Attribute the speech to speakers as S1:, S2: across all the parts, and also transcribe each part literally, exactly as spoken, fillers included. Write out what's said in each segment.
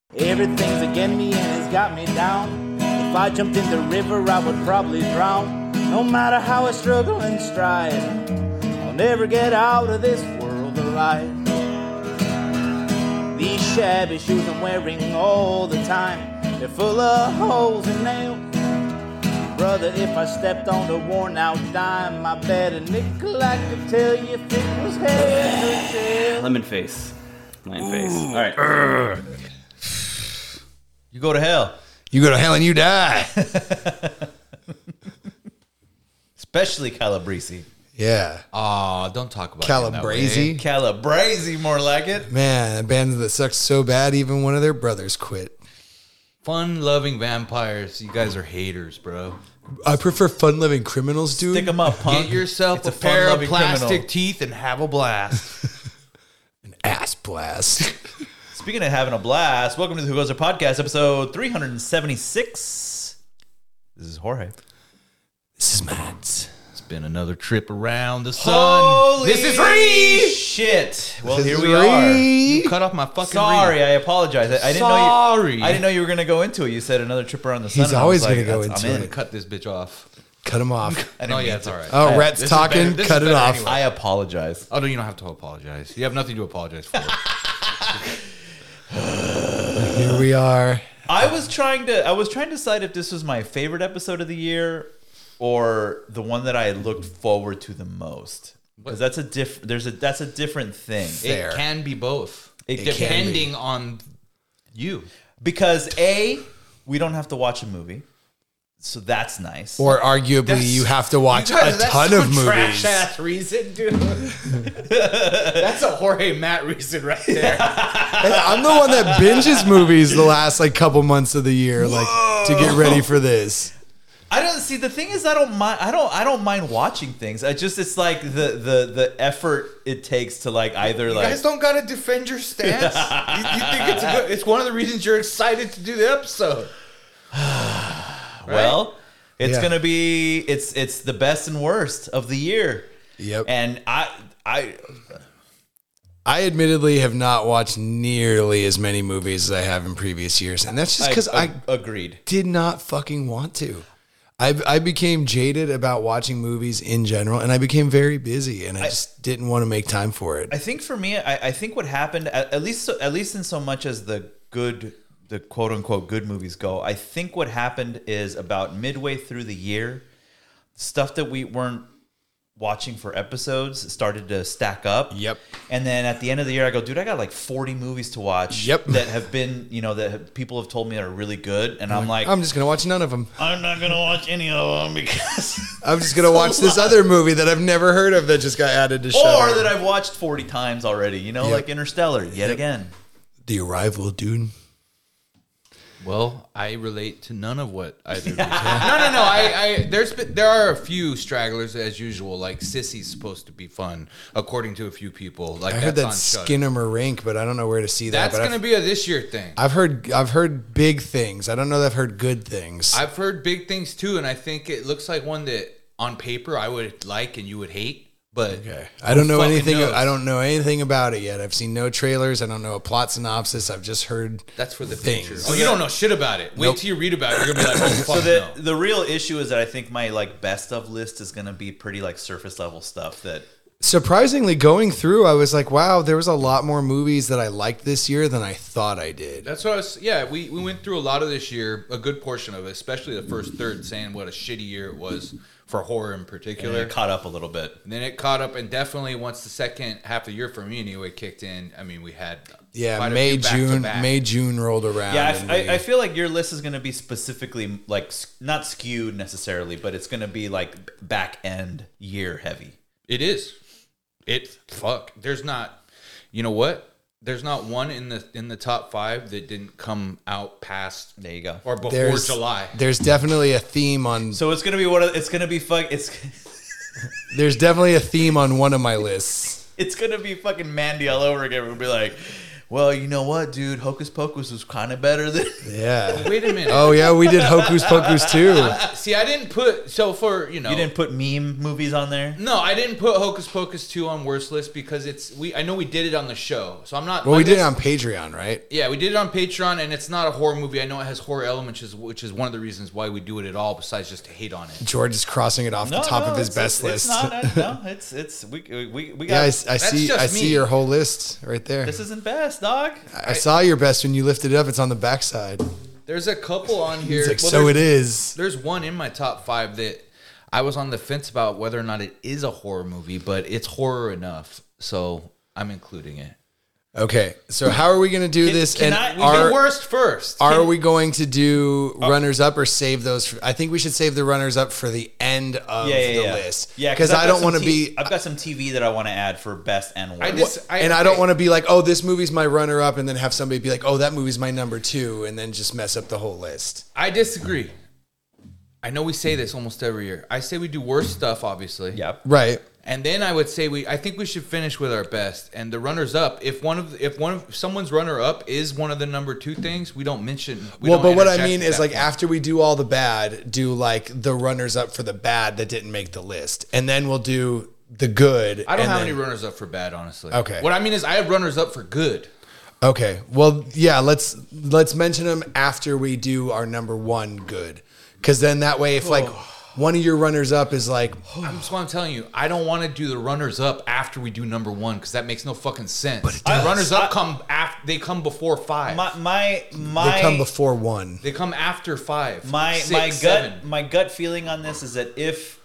S1: Everything's against me and it's got me down. If I jumped in the river, I would probably drown. No matter how I struggle and strive, I'll never get out of this world alive. These shabby shoes I'm wearing all the time, they're full of holes and nails. Brother, if I stepped on a worn out dime, I bet a nickel I could tell you if it was head or tail.
S2: Lemon face. Lemon face. All right. Urgh. You go to hell.
S3: You go to hell and you die.
S2: Especially Calabrese.
S3: Yeah.
S4: Oh, don't talk about
S3: Calabrese.
S2: Calabrese, more like it.
S3: Man, a band that sucks so bad, even one of their brothers quit.
S4: Fun-loving vampires. You guys are haters, bro.
S3: I prefer fun-loving criminals, dude.
S2: Stick them up, punk.
S4: Get yourself
S2: It's
S4: a, a pair of
S2: fun-loving
S4: plastic
S2: criminal.
S4: teeth and have a blast.
S3: An ass blast.
S2: Speaking of having a blast, welcome to the Who Goes There Podcast, episode three seventy-six. This is Jorge.
S3: This is Matt.
S4: It's been another trip around the sun.
S2: Holy
S4: this is Ree!
S2: Shit. Well,
S3: This
S2: here
S3: is
S2: we are.
S3: Ree.
S4: You cut off my fucking
S2: Sorry,
S4: Ree.
S2: I apologize. I, I didn't
S4: Sorry.
S2: know you. I didn't know you were going to go into it. You said another trip around the sun.
S3: He's
S2: and I
S3: always
S2: was like,
S3: gonna go
S2: that's-
S3: into
S2: I'm in.
S3: it.
S4: Cut this bitch off.
S3: Cut him off.
S2: I didn't
S4: Oh,
S2: mean
S4: yeah, it's
S2: to.
S4: all right.
S3: Oh,
S2: I-
S3: Rhett's
S4: this is
S3: talking.
S4: better- this
S3: Cut
S4: is
S3: it
S4: better
S3: off.
S4: anyway.
S2: I apologize.
S4: Oh, no, you don't have to apologize. You have nothing to apologize for.
S3: Here we are.
S2: I was trying to. I was trying to decide if this was my favorite episode of the year or the one that I looked forward to the most. Because that's a diff. There's a that's a different thing.
S3: Fair.
S4: It can be both.
S2: It can
S4: depending on you.
S2: Because A, we don't have to watch a movie, so that's nice.
S3: Or arguably,
S4: That's-
S3: you have to watch
S4: You guys,
S3: a
S4: that's
S3: ton
S4: some
S3: of movies.
S4: Trash ass reason, dude. That's a Jorge Matt reason right there.
S3: I'm the one that binges movies the last like couple months of the year, like to get ready for this.
S2: I don't see. The thing is, I don't mind. I don't. I don't mind watching things. I just. It's like the the the effort it takes to like either
S4: You
S2: like.
S4: guys don't gotta defend your stance. you, you think it's a good, it's one of the reasons you're excited to do the episode.
S2: Well, it's
S3: Yeah.
S2: gonna be. It's it's the best and worst of the year.
S3: Yep.
S2: And I I
S3: I admittedly have not watched nearly as many movies as I have in previous years, and that's just because I,
S2: ag- agreed.
S3: did not fucking want to. I I became jaded about watching movies in general, and I became very busy, and I,
S2: I-
S3: just didn't want to make time for it.
S2: I think for me, I, I think what happened, at, at least at least in so much as the good, the quote unquote good movies go, I think what happened is about midway through the year, stuff that we weren't watching for episodes started to stack up.
S3: Yep.
S2: And then at the end of the year, I go, dude, I got like forty movies to watch.
S3: Yep.
S2: That have been, you know, that have, people have told me are really good, and I'm like,
S3: I'm just gonna watch none of them.
S2: I'm not gonna watch any of them because.
S3: I'm just gonna watch this other movie that I've never heard of that just got added to Shudder.
S2: Or that I've watched forty times already, you know,
S3: Yep.
S2: like Interstellar, yet
S3: Yep.
S2: again.
S3: The Arrival, dude.
S4: Well, I relate to none of what either of you said. No, no, no. I, I there's been, there are a few stragglers as usual. Like Sissy's supposed to be fun, according to a few people. Like
S3: I heard
S4: that's
S3: that
S4: on Shudder.
S3: Skinnamarink, but I don't know where to see that.
S4: That's
S3: but
S4: gonna
S3: I've,
S4: be a this year thing.
S3: I've heard I've heard big things. I don't know that I've heard good things.
S4: I've heard big things too, and I think it looks like one that on paper I would like and you would hate. But
S3: Okay. I don't know
S4: fucking
S3: anything.
S4: knows?
S3: I don't know anything about it yet. I've seen no trailers. I don't know a plot synopsis. I've just heard
S4: That's for the
S3: things.
S4: future. Oh, you don't know shit about it. Wait
S3: Nope.
S4: till you read about it. You're gonna be like, oh fuck
S2: So the
S4: no.
S2: the real issue is that I think my like best of list is gonna be pretty like surface level stuff that
S3: Surprisingly, going through, I was like, wow, there was a lot more movies that I liked this year than I thought I did.
S4: That's what I was. Yeah, we, we went through a lot of this year, a good portion of it, especially the first third, saying what a shitty year it was for horror in
S2: and
S4: particular.
S2: it caught up a little bit.
S4: And then it caught up, and definitely once the second half of the year for me anyway kicked in, I mean, we had
S3: Yeah,
S4: quite a
S3: May,
S4: few back to
S3: June,
S4: back.
S3: May, June rolled around.
S2: Yeah,
S3: and
S2: I,
S3: we-
S2: I, I feel like your list is gonna be specifically like s- not skewed necessarily, but it's gonna be like back end year heavy.
S4: It is. It fuck. There's not. You know what? There's not one in the in the top five that didn't come out past
S2: There you go.
S4: or before
S3: there's,
S4: July.
S3: There's definitely a theme on.
S2: So it's gonna be one of it's gonna be fuck it's
S3: There's definitely a theme on one of my lists.
S2: it's gonna be fucking Mandy all over again. We'll be like, well, you know what, dude? Hocus Pocus was kind of better than.
S3: Yeah.
S4: Wait a minute.
S3: Oh yeah, we did Hocus Pocus too.
S4: See, I didn't put so for you know.
S2: You didn't put meme movies on there.
S4: No, I didn't put Hocus Pocus two on worst list because it's we. I know we did it on the show, so I'm not.
S3: Well, we did it
S4: list-
S3: on Patreon, right?
S4: Yeah, we did it on Patreon, and it's not a horror movie. I know it has horror elements, which is, which is one of the reasons why we do it at all. Besides just to hate on it.
S3: George is crossing it off
S2: No,
S3: the top
S2: no,
S3: of his
S2: it's-
S3: best
S2: it's,
S3: list.
S2: It's not, no, it's it's we we we got.
S3: Yeah, I, I see.
S4: just
S3: I see
S4: me.
S3: your whole list right there.
S2: This isn't best, dog.
S3: I saw your best when you lifted it up. It's on the backside.
S4: There's a couple on here.
S3: It's like,
S4: well,
S3: so
S4: there's-
S3: it is.
S4: There's one in my top five that I was on the fence about whether or not it is a horror movie, but it's horror enough, so I'm including it.
S3: Okay, so how are we going to do this?
S2: can
S3: and
S2: I- we
S4: We
S3: are
S4: do worst first.
S3: are we going to do runners up or save those? For, I think we should save the runners up for the end of
S2: Yeah, yeah,
S3: the
S2: yeah.
S3: list.
S2: Yeah,
S3: because
S2: I've
S3: I
S2: got
S3: don't
S2: some
S3: want to
S2: T-
S3: be.
S2: I've got some T V that I want to add for best and worst.
S4: I dis- I,
S3: and I don't
S4: okay.
S3: want to be like, oh, this movie's my runner up, and then have somebody be like, oh, that movie's my number two, and then just mess up the whole list.
S4: I disagree. I know we say this almost every year. I say we do worst stuff, obviously.
S2: Yep.
S3: Right.
S4: And then I would say we. I think we should finish with our best and the runners up. If one of if one of someone's runner up is one of the number two things, we don't mention. We
S3: well,
S4: don't
S3: but what I
S4: interject
S3: mean
S4: at
S3: is
S4: that
S3: like
S4: point.
S3: after we do all the bad, do like the runners up for the bad that didn't make the list, and then we'll do the good.
S4: I don't
S3: and
S4: have
S3: then-
S4: any runners up for bad, honestly.
S3: Okay.
S4: What I mean is I have runners up for good.
S3: Okay. Well, yeah. Let's let's mention them after we do our number one good, because then that way, if like one of your runners up is like,
S4: That's what I'm telling you. I don't want to do the runners up after we do number one because that makes no fucking sense. But
S2: does.
S4: runners up
S2: I-
S4: come after. They come before five.
S2: My my my
S3: they come before one.
S4: they come after five.
S2: my
S4: six,
S2: my gut
S4: seven.
S2: my gut feeling on this is that if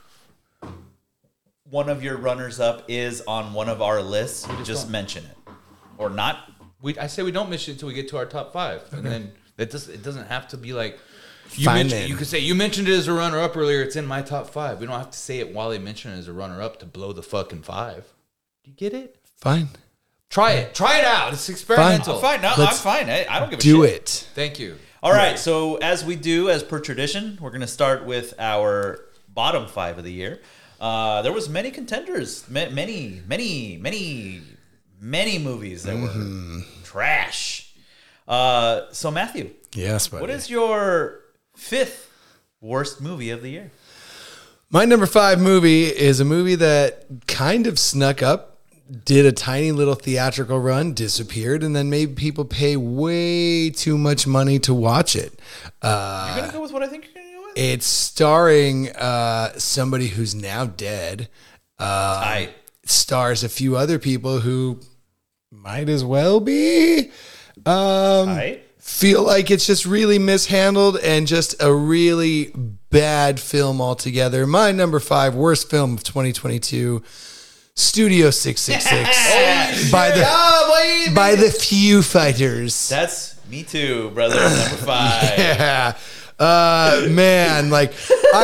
S2: one of your runners up is on one of our lists, just,
S4: don't.
S2: mention it or not.
S4: We, I say we don't mention it until we get to our top five, and then it does. It doesn't have to be like you
S3: Fine
S4: mentioned.
S3: then.
S4: You could say you mentioned it as a runner up earlier. It's in my top five. We don't have to say it while they mention it as a runner up to blow the fucking five. Do you get it?
S3: Fine.
S4: Try it. Try it out. It's experimental.
S2: Fine, no,
S3: Let's
S2: I'm fine. I, I don't give a
S3: Do
S2: shit.
S3: it.
S4: Thank you.
S2: All right, so as we do, as per tradition, we're going to start with our bottom five of the year. Uh, there was many contenders, ma- many, many, many, many movies that
S3: Mm-hmm.
S2: were trash. Uh, so Matthew,
S3: Yes, buddy.
S2: what is your fifth worst movie of the year?
S3: My number five movie is a movie that kind of snuck up, did a tiny little theatrical run, disappeared, and then made people pay way too much money to watch it. Uh,
S2: You're going to go with what I think you're going to go with?
S3: it's starring uh, somebody who's now dead. Uh,
S2: I,
S3: stars a few other people who might as well be. Um,
S2: I,
S3: feel like it's just really mishandled and just a really bad film altogether. My number five worst film of twenty twenty-two, Studio six six six by the
S4: Oh, boy.
S3: by the Few Fighters.
S2: that's me too, brother. Number five.
S3: Yeah. Uh, man, like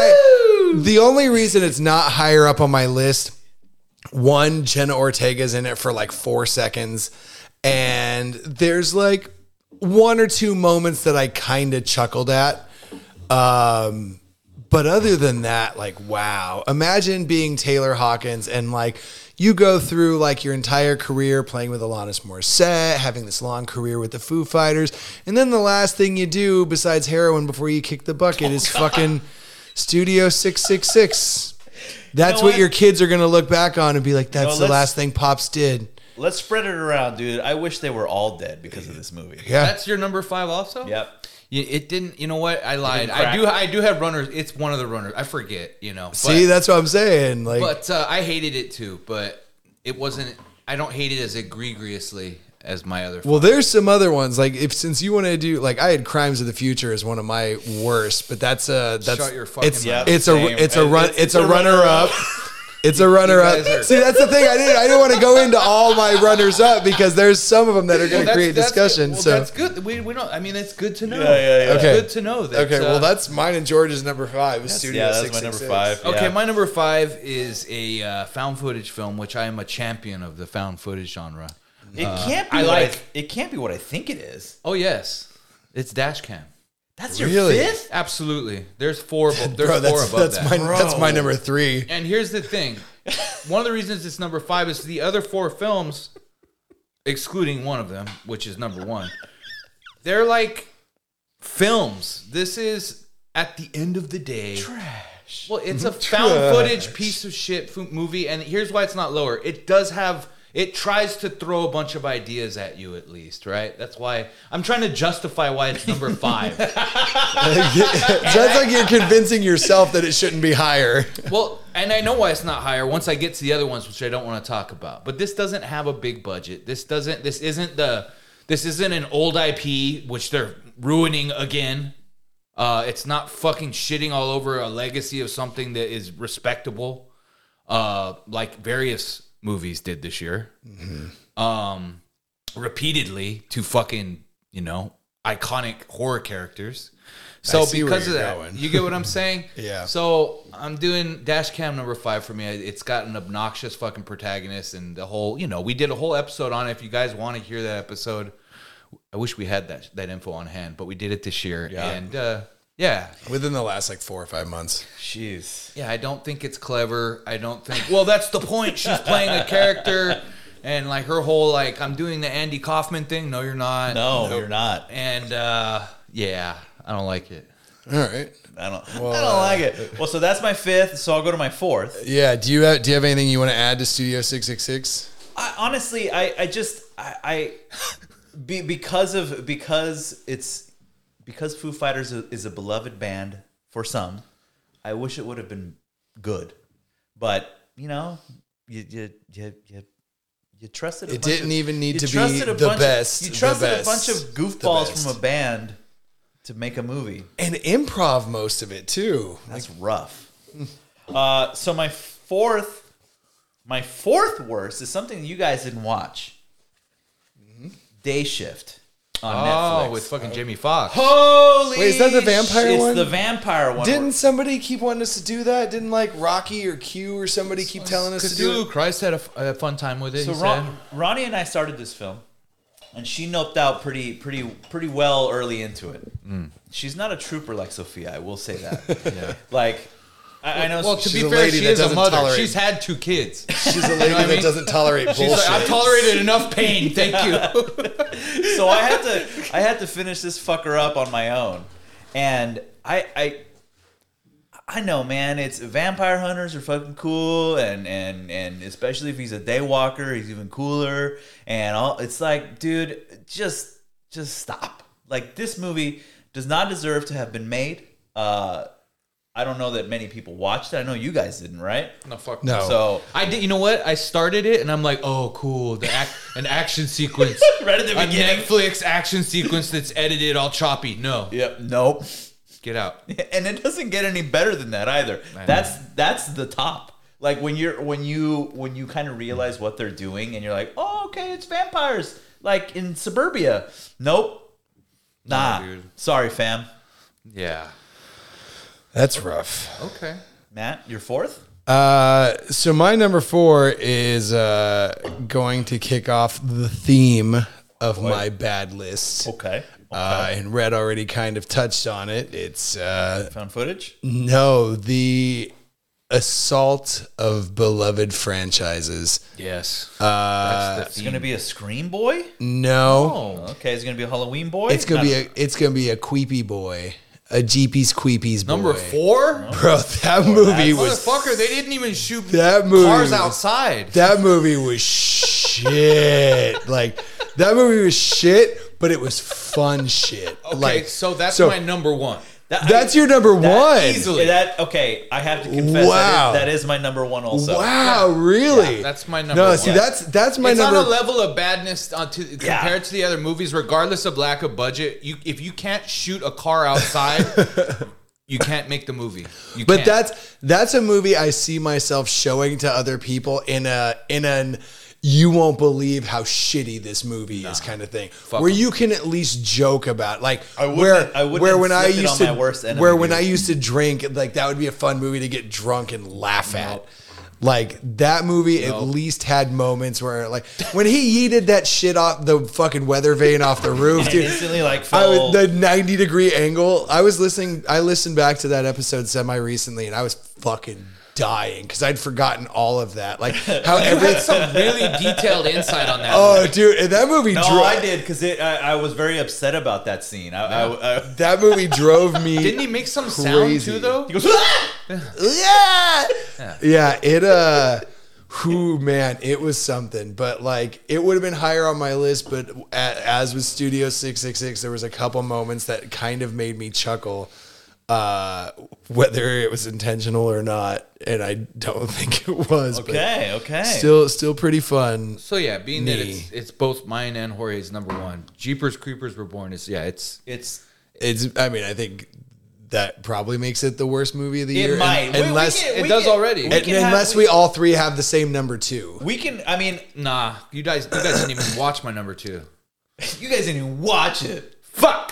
S3: I the only reason it's not higher up on my list, one, Jenna Ortega's in it for like four seconds, and there's like one or two moments that I kind of chuckled at. Um, but other than that, like, wow. Imagine being Taylor Hawkins and like you go through like your entire career playing with Alanis Morissette, having this long career with the Foo Fighters, and then the last thing you do besides heroin before you kick the bucket is fucking Studio six six six. That's
S2: know
S3: what
S2: what?
S3: your kids are going to look back on and be like, that's
S2: No,
S3: the
S2: let's-
S3: last thing Pops did.
S2: Let's spread it around, dude. I wish they were all dead because of this movie.
S3: Yeah.
S4: That's your number five, also.
S2: Yep.
S4: You, it didn't. You know what? I lied.
S2: didn't
S4: I
S2: crack.
S4: do. I do have runners. It's one of the runners. I forget. You know.
S3: See,
S4: but,
S3: that's what I'm saying. Like,
S4: but uh, I hated it too. But it wasn't. I don't hate it as egregiously as my other.
S3: well, there's some other ones. Like, if since you want to do, like, I had Crimes of the Future as one of my worst, but that's a that's
S4: Shut your fucking
S3: it's
S4: mouth.
S3: it's
S2: Same.
S3: a it's a run
S2: It's-
S3: it's,
S2: it's
S3: a
S2: a
S3: runner up.
S2: runner-up.
S3: It's a runner up.
S4: guys are-
S3: See, that's the thing. I didn't I didn't want to go into all my runners up because there's some of them that are going to
S4: Well,
S3: create
S4: that's- that's
S3: discussion.
S4: good. Well,
S3: so
S4: that's good. We, we don't. I mean, it's good to know.
S2: Yeah, yeah, yeah.
S4: It's
S3: Okay.
S4: good to know that.
S3: okay, well
S4: uh,
S3: that's mine and George's number five. Is Studio
S2: yeah, that's my
S3: six six
S2: number
S3: six.
S2: five.
S4: Okay,
S2: Yeah.
S4: my number five is a uh, found footage film, which I am a champion of the found footage genre.
S2: It can't be
S4: I
S2: what
S4: like-
S2: I, it can't be what I think it is.
S4: Oh yes, it's Dashcam.
S2: That's your
S3: Really?
S2: fifth?
S4: Absolutely. There's four. Above, there's
S3: Bro,
S4: four
S3: that's
S4: above
S3: that's
S4: that.
S3: my that's my number three.
S4: And here's the thing. One of the reasons it's number five is the other four films. excluding one of them, which is number one, they're like films. This is, at the end of the day, trash. Well, it's a found footage piece of shit movie, and here's why it's not lower. It does have... It tries to throw a bunch of ideas at you, at least, right? That's why I'm trying to justify why it's number five.
S3: It sounds like you're convincing yourself that it shouldn't be higher.
S4: Well, and I know why it's not higher once I get to the other ones, which I don't want to talk about. But this doesn't have a big budget. This doesn't. This isn't the. This isn't an old I P, which they're ruining again. Uh, it's not fucking shitting all over a legacy of something that is respectable, uh, like various movies did this year, mm-hmm. um, repeatedly to fucking, you know, iconic horror characters. So because of that, going. You get what I'm saying?
S3: Yeah.
S4: So I'm doing dash cam number five for me. It's got an obnoxious fucking protagonist, and the whole, you know, we did a whole episode on it. If you guys want to hear that episode, I wish we had that that info on hand, but we did it this year, yeah. and uh, yeah,
S3: within the last like four or five months.
S2: Jeez.
S4: Yeah, I don't think it's clever. I don't think. Well, that's the point. She's playing a character, and like her whole like, I'm doing the Andy Kaufman thing. No, you're not.
S2: No, nope. You're not.
S4: And uh, yeah, I don't like it.
S3: All right.
S2: I don't. Well, I don't like it. Well, so that's my fifth. So I'll go to my fourth.
S3: Yeah. Do you have Do you have anything you want to add to Studio six six six?
S2: I, honestly, I I just I, I be, because of because it's. Because Foo Fighters is a beloved band for some, I wish it would have been good, but you know, you you you you, you trusted. A
S3: it
S2: bunch
S3: didn't
S2: of,
S3: even need to be
S2: the
S3: best.
S2: Of, you trusted
S3: best,
S2: a bunch of goofballs from a band to make a movie
S3: and improv most of it too.
S2: That's like, rough. uh, so my fourth, my fourth worst is something you guys didn't watch. Mm-hmm. Day Shift. On
S4: oh,
S2: Netflix.
S4: with fucking Jamie Foxx.
S2: Holy
S3: Wait, is that the vampire
S2: it's
S3: one?
S2: It's the vampire one.
S3: Didn't somebody keep wanting us to do that? Didn't like Rocky or Q or somebody keep telling us to do it?
S4: Christ had a, a fun time with it.
S2: So Ron, Ronnie and I started this film, and she noped out pretty, pretty, pretty well early into it. Mm. She's not a trooper like Sophia. I will say that. Yeah. Like. I, I know.
S4: Well, to be fair, she is a mother. Tolerate. She's had two kids.
S3: She's a lady you know that I mean? doesn't tolerate bullshit.
S4: She's like, I've tolerated enough pain. Thank you.
S2: So I had to, I had to finish this fucker up on my own, and I, I, I know, man. It's vampire hunters are fucking cool, and and and especially if he's a daywalker, he's even cooler. And all it's like, dude, just just stop. Like this movie does not deserve to have been made. Uh, I don't know that many people watched it. I know you guys didn't, right?
S4: No, fuck
S3: no.
S2: So
S4: I did. You know what? I started it and I'm like, oh, cool. The act, an action sequence
S2: right at the
S4: a
S2: beginning.
S4: Netflix action sequence that's edited all choppy. No.
S2: Yep. Nope.
S4: Get out.
S2: And it doesn't get any better than that either. That's that's the top. Like when you're when you when you kind of realize what they're doing and you're like, oh, okay, it's vampires like in Suburbia. Nope. Nah. No, dude. Sorry, fam.
S4: Yeah.
S3: That's rough.
S4: Okay.
S2: Matt, your fourth?
S3: Uh, so my number four is uh, going to kick off the theme of what? my bad list.
S2: Okay. okay.
S3: Uh, and Red already kind of touched on it. It's uh,
S2: found footage?
S3: No, the assault of beloved franchises.
S4: Yes.
S3: Uh,
S2: It's going to be a Scream Boy?
S3: No.
S2: Oh, okay. It's going to be a Halloween Boy?
S3: It's going to be a it's going to be a Queepy Boy. A Jeepies Queepies boy.
S4: Number four?
S3: Bro, that movie was...
S4: Motherfucker, they didn't even shoot
S3: that movie
S4: cars
S3: was,
S4: outside.
S3: That movie was shit. Like, that movie was shit, but it was fun shit.
S4: Okay,
S3: like,
S4: so that's
S3: so,
S4: my number one.
S3: That, that's I, your number
S2: that
S3: one.
S2: Easily. That okay. I have to confess.
S3: Wow.
S2: That, is, that is my number one. Also.
S3: Wow, really?
S4: Yeah, that's my number.
S3: No,
S4: one.
S3: see, that's that's my
S4: it's
S3: number.
S4: It's on a level of badness uh, to,
S2: yeah.
S4: compared to the other movies, regardless of lack of budget. You, if you can't shoot a car outside, you can't make the movie. You
S3: but
S4: can't.
S3: that's that's a movie I see myself showing to other people in a in an. You won't believe how shitty this movie nah. is, kind of thing. Fuck where em. you can at least joke about, like
S2: I
S3: where
S2: I
S3: where when I used to where when
S2: dude.
S3: I used to drink, like that would be a fun movie to get drunk and laugh nope. at. Like that movie nope. at least had moments where, like when he yeeted that shit off the fucking weather vane off the roof,
S2: and
S3: dude.
S2: Instantly, like
S3: I was, the ninety degree angle. I was listening. I listened back to that episode semi recently, and I was fucking dying because I'd forgotten all of that. Like how every
S4: Some really detailed insight on that.
S3: oh, dude, and that movie.
S2: No,
S3: dro-
S2: I did because I, I was very upset about that scene. I, I, I,
S3: that movie drove me.
S4: Didn't he make some
S3: crazy.
S4: sound too, though?
S2: he goes, "Ah!"
S3: yeah. yeah, it uh who man, it was something. But like it would have been higher on my list, but a- as with Studio six six six, there was a couple moments that kind of made me chuckle, uh whether it was intentional or not, and I don't think it was.
S2: Okay, okay.
S3: But still still pretty fun.
S4: So yeah, being that
S3: Me.
S4: it's it's both mine and Jorge's number one. Jeepers Creepers Reborn is yeah, it's
S2: It's
S3: It's I mean, I think that probably makes it the worst movie of the
S2: it
S3: year.
S2: might.
S3: un-
S2: We- we
S3: unless
S2: can-
S4: it
S2: we
S4: does
S2: can-
S4: already.
S2: we
S3: un-
S2: can have-
S3: unless we all three have the same number two.
S2: We can. I mean,
S4: nah. You guys, you guys didn't even watch my number two.
S2: you guys didn't even watch it. Fuck.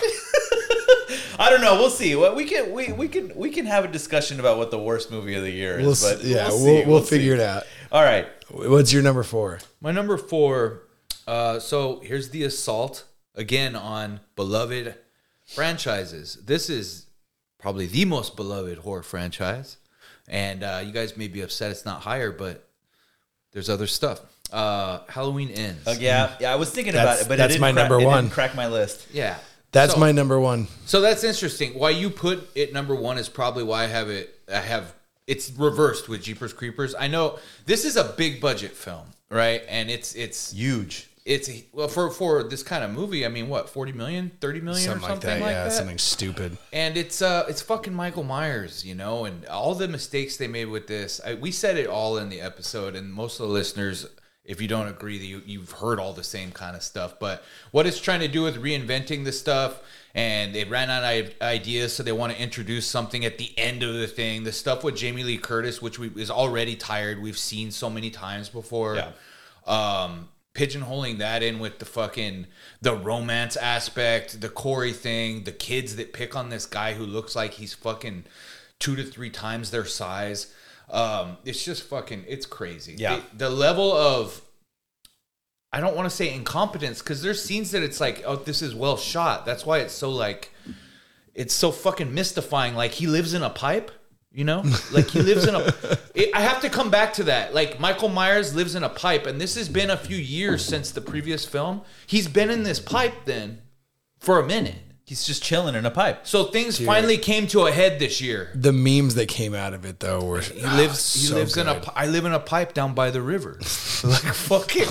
S2: I don't know. We'll see. Well, we can we we can we can have a discussion about what the worst movie of the year is.
S3: We'll, s-
S2: but
S3: yeah,
S2: we'll,
S3: we'll,
S2: see.
S3: we'll,
S2: see.
S3: figure it out.
S2: All right.
S3: What's your number four?
S4: My number four. Uh, so here's the assault again on beloved franchises. This is probably the most beloved horror franchise, and uh, you guys may be upset it's not higher, but there's other stuff. Uh, Halloween Ends.
S2: Uh, yeah, yeah. I was thinking
S3: That's-
S2: about it, but
S3: that's
S2: it didn't
S3: my
S2: crack-
S3: number
S2: it
S3: one.
S2: Didn't crack my list.
S4: Yeah,
S3: That's
S4: So-
S3: my number one.
S4: So that's interesting. Why you put it number one is probably why I have it. I have it's reversed with Jeepers Creepers. I know this is a big budget film, right? And it's it's
S2: Huge.
S4: it's well for for this kind of movie. I mean, what forty million, thirty million,
S3: Something,
S4: or something
S3: like that.
S4: like
S3: yeah,
S4: that.
S3: something stupid.
S4: And it's uh it's fucking Michael Myers, you know, and all the mistakes they made with this. I, we said it all in the episode, and most of the listeners, if you don't agree, you, you've heard all the same kind of stuff. But what it's trying to do with reinventing the stuff, and they ran out of ideas, so they want to introduce something at the end of the thing. The stuff with Jamie Lee Curtis, which we, is already tired, we've seen so many times before.
S2: Yeah.
S4: Um, pigeonholing that in with the fucking the romance aspect, the Corey thing, the kids that pick on this guy who looks like he's fucking two to three times their size. Um, it's just fucking, it's crazy.
S2: Yeah.
S4: It- the level of, I don't want to say incompetence, because there's scenes that it's like, oh, this is well shot. That's why it's so like, it's so fucking mystifying. Like he lives in a pipe, you know? Like he lives in a, it, I have to come back to that. Like Michael Myers lives in a pipe, and this has been a few years since the previous film. He's been in this pipe then for a minute.
S2: He's just chilling in a pipe.
S4: So things finally came to a head this year.
S3: The memes that came out of it though were
S4: He lives. He
S3: so
S4: lives in a.
S3: good.
S4: pi- I live in a pipe down by the river. Like fucking.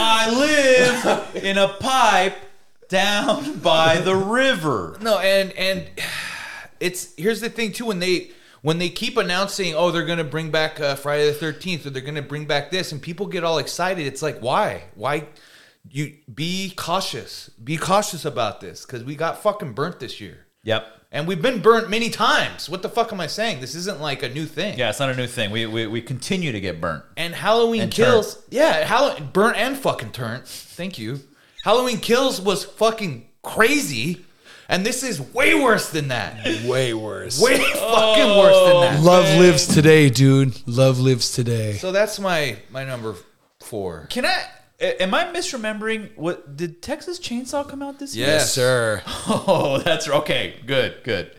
S2: I live in a pipe down by the river.
S4: No, and and it's here's the thing too. When they when they keep announcing, oh, they're gonna bring back uh, Friday the thirteenth, or they're gonna bring back this, and people get all excited. It's like, why? Why? You be cautious. Be cautious about this, because we got fucking burnt this year.
S2: Yep.
S4: And we've been burnt many times. What the fuck am I saying? This isn't like a new thing.
S2: Yeah, it's not a new thing. We we, we continue to get burnt.
S4: And Halloween
S2: And
S4: Kills, yeah, Hall- burnt and fucking turned. Thank you. Halloween Kills was fucking crazy, and this is way worse than that.
S3: way worse.
S4: Way fucking worse than that.
S3: Love lives today, dude. Love lives today.
S4: So that's my my number four.
S2: Can I? a- Am I misremembering? What did Texas Chainsaw come out this year?
S4: Yes.
S3: Sir.
S2: Oh, that's okay. Good, good.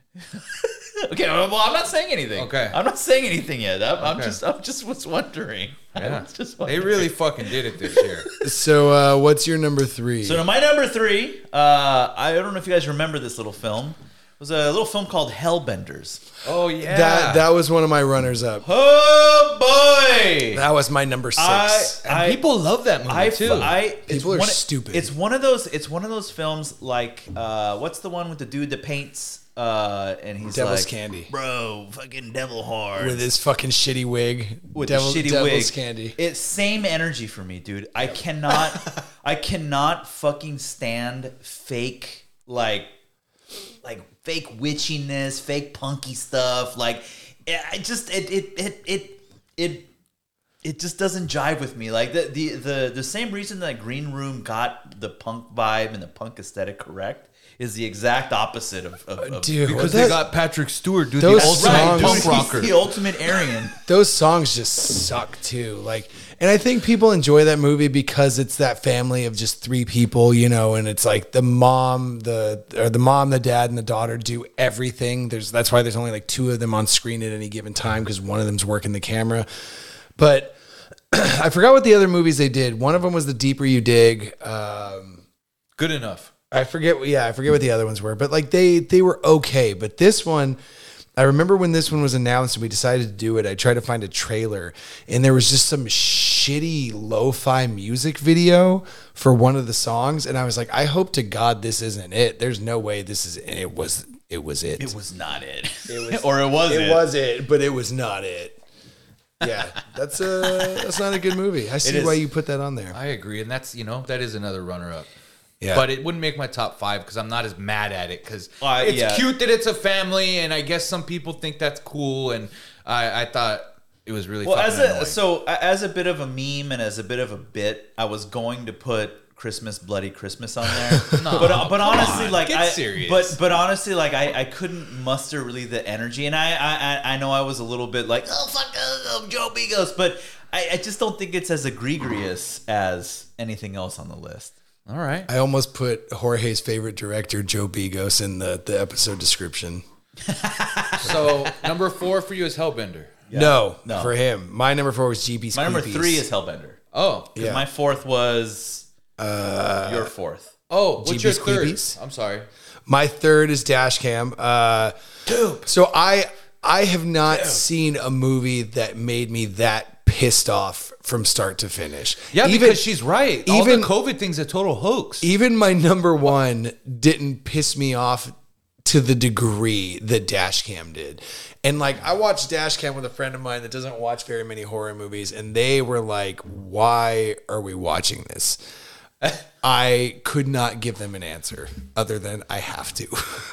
S2: Okay, well, I'm not saying anything.
S4: Okay.
S2: I'm not saying anything yet. I'm, I'm
S4: Okay.
S2: just, I'm just was wondering. I
S4: Yeah.
S2: was just
S4: They
S2: wondering.
S4: really fucking did it this year.
S3: So uh, what's your number three?
S2: So to my number three, uh, I don't know if you guys remember this little film. It was a little film called Hellbenders.
S4: Oh yeah.
S3: that that was one of my runners up.
S2: Oh boy!
S3: That was my number six.
S2: I,
S4: and
S2: I,
S4: people love that movie
S2: I,
S4: too.
S2: I, it's
S3: People are
S2: one,
S3: stupid.
S2: It's one of those. It's one of those films like uh, what's the one with the dude that paints uh, and he's
S3: Devil's
S2: like,
S3: Candy.
S2: bro, fucking devil hard
S3: With his fucking shitty wig.
S2: with
S3: Devil-
S2: the shitty
S3: Devil's
S2: wig.
S3: Candy.
S2: It's same energy for me, dude. I cannot, I cannot fucking stand fake like, like fake witchiness, fake punky stuff. Like, it, I just it it it it it. It just doesn't jive with me. Like the, the the the same reason that Green Room got the punk vibe and the punk aesthetic correct is the exact opposite of, of, of
S3: Dude,
S4: Because
S3: that-
S4: they got Patrick Stewart, dude,
S3: Those
S4: the ultimate
S3: songs-
S4: punk
S2: He's
S4: rocker.
S2: the ultimate Aryan.
S3: those songs just suck too. Like, and I think people enjoy that movie because it's that family of just three people, you know, and it's like the mom, the or the mom, the dad, and the daughter do everything. There's that's why there's only like two of them on screen at any given time because one of them's working the camera. But I forgot what the other movies they did. One of them was The Deeper You Dig. Um,
S4: Good enough.
S3: I forget. Yeah, I forget what the other ones were, but like they they were okay. But this one, I remember when this one was announced and we decided to do it. I tried to find a trailer, and there was just some shitty lo-fi music video for one of the songs, and I was like, I hope to God this isn't it. There's no way this is. And it was. It was it.
S2: It was not it.
S3: It was-
S2: or it was it.
S3: It was it, but it was not it. Yeah, that's a that's not a good movie. I see
S2: is.
S3: why you put that on there.
S4: I agree, and that's you know that is another runner-up.
S3: Yeah.
S4: But it wouldn't make my top five because I'm not as mad at it because
S2: Uh,
S4: it's
S2: yeah.
S4: cute that it's a family, and I guess some people think that's cool, and I, I thought it was really
S2: Well,
S4: fucking
S2: as a
S4: annoying.
S2: so a- as a bit of a meme and as a bit of a bit, I was going to put Christmas Bloody Christmas on there,
S4: No,
S2: but uh, but
S4: come
S2: honestly,
S4: on,
S2: like
S4: get
S2: I
S4: serious.
S2: but but honestly, like I, I couldn't muster really the energy, and I I I- I know I was a little bit like oh fuck oh, Joe Bigos, but I, I just don't think it's as egregious as anything else on the list.
S4: All right.
S3: I almost put Jorge's favorite director, Joe Bigos, in the, the episode description.
S4: So number four for you is Hellbender.
S3: No,
S2: No.
S3: for him. My number four was G B.
S2: My number three is Hellbender.
S4: Oh,
S3: Yeah.
S2: My fourth was uh, your fourth.
S4: oh, what's
S3: G
S4: your
S3: B's
S4: third?
S3: Queebies?
S4: I'm sorry.
S3: My third is Dashcam. Uh, so I I have not seen a movie that made me that pissed off from start to finish.
S4: Yeah,
S3: Even-
S4: because she's right. All
S3: even-
S4: the COVID thing's a total hoax.
S3: Even my number one didn't piss me off to the degree that Dashcam did. And like I watched Dashcam with a friend of mine that doesn't watch very many horror movies, and they were like, "Why are we watching this?" I could not give them an answer other than I have to.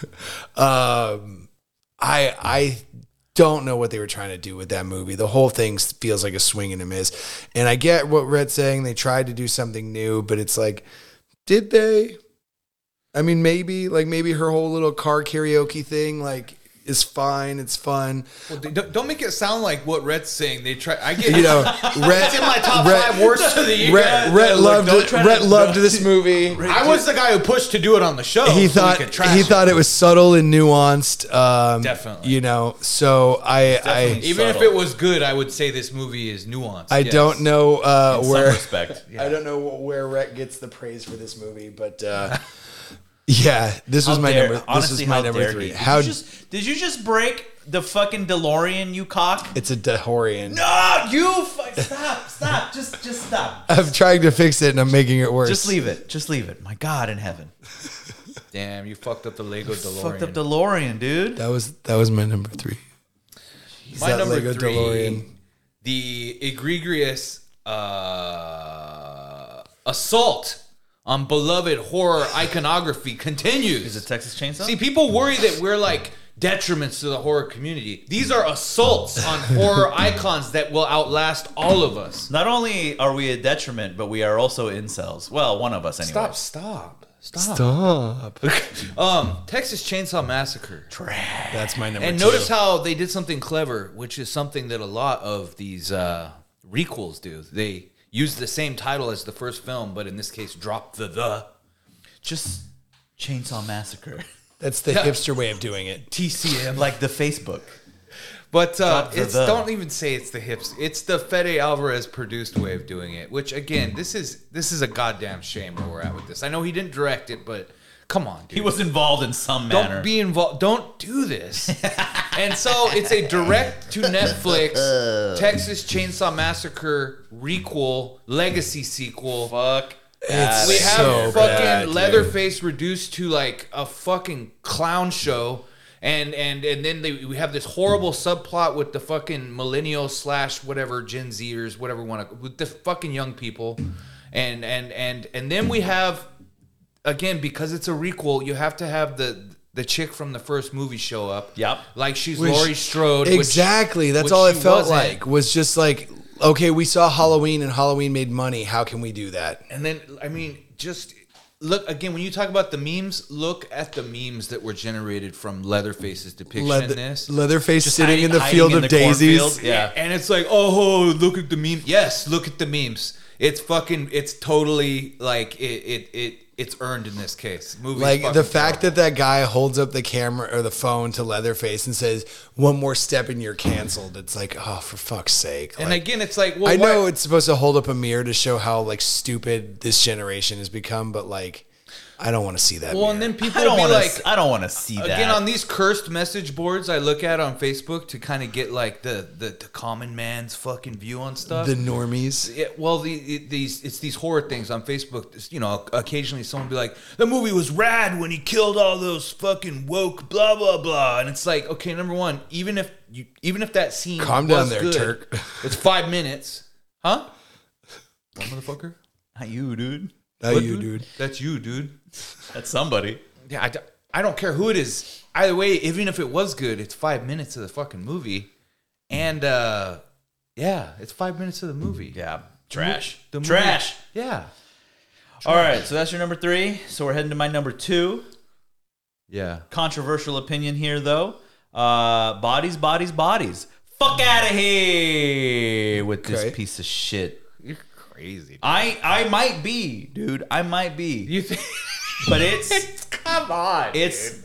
S3: um, I I don't know what they were trying to do with that movie. The whole thing feels like a swing and a miss. And I get what Rhett's saying. They tried to do something new, but it's like, did they? I mean, maybe like maybe her whole little car karaoke thing like is fine. It's fun.
S4: Well, don't don't make it sound like what Rhett's saying. They try. I get
S3: You know, Rhett,
S4: it's in my top
S3: Rhett-
S4: five worst of the year.
S3: Rhett, Rhett
S2: look,
S3: loved
S2: don't
S3: it.
S2: try to-
S3: Rhett loved
S2: don't-
S3: this movie.
S4: I was the guy who pushed to do it on the show.
S3: He
S4: so
S3: thought
S4: we could trash
S3: he
S4: it.
S3: thought it was subtle and nuanced. Um,
S4: Definitely.
S3: you know. So I I
S4: Even if
S2: subtle.
S4: it was good, I would say this movie is nuanced.
S3: I
S4: Yes.
S3: don't know uh,
S2: In some
S3: where
S2: respect.
S3: I don't know where Rhett gets the praise for this movie, but uh, yeah, this was
S2: How
S3: my
S2: dare-
S3: number. This
S2: honestly,
S3: was my
S2: how
S3: number
S2: dare
S3: three.
S2: he? Did
S3: How
S2: you just did you just break the fucking DeLorean, you cock?
S3: it's a DeHorian.
S2: No, you fu- stop, stop, just just stop.
S3: I'm trying to fix it and I'm making it worse.
S2: Just leave it. Just leave it. My God in heaven.
S4: Damn, you fucked up the Lego DeLorean.
S2: Fucked up DeLorean, dude.
S3: That was that was my number three. Is
S4: My
S3: that
S4: number
S3: Lego
S4: three,
S3: DeLorean?
S4: the egregious uh, assault on beloved horror iconography continues.
S2: Is it Texas Chainsaw?
S4: See, people worry that we're like detriments to the horror community. These are assaults on horror icons that will outlast all of us.
S2: Not only are we a detriment, but we are also incels. Well, one of us anyway.
S4: Stop, stop, stop.
S3: Stop.
S4: Um, Texas Chainsaw Massacre.
S3: That's my number
S4: And
S3: two.
S4: notice how they did something clever, which is something that a lot of these uh, requels do. They use the same title as the first film, but in this case, drop the the.
S2: Just Chainsaw Massacre.
S3: That's the
S4: Yeah.
S3: hipster way of doing it.
S4: T C M.
S2: Like the Facebook.
S4: But uh,
S2: Drop the
S4: it's
S2: the.
S4: don't even say it's the hips. It's the Fede Alvarez produced way of doing it. Which again, this is this is a goddamn shame where we're at with this. I know he didn't direct it, but come on, dude.
S2: He was involved in some
S4: Don't
S2: manner.
S4: be involved. Don't do this. And so it's a direct to Netflix Texas Chainsaw Massacre requel, legacy sequel.
S2: Fuck.
S3: It's
S4: We have
S3: so
S4: fucking
S3: bad, dude.
S4: Leatherface reduced to like a fucking clown show. And and and then they, we have this horrible subplot with the fucking millennial slash whatever Gen Zers, whatever we want to, with the fucking young people. And and and and then we have, again, because it's a requel, you have to have the the chick from the first movie show up.
S2: Yep.
S4: Like she's
S3: Which-
S4: Laurie Strode. which-
S3: Exactly. That's
S4: which
S3: all it
S4: she
S3: felt
S4: wasn't.
S3: like was just like, okay, we saw Halloween and Halloween made money. How can we do that?
S4: And then, I mean, just look again when you talk about the memes. Look at the memes that were generated from Leatherface's depiction
S3: Leather,
S4: in this.
S3: Leatherface
S2: Just
S3: sitting
S2: hiding-
S3: in the
S2: hiding
S3: field
S2: in
S3: of
S2: the
S3: daisies.
S2: cornfield. Yeah.
S4: And it's like, oh, look at the meme. Yes, look at the memes. It's fucking. It's totally like it. It. it it's earned in this case. Movie's
S3: Like the
S4: fucking
S3: fact
S4: terrible.
S3: that that guy holds up the camera or the phone to Leatherface and says, "One more step and you're canceled." It's like, oh, for fuck's sake!
S4: And
S3: Like,
S4: again, it's like, well,
S3: I know
S4: why-
S3: it's supposed to hold up a mirror to show how like stupid this generation has become, but like, I don't want to see that.
S4: Well,
S3: mirror.
S4: and then people
S2: I don't
S4: will be
S2: want
S4: like,
S2: to. I don't want to see that.
S4: again, on these cursed message boards I look at on Facebook to kind of get like the, the the common man's fucking view on stuff.
S3: the normies.
S4: Yeah, well, the, it, these it's these horror things on Facebook. You know, occasionally someone will be like, "The movie was rad when he killed all those fucking woke blah blah blah," and it's like, okay, number one, even if you even if that scene
S3: Calm
S4: was
S3: down there,
S4: good,
S3: Turk.
S4: it's five minutes, huh? What, motherfucker?
S2: Not you, dude.
S3: Not
S4: What,
S3: you, dude.
S4: That's you, dude.
S2: That's somebody.
S4: Yeah, I, d- I don't care who it is. Either way, even if it was good, it's five minutes of the fucking movie, and uh, yeah, it's five minutes of the movie.
S2: Yeah. Trash.
S4: The movie-
S2: Trash.
S4: Yeah.
S2: All right. So that's your number three. So we're heading to my number two.
S4: Yeah.
S2: Controversial opinion here, though. Uh, bodies, bodies, bodies. Fuck out of here with
S3: Okay.
S2: this piece of shit.
S4: You're crazy. Dude.
S2: I I might be, dude. I might be.
S4: You think?
S2: But it's
S4: Come on.
S2: it's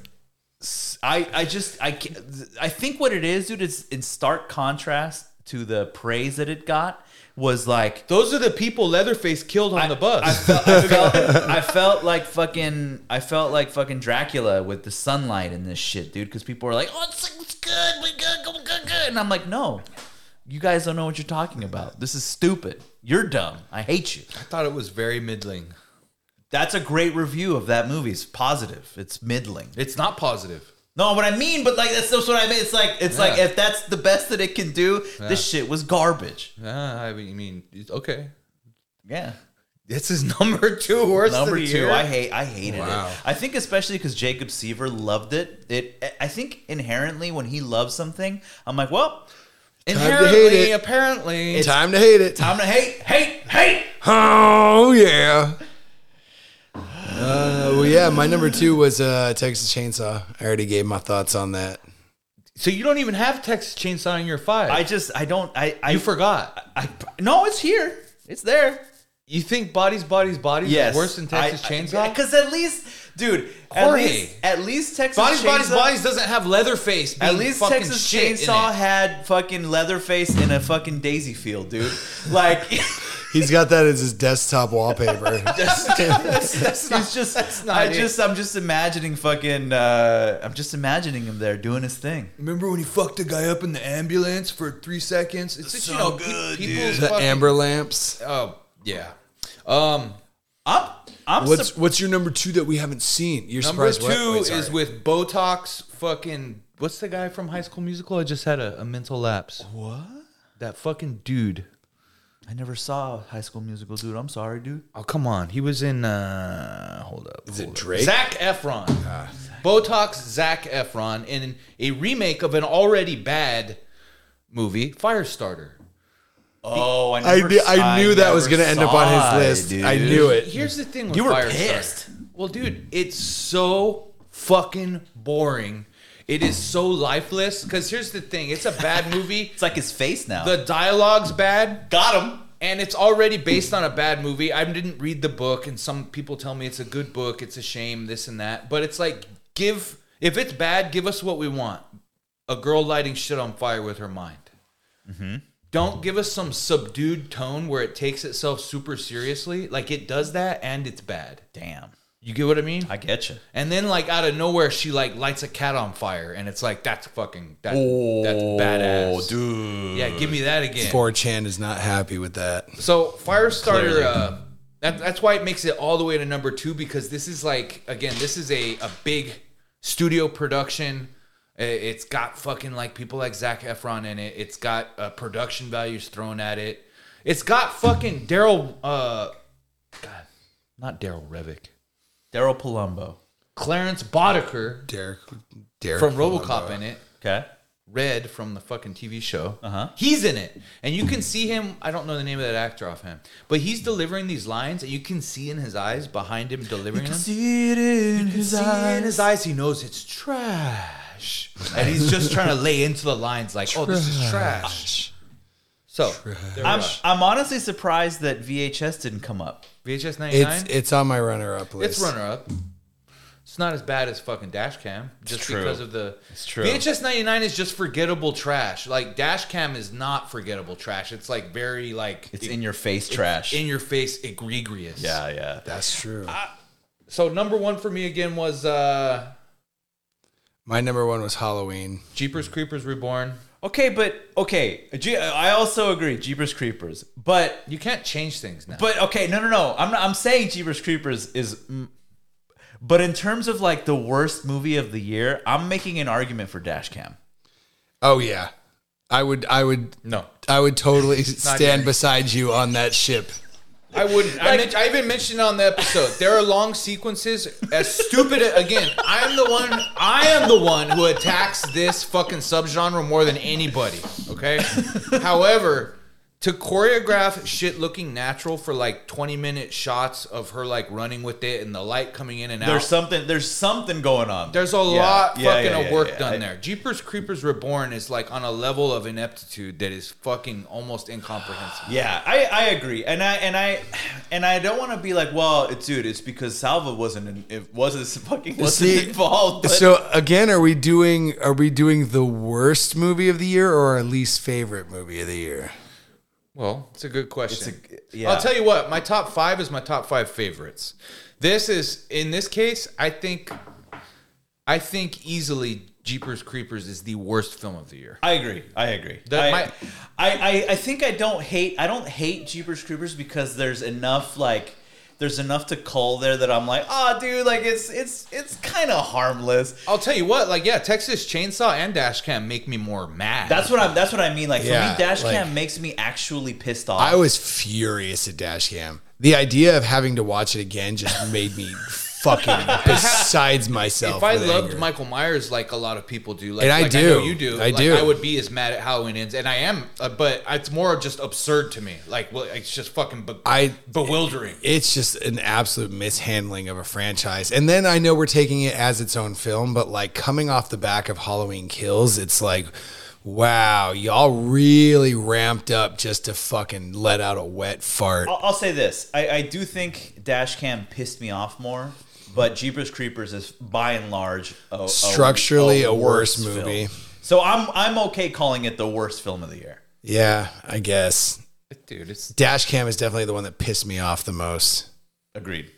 S2: I I just I can't- I think what it is, dude, is in stark contrast to the praise that it got was like
S4: Those are the people Leatherface killed on the bus.
S2: I felt, I felt, I felt like fucking, I felt like fucking Dracula with the sunlight and this shit, dude. Because people were like, "Oh, it's, it's good, we good, good, good, good," and I'm like, "No, you guys don't know what you're talking about. This is stupid. You're dumb. I hate you."
S4: I thought it was very middling.
S2: That's a great review of that movie. It's positive. It's middling.
S4: It's not positive.
S2: No, what I mean, but like that's just what I mean. It's like it's like
S4: Yeah.
S2: if that's the best that it can do, this shit was garbage.
S4: Ah, I mean, it's okay.
S2: Yeah.
S4: This is number two worst
S2: Number
S4: of the
S2: two,
S4: year.
S2: I hate, I hated
S3: Wow.
S2: it. I think especially because Jacob Seaver loved it. It, I think inherently when he loves something, I'm like, well,
S4: Inherently,
S3: hate it.
S4: apparently,
S3: Time to hate it.
S2: time to hate, hate, hate.
S3: Oh yeah. Uh, well, yeah. My number two was uh, Texas Chainsaw. I already gave my thoughts on that.
S4: so you don't even have Texas Chainsaw in your five.
S2: I just, I don't, I, I
S4: you forgot.
S2: I, no, it's here, it's there.
S4: You think Bodies, Bodies, Bodies
S2: Yes,
S4: is worse than Texas Chainsaw?
S2: Because at least, dude, at
S4: Jorge.
S2: least, at least Texas
S4: Bodies,
S2: Chainsaw.
S4: Bodies, Bodies doesn't have Leatherface. Being
S2: At least
S4: fucking
S2: Texas
S4: shit in
S2: Chainsaw
S4: it.
S2: had fucking Leatherface in a fucking daisy field, dude. Like,
S3: He's got that as his desktop wallpaper.
S2: he's just,
S4: not
S2: I
S4: it.
S2: just, I'm just imagining fucking, uh, I'm just imagining him there doing his thing.
S4: Remember when he fucked a guy up in the ambulance for three seconds? It's just,
S2: So
S4: you know,
S2: good,
S4: pe-
S2: dude.
S4: people's
S3: The
S4: fucking-
S3: amber lamps.
S4: Oh yeah. Um,
S2: I'm, I'm
S3: What's
S2: sup-
S3: what's your number two that we haven't seen? You're
S4: number
S3: surprised.
S4: two
S3: what? Wait, sorry.
S4: is with Botox. Fucking what's the guy from High School Musical? I just had a, a mental lapse.
S2: what?
S4: That fucking dude.
S2: I never saw High School Musical, dude. I'm sorry, dude.
S4: Oh come on, he was in. uh Hold up.
S3: Is it
S4: hold up.
S3: Drake?
S4: Zac Efron. Botox Zac Efron in a remake of an already bad movie, Firestarter.
S2: Oh, I
S3: I,
S2: never,
S3: knew, I knew that was
S2: never
S3: going to end up
S2: saw
S3: on his
S2: it,
S3: list.
S2: dude.
S3: I knew it.
S4: Here's the thing with
S2: You were
S4: Firestarter.
S2: pissed.
S4: Well, dude, it's so fucking boring. It is so lifeless. Because here's the thing: it's a bad movie.
S2: It's like his face now.
S4: The dialogue's bad,
S2: Got him.
S4: and it's already based on a bad movie. I didn't read the book, and some people tell me it's a good book. It's a shame, this and that. But it's like, give if it's bad, give us what we want: a girl lighting shit on fire with her mind.
S2: Mm-hmm.
S4: Don't give us some subdued tone where it takes itself super seriously. Like it does that, and it's bad.
S2: Damn.
S4: You get what I mean?
S2: I get you.
S4: And then like out of nowhere, she like lights a cat on fire, and it's like that's fucking that,
S2: Oh,
S4: that's badass,
S2: dude.
S4: Yeah, give me that again.
S3: four chan is not happy with that.
S4: So Firestarter,
S2: Clearly.
S4: uh, that, that's why it makes it all the way to number two, because this is like, again, this is a, a big studio production. I- It's got fucking like people like Zac Efron in it. It's got uh, production values thrown at it. It's got fucking Daryl, uh, God, not Daryl Revick,
S2: Daryl Palumbo.
S4: Clarence Boddicker
S3: Derek, Derek
S4: from RoboCop in it.
S2: Okay.
S4: Red from the fucking T V show.
S2: Uh-huh.
S4: He's in it. And you can see him. I don't know the name of that actor offhand. But he's delivering these lines, and you can see in his eyes behind him delivering them.
S2: See it in his
S4: See it in his eyes. He knows it's trash. And he's just trying to lay into the lines like, oh, this is trash. So, there we
S2: I'm,
S4: go.
S2: I'm honestly surprised that V H S didn't come up.
S4: V H S ninety-nine?
S3: It's it's on my runner-up list.
S4: It's runner-up. It's not as bad as fucking dash cam, just
S2: true.
S4: because of the.
S2: It's true.
S4: V H S ninety-nine is just forgettable trash. Like dash cam is not forgettable trash. It's like very like
S2: It's in your face trash.
S4: in your face egregious.
S2: yeah, yeah.
S3: That's true.
S4: So number one for me again was uh,
S3: My number one was Halloween.
S4: Jeepers Creepers Reborn.
S2: Okay, but okay. G- I also agree, Jeepers Creepers. But
S4: You can't change things now.
S2: but okay, no, no, no. I'm not, I'm saying Jeepers Creepers is. Mm, but in terms of like the worst movie of the year, I'm making an argument for Dashcam.
S3: Oh yeah, I would I would
S4: no,
S3: I would totally stand
S4: here.
S3: beside you on that ship.
S4: I wouldn't. I, men- I even mentioned on the episode there are long sequences. As stupid again, I am the one. I am the one who attacks this fucking subgenre more than anybody. Okay. However, to choreograph shit looking natural for like twenty minute shots of her like running with it and the light coming in and out.
S2: There's something. There's something going on.
S4: There's a
S2: Yeah,
S4: lot
S2: yeah,
S4: fucking
S2: yeah,
S4: of
S2: yeah,
S4: work
S2: yeah.
S4: done
S2: I-
S4: there. Jeepers Creepers Reborn is like on a level of ineptitude that is fucking almost incomprehensible.
S2: Yeah, I, I agree, and I and I and I don't want to be like, well, it's, dude, it's because Salva wasn't in, it wasn't fucking wasn't
S3: See,
S2: involved. But
S3: So again, are we doing are we doing the worst movie of the year or our least favorite movie of the year?
S4: Well, it's a good question.
S2: It's a- yeah.
S4: I'll tell you what, my top five is my top five favorites. This is, in this case, I think, I think easily Jeepers Creepers is the worst film of the year.
S2: I agree. I agree.
S4: That
S2: I,
S4: might-
S2: I, I I think I don't hate I don't hate Jeepers Creepers because there's enough like there's enough to cull there that I'm like, oh, dude, like it's it's it's kind of harmless.
S4: I'll tell you what, like, yeah, Texas Chainsaw and Dashcam make me more mad.
S2: That's what I'm. That's what I mean. Like
S3: Yeah,
S2: for me, Dashcam
S3: like-
S2: makes me actually pissed off.
S3: I was furious at Dashcam. The idea of having to watch it again just made me fucking besides myself.
S4: If I
S3: with
S4: loved
S3: anger.
S4: Michael Myers like a lot of people do, like,
S3: And I
S4: like
S3: do.
S4: know you do,
S3: I
S4: like,
S3: do.
S4: I would be as mad at Halloween Ends, and I am, uh, but it's more just absurd to me. Like, well, it's just fucking be-
S3: I
S4: bewildering.
S3: it's just an absolute mishandling of a franchise. And then I know we're taking it as its own film, but like coming off the back of Halloween Kills, it's like, wow, y'all really ramped up just to fucking let out a wet fart.
S2: I'll, I'll say this: I, I do think Dashcam pissed me off more, but Jeepers Creepers is by and large a, a-
S3: Structurally a worse
S2: worse
S3: movie.
S2: film. So I'm I'm okay calling it the worst film of the year.
S3: Yeah, I guess.
S4: Dude, it's.
S3: Dashcam is definitely the one that pissed me off the most.
S2: Agreed.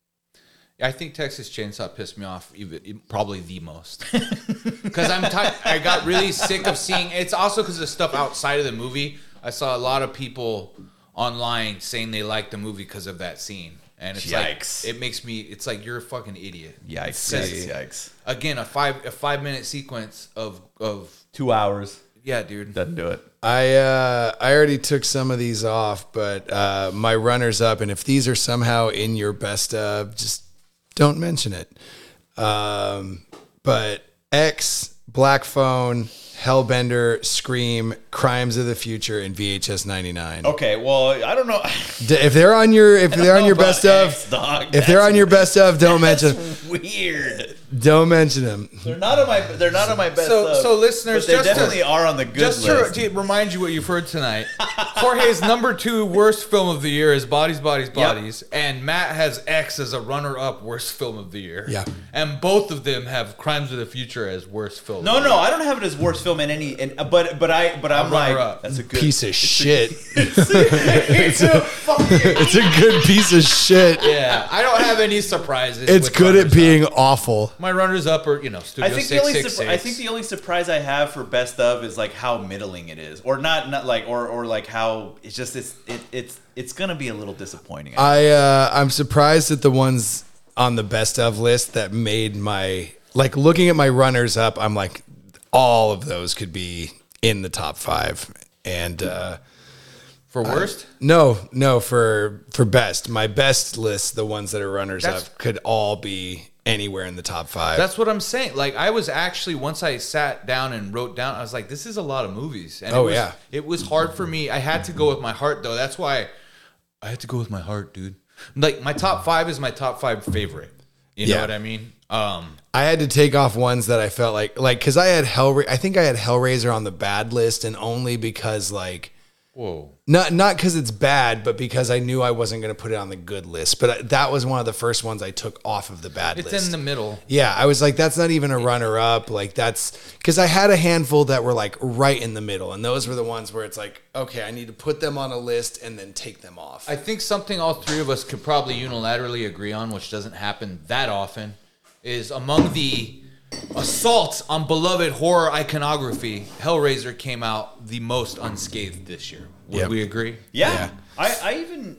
S4: I think Texas Chainsaw pissed me off even, probably the most. Because I'm ti I got really sick of seeing. It's also because of stuff outside of the movie. I saw a lot of people online saying they liked the movie because of that scene, and it's
S2: Yikes.
S4: like it makes me. It's like you're a fucking idiot.
S2: Yikes!
S4: See.
S2: Yikes! Yikes!
S4: Again, a five a five minute sequence of of
S2: Two hours
S4: yeah, dude.
S2: doesn't do it.
S3: I uh, I already took some of these off, but uh, my runners up, and if these are somehow in your best of, just don't mention it. Um, but X, Black Phone, Hellbender, Scream, Crimes of the Future, and V H S ninety-nine.
S2: Okay, well, I don't know.
S3: D- If they're on your if they're on your
S2: about
S3: best of,
S2: X, dog.
S3: if they're
S2: That's-
S3: on your best of, don't mention
S2: That's weird.
S3: don't mention them.
S2: They're not on my. They're not on my best.
S4: So-
S2: of,
S4: so listeners,
S2: but they
S4: just to-
S2: definitely are on the good
S4: Just to,
S2: list.
S4: to remind you what you've heard tonight, Jorge's number two worst film of the year is Bodies, Bodies, Bodies, and Matt has X as a runner-up worst film of the year.
S3: Yeah.
S4: And both of them have Crimes of the Future as worst film.
S2: No, no, I don't have it as worst film in any. In, but but I but I'm
S4: I'll
S2: like
S4: runner up.
S2: that's a good
S3: Piece of shit.
S2: it's a fucking.
S3: It's a good piece of shit.
S4: Yeah, I don't have any surprises.
S3: It's
S4: with
S3: good at
S4: runners-up.
S3: being awful.
S4: My runners-up are, you know, Studio
S2: I think the
S4: six
S2: only
S4: six
S2: surpri- I think the only surprise I have for best of is like how middling it is, or not not like or or like how it's just it's it, it's it's gonna be a little disappointing.
S3: I uh, I'm surprised at the ones on the best of list that made my like looking at my runners up. I'm like, all of those could be in the top five. And uh,
S4: For worst?
S3: no, no, for for best, my best list, the ones that are runners
S4: That's-
S3: up could all be anywhere in the top five.
S4: That's what I'm saying. Like, I was actually, once I sat down and wrote down, I was like, this is a lot of movies. And
S3: Oh,
S4: it was,
S3: yeah.
S4: It was hard for me. I had to go with my heart, though. That's why I had to go with my heart, dude. Like, my top five is my top five favorite. You know
S3: Yeah.
S4: what I mean? Um,
S3: I had to take off ones that I felt like, like, because I had Hellra- I think I had Hellraiser on the bad list, and only because, like,
S4: whoa.
S3: not not because it's bad, but because I knew I wasn't going to put it on the good list. But I, that was one of the first ones I took off of the bad
S4: It's
S3: list.
S4: in the middle.
S3: Yeah, I was like, that's not even a runner up. Like, that's because I had a handful that were like right in the middle. And those were the ones where it's like, okay, I need to put them on a list and then take them off.
S4: I think something all three of us could probably unilaterally agree on, which doesn't happen that often, is among the assaults on beloved horror iconography, Hellraiser came out the most unscathed this year. Would
S3: Yep.
S4: we agree?
S2: Yeah.
S3: Yeah.
S2: I, I even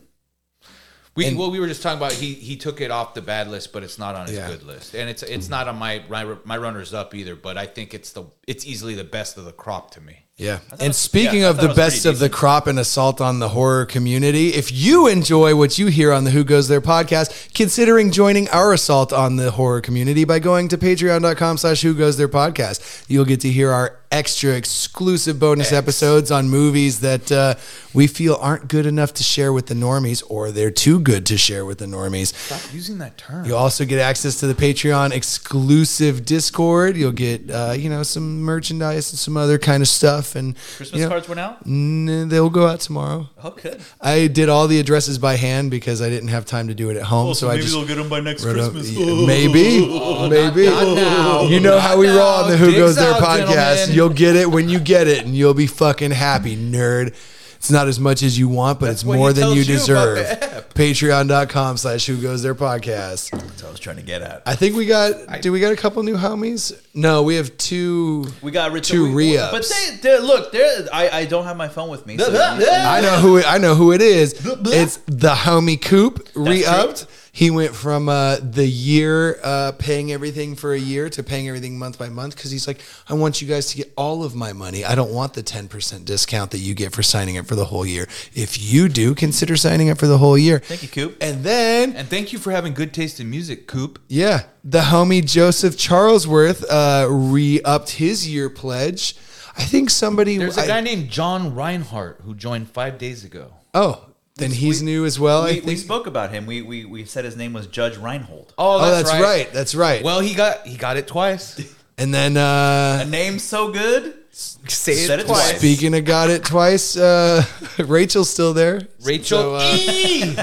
S4: We
S3: And-
S4: well, we were just talking about he he took it off the bad list, but it's not on his
S3: Yeah.
S4: good list, and it's it's not on my my, my runners up either. But I think it's the it's easily the best of the crop to me.
S3: Yeah.
S2: it
S3: And
S2: was-
S3: speaking
S2: yeah, I
S3: of
S2: thought
S3: the
S2: it was
S3: best
S2: pretty
S3: of the crop and assault on the horror community, if you enjoy what you hear on the Who Goes There podcast, considering joining our assault on the horror community by going to patreon.com slash Who Goes There podcast. You'll get to hear our extra exclusive bonus
S4: X.
S3: episodes on movies that uh, we feel aren't good enough to share with the normies, or they're too good to share with the normies.
S4: Stop using that term.
S3: You'll also get access to the Patreon exclusive Discord. You'll get, uh, you know, some merchandise and some other kind of stuff. And
S2: Christmas
S3: you know,
S2: cards went out.
S3: n- they'll go out tomorrow.
S2: Oh, good.
S3: I did all the addresses by hand because I didn't have time to do it at home.
S2: Oh,
S3: so,
S2: so
S3: I
S2: maybe
S3: just
S2: they'll get them by next
S3: wrote up-
S2: Christmas.
S3: Yeah, maybe, maybe.
S4: not now.
S3: You know how we
S4: Not
S3: roll on the
S4: now.
S3: Who Goes
S4: Digs
S3: There
S4: out,
S3: podcast.
S4: gentlemen.
S3: You'll get it when you get it, and you'll be fucking happy, nerd. It's not as much as you want, but it's
S4: what
S3: more
S4: he
S3: than
S4: tells
S3: you
S4: you
S3: deserve.
S4: about the app.
S3: Patreon.com slash Who Goes There podcast.
S2: That's what I was trying to get at.
S3: I think we got. Do we got a couple new homies? No, we have two.
S2: We got Rich
S3: Two
S2: we-
S3: re-ups.
S2: But they, they look, they're, I, I don't have my phone with me. So
S3: I know who. It, I know who it is. It's the homie Coop re-upped. He went from uh, the year uh, paying everything for a year to paying everything month by month because he's like, I want you guys to get all of my money. I don't want the ten percent discount that you get for signing up for the whole year. If you do, consider signing up for the whole year.
S2: Thank you, Coop.
S3: And then,
S4: And thank you for having good taste in music, Coop.
S3: yeah, the homie Joseph Charlesworth uh, re-upped his year pledge. I think somebody.
S4: There's a
S3: I-
S4: guy named John Reinhardt who joined five days ago.
S3: Oh, then he's new as well. I
S2: We,
S3: think.
S2: we spoke about him. We, we we said his name was Judge Reinhold.
S4: Oh,
S3: oh, that's right. That's right.
S4: Well, he got he got it twice.
S3: And then uh,
S2: A name so good.
S4: Say
S2: Said
S4: it
S2: it
S4: twice.
S2: twice.
S3: speaking of got it twice, uh, Rachel's still there.
S4: Rachel
S3: So, uh,
S4: E.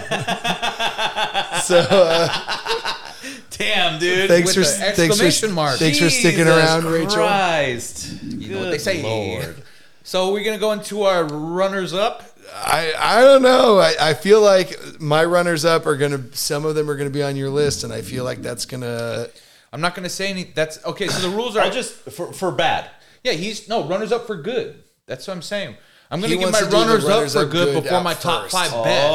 S3: so uh,
S2: Damn, dude.
S3: thanks
S4: With
S3: for
S4: the
S3: thanks
S4: exclamation
S3: for
S4: mark.
S3: thanks for sticking
S2: Jesus
S3: around, Rachel.
S2: Christ.
S4: You know what they say. Lord. So we're gonna go into our runners up.
S3: I I don't know. I, I feel like my runners up are gonna. Some of them are gonna be on your list, and I feel like that's gonna.
S4: I'm not gonna say any. That's okay. So the rules are
S2: I just for for bad.
S4: yeah. He's no runners up for good. That's what I'm saying. I'm gonna
S3: He
S4: give
S3: wants
S4: my
S3: to do the
S4: runners,
S3: runners
S4: up for
S3: up
S4: good,
S3: good
S4: before
S3: out
S4: my top
S3: first.
S4: five best.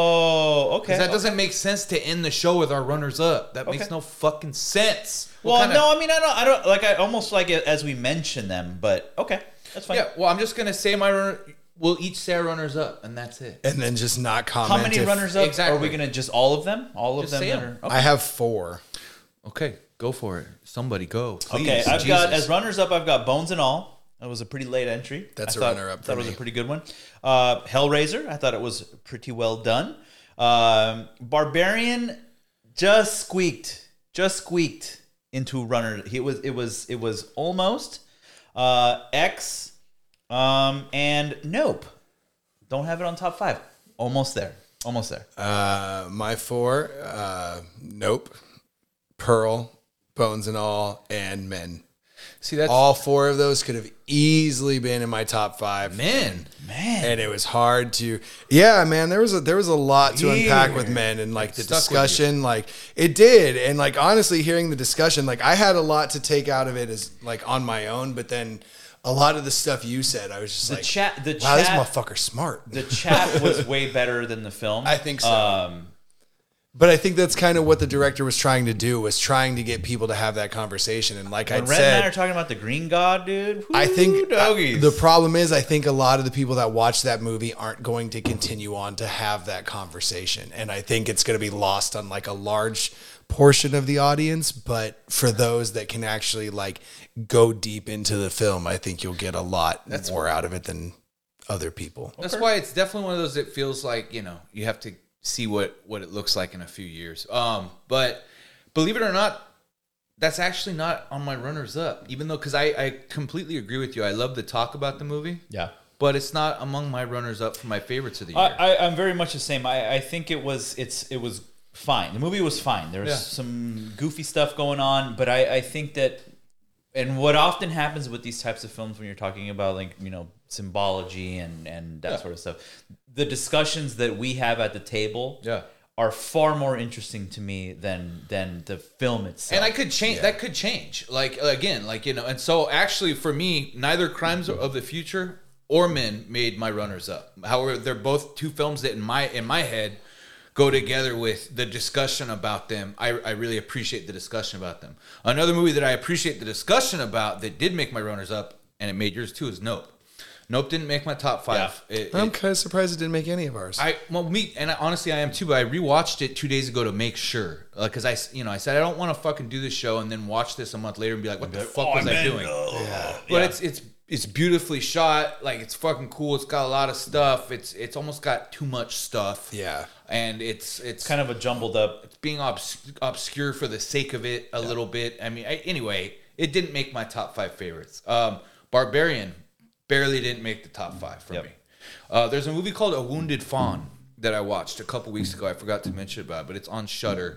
S2: Oh, okay.
S4: 'Cause that doesn't make sense to end the show with our runners up. That makes
S2: Okay.
S4: no fucking sense. What
S2: Well,
S4: kinda-
S2: no, I mean, I don't, I don't like. I almost like it as we mention them, but okay, that's fine.
S4: Yeah. Well, I'm just gonna say my runner. We'll each say our runners up, and that's it.
S3: And then just not comment.
S2: How many
S3: if-
S2: runners up?
S4: Exactly.
S2: Are we gonna just all of them? All of
S4: Just
S2: them
S4: say
S2: that
S4: 'em.
S2: are. Okay.
S3: I have four.
S4: Okay, go for it. Somebody go. Please.
S2: Okay, I've got
S4: Jesus.
S2: as runners up. I've got Bones and All. That was a pretty late entry.
S3: That's
S2: I
S3: a
S2: thought,
S3: runner-up for
S2: That was
S3: me.
S2: a pretty good one. Uh, Hellraiser. I thought it was pretty well done. Um, Barbarian just squeaked, just squeaked into runner. It was, it was, it was almost uh, X, um, and Nope. Don't have it on top five. Almost there. Almost there.
S3: Uh, my four. Uh, nope. Pearl, Bones and All, and Men.
S4: See that's
S3: All four of those could have easily been in my top five.
S4: men.
S2: Man.
S3: And it was hard to, yeah, man. There was a there was a lot to unpack with
S2: Weird.
S3: Men, and like the
S4: Stuck with
S3: discussion, like it did, and like honestly, hearing the discussion, like I had a lot to take out of it as like on my own, but then a lot of the stuff you said, I was just
S2: The
S3: like,
S2: chat. The
S3: wow, this
S2: chat.
S3: motherfucker's smart.
S2: The chat was way better than the film.
S3: I think so.
S2: Um,
S3: But I think that's kind of what the director was trying to do, was trying to get people to have that conversation. And like I
S2: when Red and I are
S3: said,
S2: talking about the Green God, dude.
S3: I think
S2: whoo, doggies.
S3: the problem is, I think a lot of the people that watch that movie aren't going to continue on to have that conversation. And I think it's going to be lost on like a large portion of the audience, but for those that can actually like go deep into the film, I think you'll get a lot That's more out of it than other people.
S4: That's why it's definitely one of those that feels like, you know, you have to see what, what it looks like in a few years. Um, but believe it or not, that's actually not on my runners up, even though, because I, I completely agree with you. I love the talk about the movie.
S2: Yeah.
S4: But it's not among my runners up for my favorites of the year.
S2: I, I, I'm very much the same. I, I think it was it's it was fine. The movie was fine. There was
S4: Yeah.
S2: some goofy stuff going on, but I, I think that, and what often happens with these types of films when you're talking about like, you know, symbology and, and that
S4: Yeah.
S2: sort of stuff, the discussions that we have at the table
S4: Yeah.
S2: are far more interesting to me than than the film itself.
S4: And I could change. That could change. Like again, like you know. And so actually, for me, neither Crimes of the Future or Men made my runners up. However, they're both two films that in my in my head go together with the discussion about them. I, I really appreciate the discussion about them. Another movie that I appreciate the discussion about that did make my runners up, and it made yours too, is Nope. Nope didn't make my top five.
S2: Yeah.
S4: It,
S3: I'm
S4: it,
S3: kind of surprised it didn't make any of ours.
S4: I well me and I, honestly I am too. But I rewatched it two days ago to make sure, because I you know I said I don't want to fucking do this show and then watch this a month later and be like, what the fuck
S2: oh,
S4: was I
S2: man,
S4: doing?
S3: yeah.
S4: But
S2: Yeah.
S4: it's it's it's beautifully shot. Like it's fucking cool. It's got a lot of stuff. It's it's almost got too much stuff.
S3: Yeah.
S4: And it's it's
S2: kind of a jumbled up.
S4: it's being obs- obscure for the sake of it a little bit. I mean, I, anyway, it didn't make my top five favorites. Um, Barbarian barely didn't make the top five for
S2: Yep.
S4: me. Uh, there's a movie called A Wounded Fawn that I watched a couple weeks ago. I forgot to mention about it, but it's on Shudder.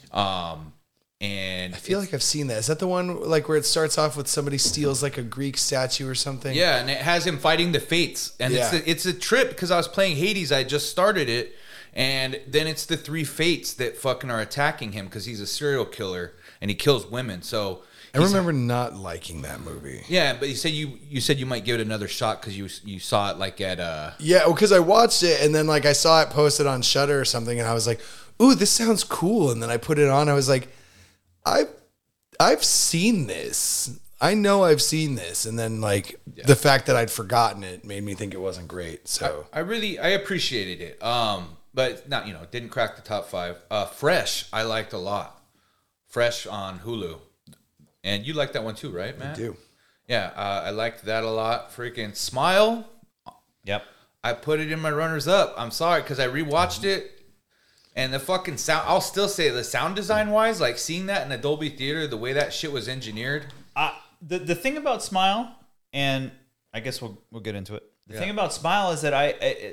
S4: Um, and
S3: I feel like I've seen that. Is that the one like where it starts off with somebody steals like a Greek statue or something?
S4: yeah, and it has him fighting the fates, and it's
S3: Yeah.
S4: a, it's a trip because I was playing Hades. I just started it, and then it's the three fates that fucking are attacking him because he's a serial killer and he kills women. So
S3: I remember not liking that movie.
S4: yeah, but you said you you said you might give it another shot because you you saw it like at uh
S3: Yeah, well, because I watched it and then like I saw it posted on Shudder or something, and I was like, "Ooh, this sounds cool." And then I put it on. I was like, "I, I've seen this. I know I've seen this." And then like the fact that I'd forgotten it made me think it wasn't great. So
S4: I really I appreciated it. Um, but not you know didn't crack the top five. Uh, Fresh I liked a lot. Fresh on Hulu, and you liked that one too, right, Matt?
S3: I do.
S4: Yeah, uh, I liked that a lot. Freaking Smile.
S2: Yep.
S4: I put it in my runners up. I'm sorry because I rewatched it, and the fucking sound. I'll still say the sound design wise, like seeing that in a Dolby theater, the way that shit was engineered.
S2: Uh, the the thing about Smile, and I guess we'll we'll get into it. The
S4: Yeah.
S2: thing about Smile is that I, I,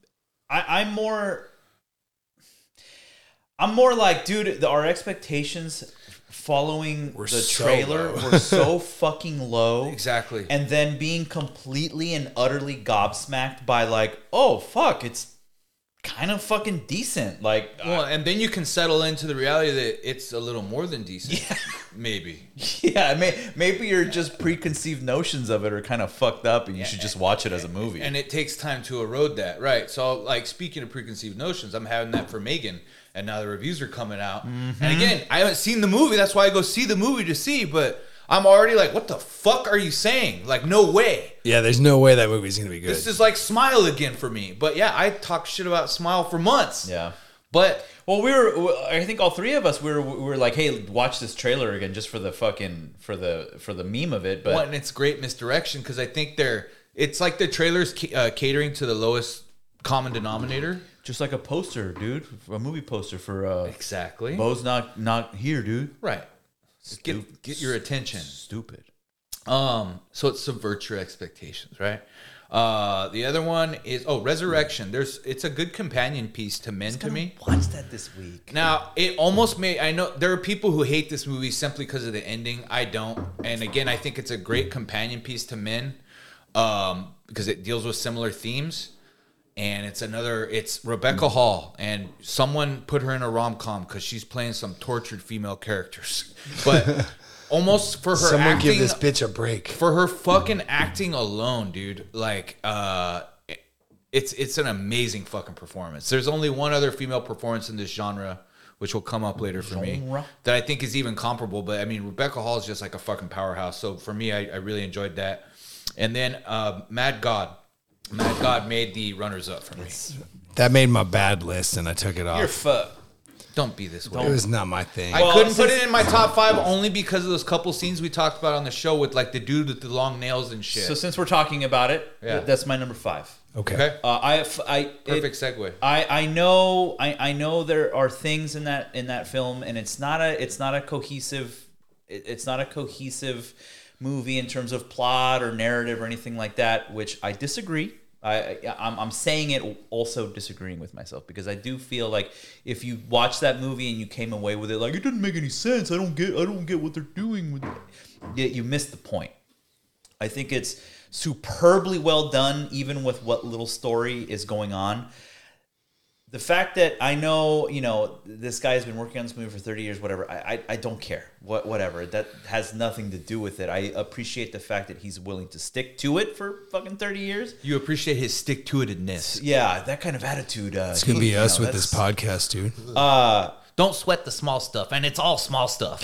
S2: I I'm more, I'm more like, dude, the, our expectations following
S3: We're
S2: the
S3: so
S2: trailer
S3: low.
S2: were so fucking low.
S4: Exactly.
S2: And then being completely and utterly gobsmacked by like, oh fuck, it's kind of fucking decent. Like,
S4: Well, and then you can settle into the reality that it's a little more than decent.
S2: Yeah.
S4: Maybe.
S2: yeah, may, maybe your just preconceived notions of it are kind of fucked up, and you should just watch it as a movie.
S4: And it takes time to erode that, right? So, like, speaking of preconceived notions, I'm having that for Megan, and now the reviews are coming out.
S2: Mm-hmm.
S4: And again, I haven't seen the movie. That's why I go see the movie to see, but I'm already like, what the fuck are you saying? Like, no way.
S3: Yeah, there's no way that movie's gonna be good.
S4: This is like Smile again for me. But yeah, I talk shit about Smile for months.
S2: yeah.
S4: But
S2: Well, we were. I think all three of us we were. We were like, "Hey, watch this trailer again, just for the fucking for the for the meme of it." But
S4: one, it's great misdirection because I think they're. It's like the trailer's ca- uh, catering to the lowest common denominator.
S2: just like a poster, dude, a movie poster for uh,
S4: Exactly.
S2: Bo's not not here, dude.
S4: Right. Just get get your attention.
S2: Stupid.
S4: Um, so it subverts your expectations, right? Uh, the other one is oh, Resurrection. There's it's a good companion piece to Men to Me.
S2: Watch that this week.
S4: Now it almost made. I know there are people who hate this movie simply because of the ending. I don't. And again, I think it's a great companion piece to Men, um, because it deals with similar themes. And it's another. It's Rebecca Hall, and someone put her in a rom com because she's playing some tortured female characters, but. Almost for her
S3: Someone
S4: acting,
S3: give this bitch a break.
S4: for her fucking acting alone, dude. Like, uh, it's it's an amazing fucking performance. There's only one other female performance in this genre, which will come up later for me,
S2: Genre?
S4: that I think is even comparable. But I mean, Rebecca Hall is just like a fucking powerhouse. So for me, I, I really enjoyed that. And then uh, Mad God, Mad God made the runners up for me.
S3: That made my bad list, and I took it off.
S2: You're fucked.
S4: Don't be this way.
S3: It was not my thing.
S4: I
S2: Well,
S4: couldn't put
S2: since-
S4: it in my top five only because of those couple scenes we talked about on the show with like the dude with the long nails and shit.
S2: So since we're talking about it,
S4: Yeah.
S2: that's my number five.
S3: okay.
S4: okay,
S2: Uh, I, I,
S4: perfect
S2: it,
S4: segue.
S2: I, I know I, I know there are things in that in that film, and it's not a it's not a cohesive it, it's not a cohesive movie in terms of plot or narrative or anything like that, which I disagree. I, I I'm, I'm saying it also disagreeing with myself, because I do feel like if you watch that movie and you came away with it like it doesn't make any sense, I don't get I don't get what they're doing with it, you, you missed the point. I think it's superbly well done, even with what little story is going on. The fact that I know, you know, this guy has been working on this movie for thirty years, whatever, I, I, I don't care. What, whatever. That has nothing to do with it. I appreciate the fact that he's willing to stick to it for fucking thirty years.
S4: You appreciate his stick-to-itedness.
S2: Yeah, that kind of attitude. Uh,
S3: It's gonna be
S2: you
S3: us
S2: know,
S3: with this
S2: that's-
S3: podcast, dude.
S2: Uh,
S4: Don't sweat the small stuff, and it's all small stuff.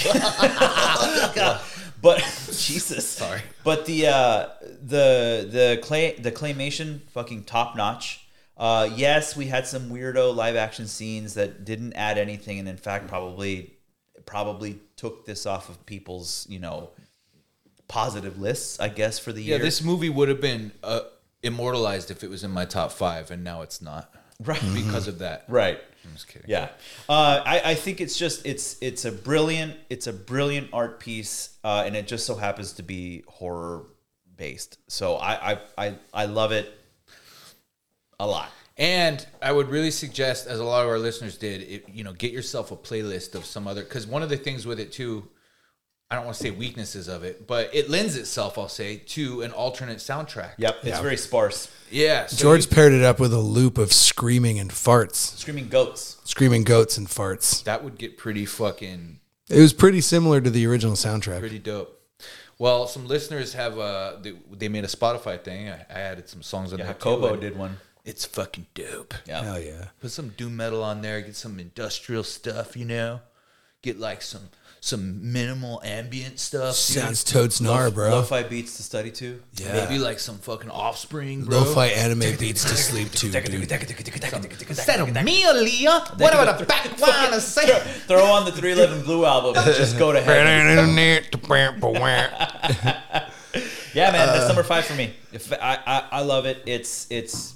S2: But Jesus,
S4: Sorry.
S2: But the uh, the the clay the claymation fucking top notch. Uh, yes, we had some weirdo live action scenes that didn't add anything, and in fact, probably probably took this off of people's you know positive lists, I guess, for the
S4: Yeah,
S2: year.
S4: this movie would have been uh, immortalized if it was in my top five, and now it's not.
S2: Right.
S4: Because of that.
S2: right.
S4: I'm just kidding.
S2: Yeah, uh, I, I think it's just it's it's a brilliant it's a brilliant art piece, uh, and it just so happens to be horror based. So I I, I, I love it a lot.
S4: And I would really suggest, as a lot of our listeners did, it, you know, get yourself a playlist of some other, because one of the things with it too, I don't want to say weaknesses of it, but it lends itself, I'll say, to an alternate soundtrack.
S2: Yep, it's
S3: Yeah.
S2: very sparse.
S4: Yeah. So
S3: George
S4: you-
S3: paired it up with a loop of screaming and farts,
S2: Screaming goats.
S3: screaming goats and farts.
S4: that would get pretty fucking
S3: It was pretty similar to the original soundtrack.
S4: pretty dope. Well, some listeners have uh they, they made a Spotify thing. I, I added some songs on
S2: Yeah,
S4: there. too,
S2: Kobo
S4: and
S2: did one.
S4: It's fucking dope.
S2: Yeah.
S3: Hell yeah.
S4: Put some doom metal on there. Get some industrial stuff. You know, get like some some minimal ambient stuff. dude.
S3: Sounds totes gnar, bro.
S2: Lo-fi beats to study to.
S3: Yeah.
S4: Maybe like some fucking Offspring, bro.
S3: Lo-fi anime beats to sleep to, dude.
S4: Instead of me, Aaliyah, what about the back line to say?
S2: Throw on the three eleven Blue album and just go to heaven. Yeah, man, that's number five for me. If I, I I love it. It's it's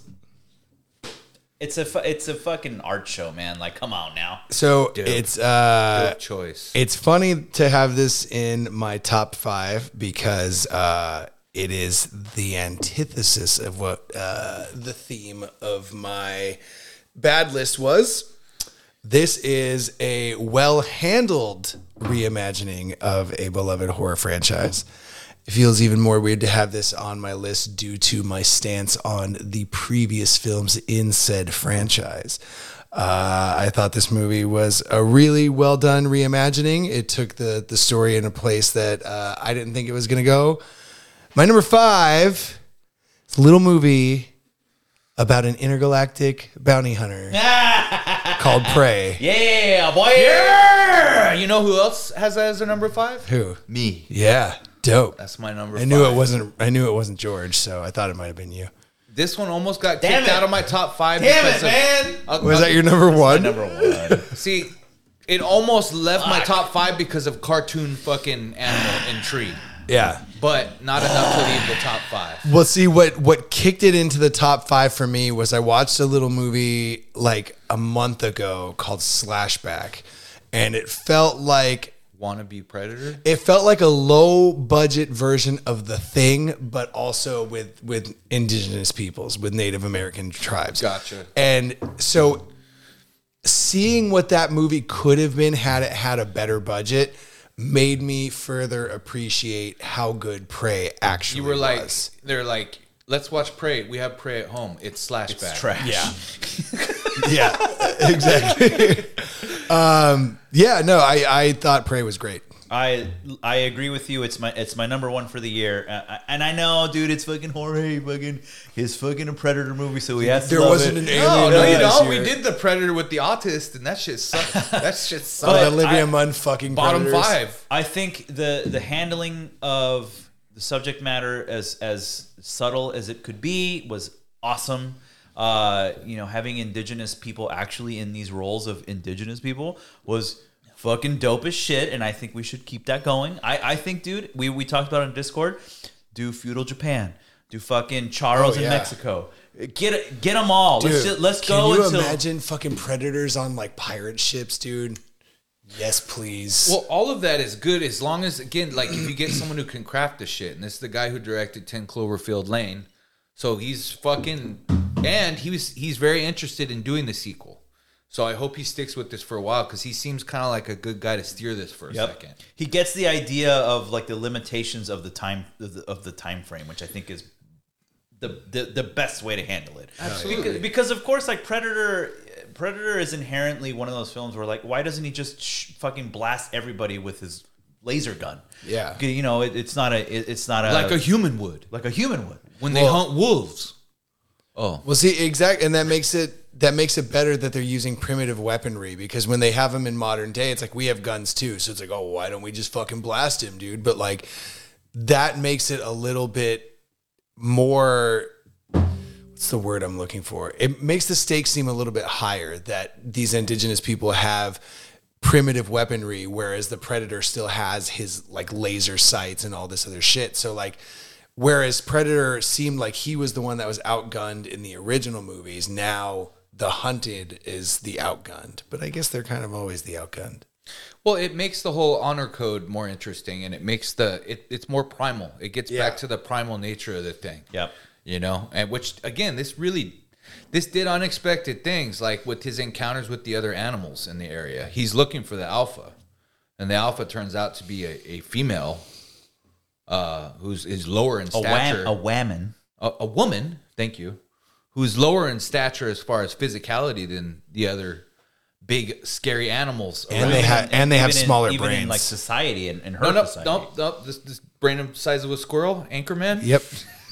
S2: it's a fu- it's a fucking art show, man. Like, come on now.
S3: So
S4: Dude.
S3: it's uh
S4: Good choice.
S3: it's funny to have this in my top five because uh it is the antithesis of what uh the theme of my bad list was. This is a well-handled reimagining of a beloved horror franchise. It feels even more weird to have this on my list due to my stance on the previous films in said franchise. Uh, I thought this movie was a really well done reimagining. It took the the story in a place that uh, I didn't think it was going to go. My number five is a little movie about an intergalactic bounty hunter called Prey.
S2: Yeah, boy.
S4: Yeah! You know who else has that as a number five?
S3: Who?
S4: Me.
S3: Yeah, dope.
S4: That's my number
S3: I
S4: five.
S3: knew it wasn't. I knew it wasn't George, so I thought it might have been you.
S4: This one almost got
S2: Damn
S4: kicked
S2: it.
S4: out of my top five.
S2: Damn
S4: because
S2: it, man.
S4: Of, uh,
S3: Was
S4: uh,
S3: that your number one?
S2: Number one.
S4: See, it almost left my top five because of cartoon fucking animal and tree,
S3: Yeah.
S4: but not enough to leave the top five.
S3: Well, see what what kicked it into the top five for me was I watched a little movie like a month ago called Slashback, and it felt like
S4: Wannabe Predator.
S3: it felt like a low budget version of The Thing, but also with with indigenous peoples, with Native American tribes.
S4: Gotcha.
S3: And so, seeing what that movie could have been had it had a better budget made me further appreciate how good Prey actually
S4: You were like,
S3: was.
S4: they're like, let's watch Prey. We have Prey at home. It's Slashback.
S2: It's trash.
S3: Yeah. Yeah, exactly. um, yeah, no, I, I thought Prey was great.
S2: I I agree with you. It's my it's my number one for the year, uh, and I know, dude. It's fucking Jorge. Fucking his fucking a Predator movie, so he has to
S3: There
S2: love
S3: wasn't
S2: it.
S3: an alien
S4: No, no,
S3: movie
S4: you
S3: this
S4: don't. We
S3: year.
S4: did the Predator with the autist, and that shit sucked. That shit
S3: Oh,
S4: sucked.
S3: the
S2: But
S3: Olivia
S2: I-
S3: Munn fucking
S4: Bottom
S3: Predators.
S4: five.
S2: I think the the handling of the subject matter, as as subtle as it could be, was awesome. uh, you know, having indigenous people actually in these roles of indigenous people was fucking dope as shit, and I think we should keep that going. I, I think, dude, we, we talked about it on Discord, do feudal Japan, do fucking Charros
S3: Oh, yeah.
S2: in Mexico. Get get them all.
S3: Dude,
S2: let's just, let's
S3: can
S2: go
S3: you
S2: until
S3: imagine fucking predators on like pirate ships, dude? Yes, please.
S4: Well, all of that is good as long as, again, like if you get someone who can craft the shit, and this is the guy who directed ten Cloverfield Lane, so he's fucking, and he was he's very interested in doing the sequel. So I hope he sticks with this for a while because he seems kind of like a good guy to steer this for a
S2: Yep.
S4: second.
S2: He gets the idea of like the limitations of the time of the, of the time frame, which I think is the the, the best way to handle it.
S4: Absolutely.
S2: Because, because of course, like Predator, Predator is inherently one of those films where like, why doesn't he just sh- fucking blast everybody with his laser gun?
S3: Yeah.
S2: You know, it, it's not a it, it's not a
S4: Like a human would
S2: like a human would.
S4: when they
S3: Well-
S4: hunt wolves. Oh,
S3: Well, see, exact, and that makes it that makes it better that they're using primitive weaponry because when they have them in modern day, it's like we have guns too. So it's like, oh, why don't we just fucking blast him, dude? But like, that makes it a little bit more. What's the word I'm looking for? It makes the stakes seem a little bit higher that these indigenous people have primitive weaponry, whereas the predator still has his like laser sights and all this other shit. So like. Whereas Predator seemed like he was the one that was outgunned in the original movies, now the hunted is the outgunned. But I guess they're kind of always the outgunned.
S4: well, it makes the whole honor code more interesting, and it makes the it, it's more primal. It gets
S3: Yeah.
S4: back to the primal nature of the thing.
S2: Yep.
S4: You know, and which again, this really, this did unexpected things like with his encounters with the other animals in the area. He's looking for the alpha, and the alpha turns out to be a, a female, uh, who's is lower in
S2: A wham,
S4: stature,
S2: a whammon.
S4: a, a woman. Thank you, who's lower in stature as far as physicality than the other big scary animals.
S3: And
S4: around.
S3: they ha- and they have
S2: even in-
S3: smaller
S2: even in
S3: brains.
S2: like society and, and her
S4: no, no,
S2: society.
S4: no, no. This, this brain the size of a squirrel, Anchorman.
S3: Yep.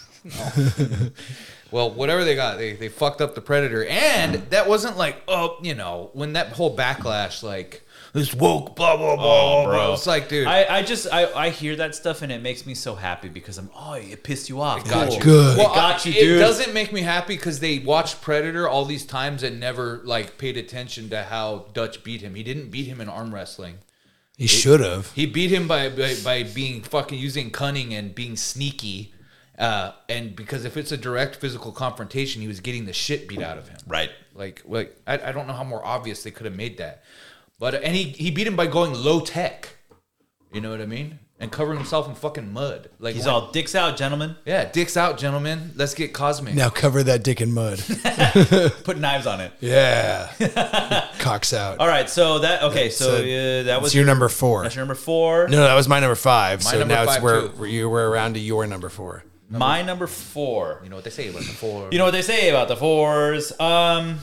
S4: Well, whatever they got, they they fucked up the Predator, and that wasn't like, oh, you know, when that whole backlash, like this woke, blah blah blah,
S2: Oh,
S4: blah.
S2: bro.
S4: It's like, dude,
S2: I, I just I, I hear that stuff and it makes me so happy because I'm oh it pissed you off.
S4: got
S2: Cool.
S4: you.
S3: Good.
S4: Well,
S2: It got
S4: I-
S2: you,
S4: It
S2: dude.
S4: doesn't make me happy because they watched Predator all these times and never like paid attention to how Dutch beat him. He didn't beat him in arm wrestling.
S3: He should have.
S4: He beat him by, by by being fucking using cunning and being sneaky. Uh, and because if it's a direct physical confrontation, he was getting the shit beat out of him.
S2: Right.
S4: Like, like I, I don't know how more obvious they could have made that. But and he, he beat him by going low tech. You know what I mean? And covering himself in fucking mud. Like
S2: He's
S4: when-
S2: all dicks out, gentlemen.
S4: yeah, dicks out, gentlemen. Let's get cosmic.
S3: Now cover that dick in mud.
S2: Put knives on it.
S3: Yeah. Cocks out.
S2: All right, so that okay, so
S3: So
S2: uh, that was
S3: It's your number four.
S2: That's your number four.
S3: No, that was my number five.
S4: My
S3: so
S4: number
S3: now it's
S4: five,
S3: where,
S4: too.
S3: where you were around to your number four.
S2: My number four.
S4: You know what they say about the four.
S2: You know what they say about the fours? Um,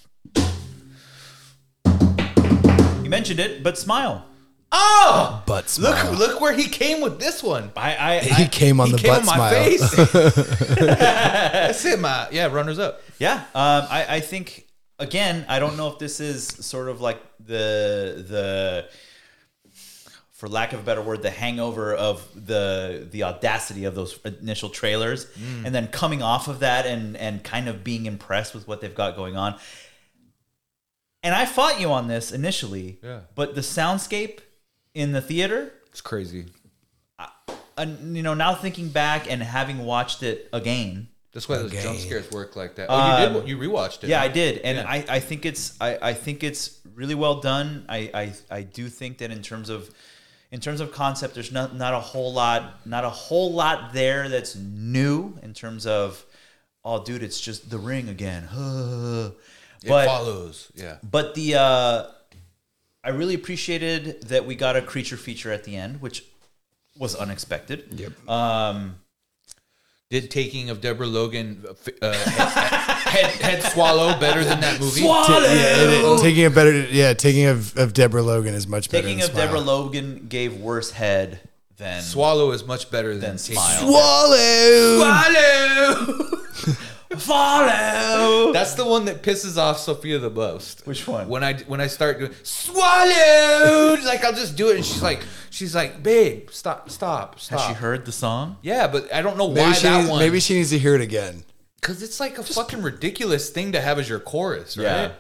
S2: you mentioned it, but Smile.
S4: Oh,
S3: Butt smile.
S4: look look where he came with this one.
S2: I, I,
S3: He
S2: I
S3: came on
S4: He
S3: the
S4: came
S3: butt
S4: on my
S3: smile.
S4: face. That's it, my yeah. Runners up.
S2: yeah. Um, I, I think again. I don't know if this is sort of like the the, for lack of a better word, the hangover of the the audacity of those initial trailers, and then coming off of that and and kind of being impressed with what they've got going on. And I fought you on this initially,
S4: Yeah.
S2: but the soundscape in the theater,
S4: It's crazy.
S2: and you know, now thinking back and having watched it again,
S4: That's why those
S3: Okay.
S4: jump scares work like that. Oh, you
S2: Um,
S4: did. You rewatched it.
S2: yeah,
S4: huh?
S2: I did, and
S4: Yeah.
S2: I, I think it's I, I think it's really well done. I, I I do think that in terms of in terms of concept, there's not not a whole lot not a whole lot there that's new in terms of oh, dude, it's just The Ring again.
S4: It
S2: but
S4: follows. Yeah.
S2: but the uh, I really appreciated that we got a creature feature at the end, which was unexpected.
S3: Yep.
S2: Um,
S4: Did Taking of Deborah Logan uh, head, head swallow better than that movie?
S2: Swallow!
S3: Yeah, it- it- taking a better, yeah, taking of, of Deborah Logan is much better.
S2: Taking
S3: than
S2: of
S3: Smile.
S2: Deborah Logan gave worse head than
S4: Swallow is much better than
S2: Then
S4: Taking-
S2: Smile.
S3: Swallow.
S4: Swallow.
S2: Follow.
S4: That's the one that pisses off Sophia the most.
S2: Which one?
S4: When I when I start doing swallowed, like I'll just do it, and she's like, she's like, babe, stop, stop, stop.
S2: Has she heard the song?
S4: Yeah, but I don't know
S3: Maybe
S4: why
S3: she,
S4: that
S3: needs,
S4: one.
S3: maybe she needs to hear it again.
S4: Because it's like a fucking ridiculous thing to have as your chorus, right?
S2: Yeah.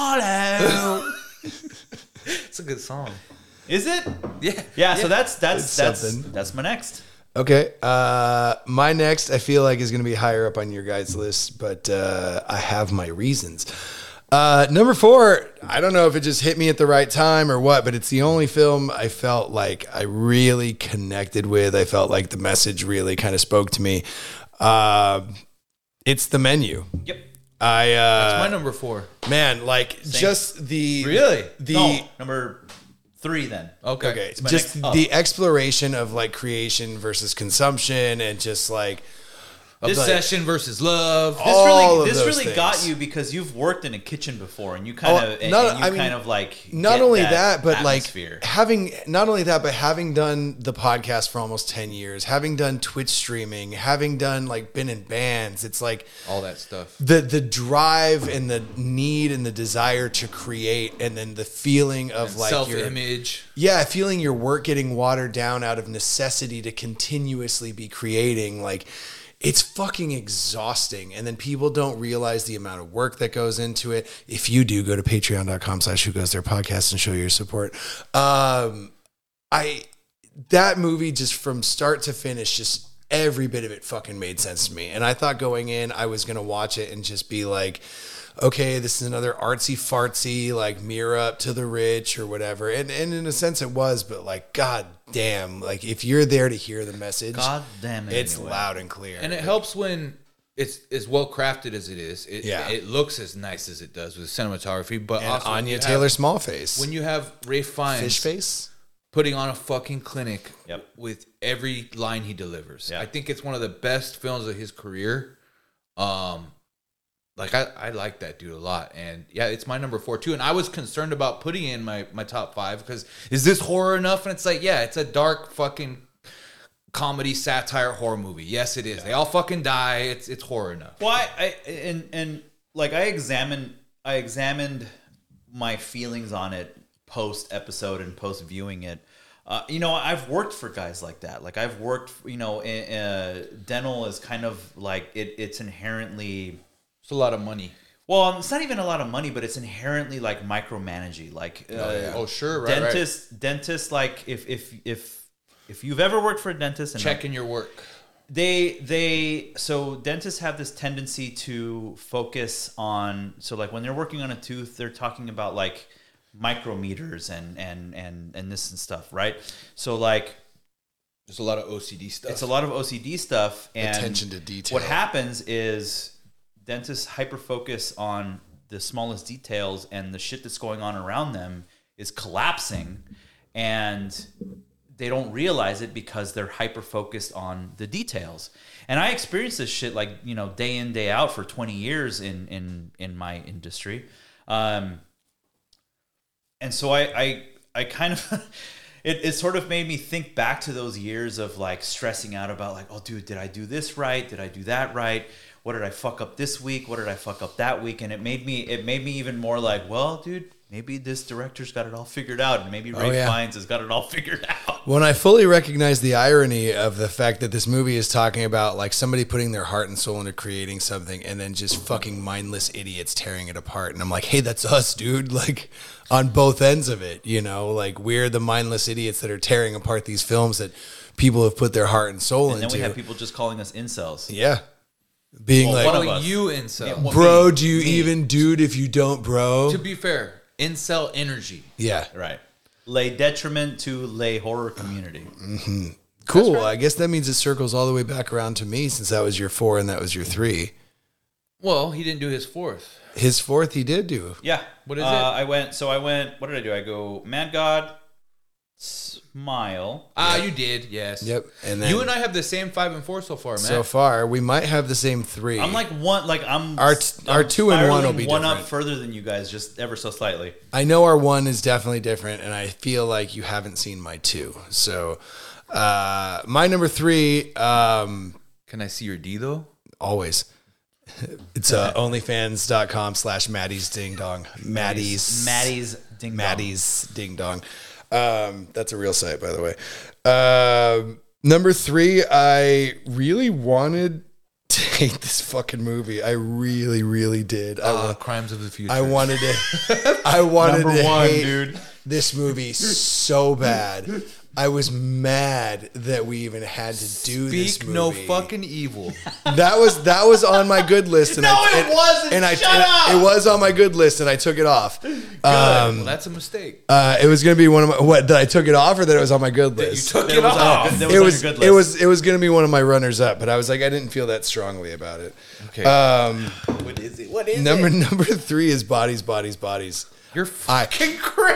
S2: Follow.
S4: It's a good song.
S2: Is it?
S4: Yeah.
S2: Yeah. So that's that's
S3: It's
S2: that's
S3: something.
S2: that's my next.
S3: Okay. Uh, my next, I feel like, is going to be higher up on your guys' list, but uh, I have my reasons. Uh, number four, I don't know if it just hit me at the right time or what, but it's the only film I felt like I really connected with. I felt like the message really kind of spoke to me. Uh, it's The Menu.
S2: Yep.
S3: I uh,
S4: That's my number four.
S3: man, like just the
S4: Really?
S3: the
S2: No, number three then.
S4: Okay.
S3: okay,
S2: my
S3: just
S2: next up.
S3: the exploration of like creation versus consumption and just like
S4: Obsession versus love.
S2: This
S3: All
S2: really
S3: of
S2: this
S3: those
S2: really got
S3: things.
S2: you because you've worked in a kitchen before and you kind
S3: Oh,
S2: of and,
S3: not-
S2: and you
S3: I mean,
S2: kind of like
S3: not
S2: get
S3: only that, but
S2: atmosphere.
S3: like having not only that, but having done the podcast for almost ten years, having done Twitch streaming, having done like been in bands, it's like
S4: All that stuff.
S3: the the drive and the need and the desire to create, and then the feeling of like your
S4: Self-image.
S3: yeah, feeling your work getting watered down out of necessity to continuously be creating, like it's fucking exhausting. And then people don't realize the amount of work that goes into it. If you do, go to patreon.com slash who goes there podcast and show your support. Um, I, that movie just from start to finish, just every bit of it fucking made sense to me. And I thought going in, I was going to watch it and just be like, okay, this is another artsy fartsy, like Mirror Up to the Rich or whatever. And and in a sense it was, but like, God damn, like if you're there to hear the message,
S2: God damn it,
S3: it's
S2: anyway.
S3: loud and clear.
S4: And it helps when it's as well crafted as it is. It,
S3: Yeah.
S4: it looks as nice as it does with cinematography. But
S3: and
S4: also when
S3: Anya
S4: you
S3: Taylor
S4: have,
S3: Smallface.
S4: when you have Ray Fiennes
S3: Fish face?
S4: putting on a fucking clinic
S2: Yep.
S4: with every line he delivers.
S2: Yeah.
S4: I think it's one of the best films of his career. Um, like I, I like that dude a lot, and yeah, it's my number four too. And I was concerned about putting in my my top five because is this horror enough? And it's like, yeah, it's a dark fucking comedy satire horror movie. Yes, it is. Yeah. They all fucking die. It's it's horror enough.
S2: Well, I, I and and like I examined I examined my feelings on it post episode and post viewing it. Uh, you know, I've worked for guys like that. Like I've worked, you know, uh, dental is kind of like it. It's inherently
S4: It's a lot of money.
S2: well, it's not even a lot of money, but it's inherently like micromanaging. Like uh,
S4: Oh, yeah. Oh, sure, right,
S2: dentist, right. dentist. Like if if if if you've ever worked for a dentist and
S4: Checking your work.
S2: they they so dentists have this tendency to focus on so like when they're working on a tooth they're talking about like micrometers and and and and this and stuff, right? So like
S4: There's a lot of O C D stuff.
S2: it's a lot of O C D stuff and
S3: Attention to detail.
S2: what happens is dentists hyper focus on the smallest details and the shit that's going on around them is collapsing and they don't realize it because they're hyper focused on the details. And I experienced this shit like, you know, day in, day out for twenty years in, in, in my industry. Um, and so I, I, I kind of, it, it sort of made me think back to those years of like stressing out about like, oh dude, did I do this right? Did I do that right? What did I fuck up this week? What did I fuck up that week? And it made me, it made me even more like, well, dude, maybe this director's got it all figured out, and maybe Ray
S3: Oh, yeah.
S2: Fiennes has got it all figured out.
S3: When I fully recognize the irony of the fact that this movie is talking about like somebody putting their heart and soul into creating something and then just fucking mindless idiots tearing it apart. And I'm like, hey, that's us, dude. Like on both ends of it, you know, like we're the mindless idiots that are tearing apart these films that people have put their heart and soul
S2: And then
S3: into.
S2: we have people just calling us incels.
S3: yeah. Being
S2: Well, one
S3: like,
S2: of
S4: Calling
S2: us.
S4: you incel.
S2: Yeah, well,
S3: bro,
S2: me.
S3: do you
S2: Me.
S3: even dude if you don't, bro?
S4: To be fair, incel energy.
S3: Yeah.
S2: Right. Lay detriment to lay horror community.
S3: Cool. I guess that means it circles all the way back around to me since that was your four and that was your three.
S4: Well, he didn't do his fourth.
S3: His fourth he did do.
S2: Yeah.
S4: What is
S2: uh,
S4: it?
S2: I went, so I went, what did I do? I go, Mad God, Smile.
S4: Ah, you did, yes.
S3: Yep. And then
S4: You and I have the same five and four so far, man.
S3: so far we might have the same three.
S2: I'm like one, like I'm.
S3: Our t-
S2: I'm
S3: our two and one will
S2: spiraling
S3: be
S2: one up
S3: different.
S2: further than you guys, just ever so slightly.
S3: I know our one is definitely different, and I feel like you haven't seen my two. So uh, my number three, um,
S4: Can I see your D though?
S3: always. It's uh, onlyfans.com slash Maddie's Ding Dong. Maddie's
S2: Maddie's Ding Dong.
S3: Maddie's Ding Dong. Um, that's a real site, by the way. Um, number three, I really wanted to hate this fucking movie. I really, really did. I,
S4: Uh,
S3: wa-
S4: Crimes of the Future.
S3: I wanted to. I wanted
S2: Number
S3: to
S2: one,
S3: hate
S2: dude.
S3: this movie so bad. I was mad that we even had to do this
S4: Speak
S3: movie.
S4: no fucking evil.
S3: That was that was on my good list. And
S2: No,
S3: I,
S2: it
S3: and,
S2: wasn't.
S3: And I,
S2: Shut
S3: and
S2: up.
S3: It was on my good list, and I took it off. Um,
S4: well, that's a mistake.
S3: uh, it was going to be one of my what that I took it off, or that it was on my good
S4: You
S3: list.
S4: took
S2: It
S4: it
S2: was on
S4: off.
S2: your good- that
S3: it
S2: on
S3: was
S2: your good
S3: it
S2: list.
S3: was it was going to be one of my runners up, but I was like I didn't feel that strongly about it.
S4: Okay.
S3: Um,
S2: What is it? What is
S3: number
S2: it?
S3: number three is Bodies, Bodies, Bodies.
S4: You're
S3: I-
S4: fucking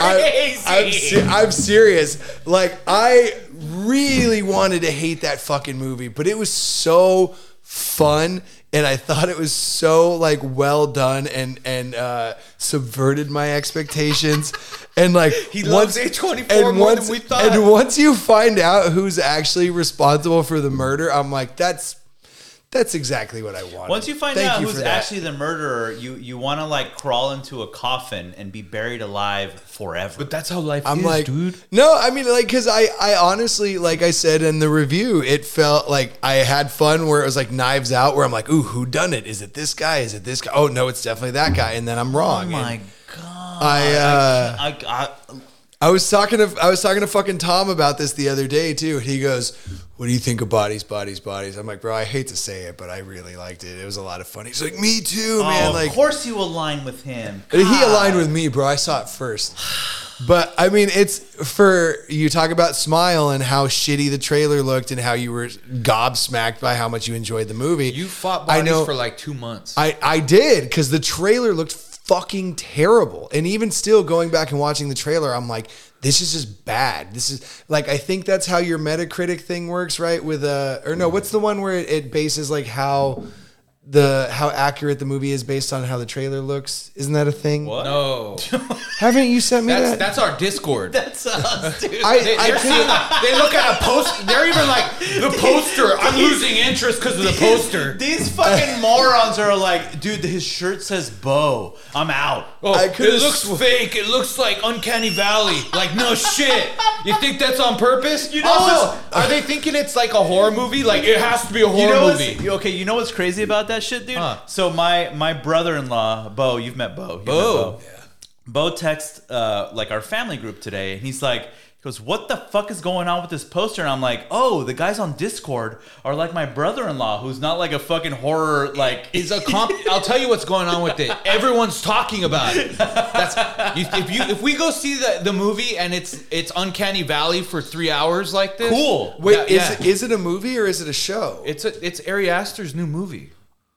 S3: I,
S4: crazy.
S3: I'm, se- I'm serious. Like, I really wanted to hate that fucking movie, but it was so fun, and I thought it was so like well done, and and uh, subverted my expectations. And like
S4: He loves A twenty-four
S3: and
S4: more
S3: once,
S4: than we thought.
S3: And once you find out who's actually responsible for the murder, I'm like, that's that's exactly what I wanted.
S2: Once you find
S3: Thank
S2: out
S3: you
S2: who's
S3: for that.
S2: actually the murderer, you you want to like crawl into a coffin and be buried alive forever.
S4: But that's how life
S3: I'm
S4: is,
S3: like,
S4: dude.
S3: no, I mean, like, because I, I honestly, like I said in the review, it felt like I had fun where it was like Knives Out, where I'm like, ooh, who done it? Is it this guy? Is it this guy? Oh no, it's definitely that guy, and then I'm
S2: oh
S3: wrong.
S2: my
S3: And
S2: god!
S3: I, uh,
S2: I, I, I,
S3: I was talking to I was talking to fucking Tom about this the other day too, and he goes, "What do you think of Bodies, Bodies, Bodies?" I'm like, bro, I hate to say it, but I really liked it. It was a lot of fun. He's like, me too, man.
S2: oh,
S3: Like,
S2: of course you align with him.
S3: he
S2: God.
S3: aligned with me, bro. I saw it first. But I mean, it's for you talk about Smile and how shitty the trailer looked and how you were gobsmacked by how much you enjoyed the movie.
S4: You fought
S3: I
S4: bodies
S3: know-
S4: for like two months.
S3: I, I did because the trailer looked fucking terrible. And even still going back and watching the trailer, I'm like, this is just bad. This is like, I think that's how your Metacritic thing works, right? With uh or no, what's the one where it, it bases like how the how accurate the movie is based on how the trailer looks? Isn't that a thing?
S2: What?
S4: no,
S3: Haven't you sent me
S4: that's
S3: that?
S4: that's our Discord.
S2: That's us, dude.
S3: I,
S4: They,
S3: I
S4: they're
S3: couldn't-
S4: seeing- they look at a post. They're even like the poster. I'm losing interest because of the poster.
S2: These fucking morons are like, dude, his shirt says Bo. I'm out.
S4: Oh,
S3: I
S4: it
S3: could've
S4: looks
S3: sw-
S4: fake. It looks like Uncanny Valley. Like no shit. You think that's on purpose?
S2: You know
S4: also,
S2: what's-
S4: are they thinking it's like a horror movie? Like it has to be a horror
S2: You know
S4: movie.
S2: what's, okay, you know what's crazy about that shit, dude?
S4: Huh.
S2: So my my brother-in-law, Bo, you've met Bo. You've
S4: Bo.
S2: met Bo. Bo texts uh, like our family group today, and he's like, he goes, "What the fuck is going on with this poster?" And I'm like, "Oh, the guys on Discord are like my brother-in-law, who's not like a fucking horror like."
S4: Is a comp. I'll tell you what's going on with it. Everyone's talking about it. That's you, if you if we go see the, the movie and it's it's Uncanny Valley for three hours like this.
S2: Cool.
S3: Wait,
S4: Yeah,
S3: is
S4: yeah.
S3: it, is it a movie or is it a show?
S4: It's a it's Ari Aster's new movie.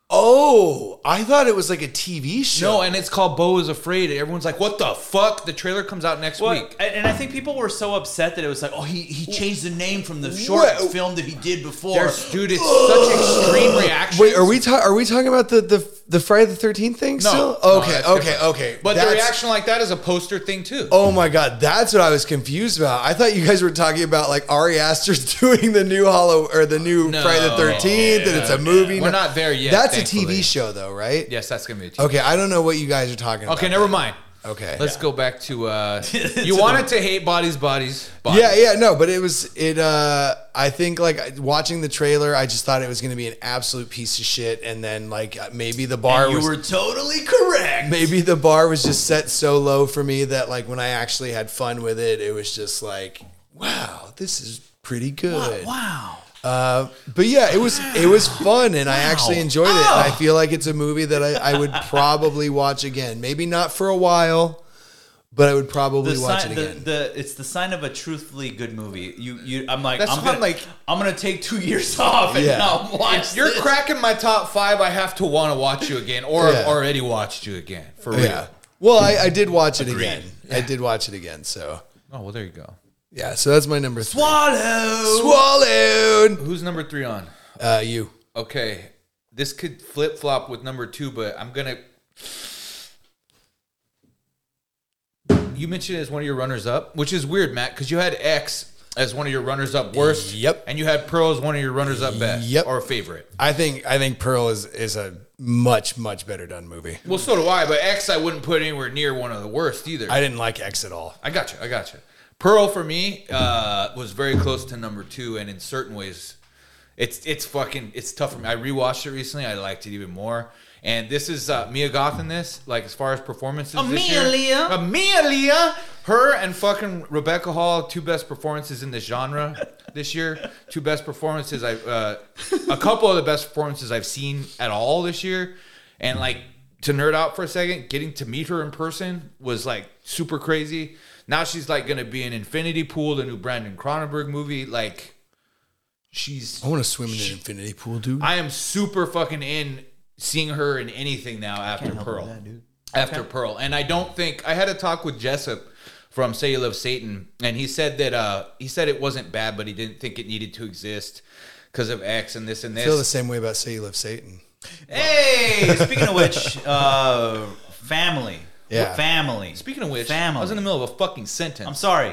S3: Oh, I thought it was like a T V show.
S4: No, and it's called Bo is Afraid. Everyone's like, "What the fuck?" The trailer comes out next
S2: Well,
S4: week.
S2: and and I think people were so upset that it was like, oh, he, he changed the name from the short
S3: What?
S2: film that he did before.
S4: There's, dude, it's such extreme reaction.
S3: Wait, are we ta- are we talking about the the, the Friday the thirteenth thing
S4: No,
S3: still?
S4: no,
S3: Okay,
S4: that's
S3: okay,
S4: different.
S3: okay.
S4: But the
S3: That's-
S4: reaction like that is a poster thing too.
S3: Oh my god, that's what I was confused about. I thought you guys were talking about like Ari Aster's doing the new Hollow or the new
S4: No.
S3: Friday the thirteenth, and it's a movie.
S4: We're not there yet,
S3: That's a
S4: thankfully.
S3: T V show though, right?
S4: Yes, that's gonna be a T V.
S3: Okay, I don't know what you guys are talking about.
S4: Okay, never mind.
S3: Okay.
S4: Let's go back to uh
S2: To
S4: you
S2: the-
S4: wanted to hate bodies, bodies, bodies.
S3: Yeah, yeah, no, but it was it. uh I think like watching the trailer, I just thought it was going to be an absolute piece of shit, and then like maybe the bar
S2: And you
S3: was
S2: were totally correct.
S3: maybe the bar was just set so low for me that like when I actually had fun with it, it was just like, wow, this is pretty good.
S2: Wow.
S3: Uh, but yeah, it was it was fun, and I actually enjoyed it. And I feel like it's a movie that I, I would probably watch again. Maybe not for a while, but I would probably
S2: The
S3: watch
S2: sign,
S3: it
S2: the,
S3: again.
S2: the it's the sign of a truthfully good movie. You you I'm like
S4: That's
S2: I'm
S4: fun,
S2: gonna
S4: like-
S2: I'm gonna take two years off and
S3: Yeah.
S2: I'll watch.
S4: You're
S2: this.
S4: cracking my top five. I have to want to watch you again, or
S3: Yeah.
S4: I've already watched you again for real.
S3: Yeah. Well, I, I did watch it
S2: Agreed.
S3: again. I did watch it again. So
S4: Oh well, there you go.
S3: yeah, so that's my number three.
S2: Swallow.
S3: Swallowed.
S4: Who's number three on?
S3: Uh, you.
S4: Okay, this could flip flop with number two, but I'm gonna. You mentioned it as one of your runners up, which is weird, Matt, because you had X as one of your runners up worst.
S3: Yep.
S4: And you had Pearl as one of your runners up best.
S3: Yep.
S4: Or favorite.
S3: I think I think Pearl is is a much much better done movie.
S4: Well, so do I, but X I wouldn't put anywhere near one of the worst either.
S3: I didn't like X at all.
S4: I got you. I got you. Pearl for me uh, was very close to number two, and in certain ways, It's it's fucking it's tough for me. I rewatched it recently. I liked it even more. And this is uh, Mia Goth in this, like as far as performances this year.
S2: Amelia.
S4: Amelia. Her and fucking Rebecca Hall, two best performances in this genre this year. Two best performances. I uh, a couple of the best performances I've seen at all this year. And like to nerd out for a second, getting to meet her in person was like super crazy. Now she's like gonna be in Infinity Pool, the new Brandon Cronenberg movie. Like she's.
S3: I want to swim in an infinity pool, dude.
S4: I am super fucking in seeing her in anything now after Pearl.
S2: That, dude.
S4: After okay. Pearl. And I don't think I had a talk with Jessup from Say You Love Satan, and he said that uh he said it wasn't bad, but he didn't think it needed to exist because of X and this and this.
S3: I feel the same way about Say You Love Satan.
S2: Hey, speaking of which, uh family.
S3: Yeah.
S2: Family.
S4: Speaking of which,
S2: family.
S4: I was in the middle of a fucking sentence.
S2: I'm sorry.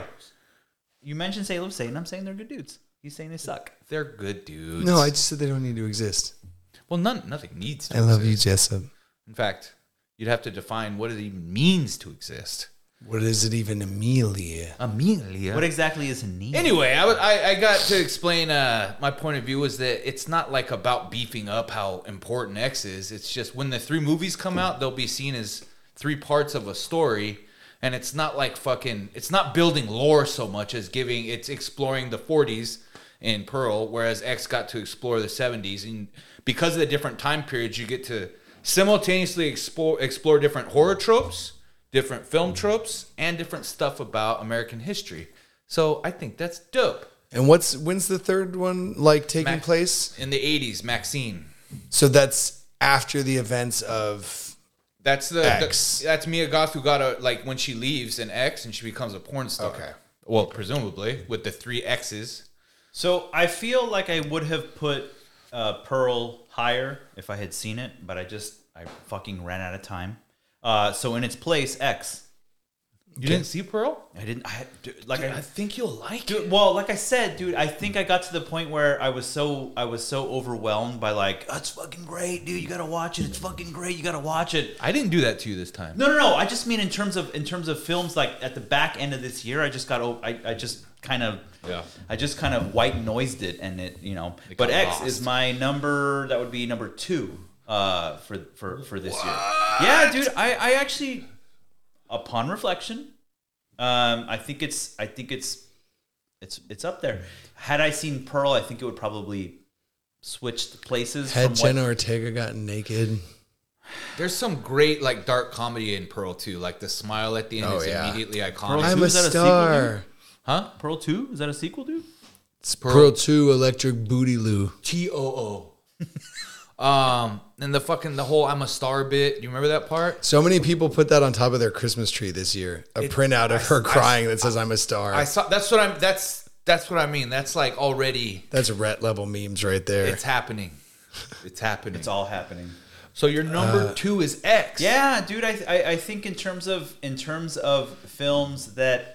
S2: You mentioned Say You Love Satan. I'm saying they're good dudes. He's saying they suck.
S4: They're good dudes.
S3: No, I just said they don't need to exist.
S4: Well, none, nothing needs to
S3: I love
S4: exist.
S3: you, Jessup.
S4: In fact, you'd have to define what it even means to exist.
S3: What is it even, Amelia?
S4: Amelia.
S2: What exactly is a need?
S4: Anyway, I, w- I, I got to explain uh, my point of view is that it's not like about beefing up how important X is. It's just when the three movies come out, they'll be seen as three parts of a story. And it's not like fucking, it's not building lore so much as giving, it's exploring the forties in Pearl, whereas X got to explore the seventies. And because of the different time periods, you get to simultaneously explore, explore different horror tropes, different film tropes, and different stuff about American history. So I think that's dope.
S3: And what's when's the third one like taking
S4: Mac-
S3: place?
S4: In the eighties, Maxine.
S3: So that's after the events of
S4: That's the,
S3: X.
S4: the that's Mia Goth who got a like when she leaves in X and she becomes a porn star.
S3: Okay.
S4: Well, presumably with the three X's.
S2: So I feel like I would have put uh, Pearl higher if I had seen it, but I just I fucking ran out of time. Uh, so in its place, X.
S4: You didn't see Pearl?
S2: I didn't. I had, dude, like
S4: Dude,
S2: I,
S4: I think you'll like
S2: dude,
S4: it.
S2: well, like I said, dude, I think I got to the point where I was so I was so overwhelmed by like, oh, it's fucking great, dude. You gotta watch it. It's fucking great. You gotta watch it.
S4: I didn't do that to you this time.
S2: No, no, no. I just mean in terms of in terms of films. Like at the back end of this year, I just got. o- I, I just kind of.
S4: Yeah.
S2: I just kind of white noised it, and it, you know.
S4: It
S2: But
S4: got
S2: X
S4: lost.
S2: is my number. That would be number two uh, for for for this year. Yeah, dude. I I actually, upon reflection, um, I think it's I think it's it's it's up there. Had I seen Pearl, I think it would probably switch places.
S3: Had
S2: from
S3: Jenna
S2: what,
S3: Ortega gotten naked?
S4: There's some great like dark comedy in Pearl too. Like the smile at the end
S3: Oh,
S4: is
S3: yeah.
S4: immediately iconic.
S2: Pearl
S3: I'm
S2: two,
S3: a
S2: is that a sequel,
S3: star.
S4: Huh?
S2: Pearl two? Is that a sequel, dude?
S3: It's Pearl two Electric Booty Loo.
S4: T O O. Um, and the fucking the whole I'm a star bit. You remember that part?
S3: So many people put that on top of their Christmas tree this year. A
S4: It-
S3: printout of
S4: I-
S3: her
S4: I-
S3: crying that says "I'm a star."
S4: I saw. That's what I'm. That's that's what I mean. That's like already.
S3: That's ret level memes right there.
S4: It's happening. It's happening.
S2: It's all happening.
S4: So your number two is X.
S2: Yeah, dude. I, I I think in terms of in terms of films that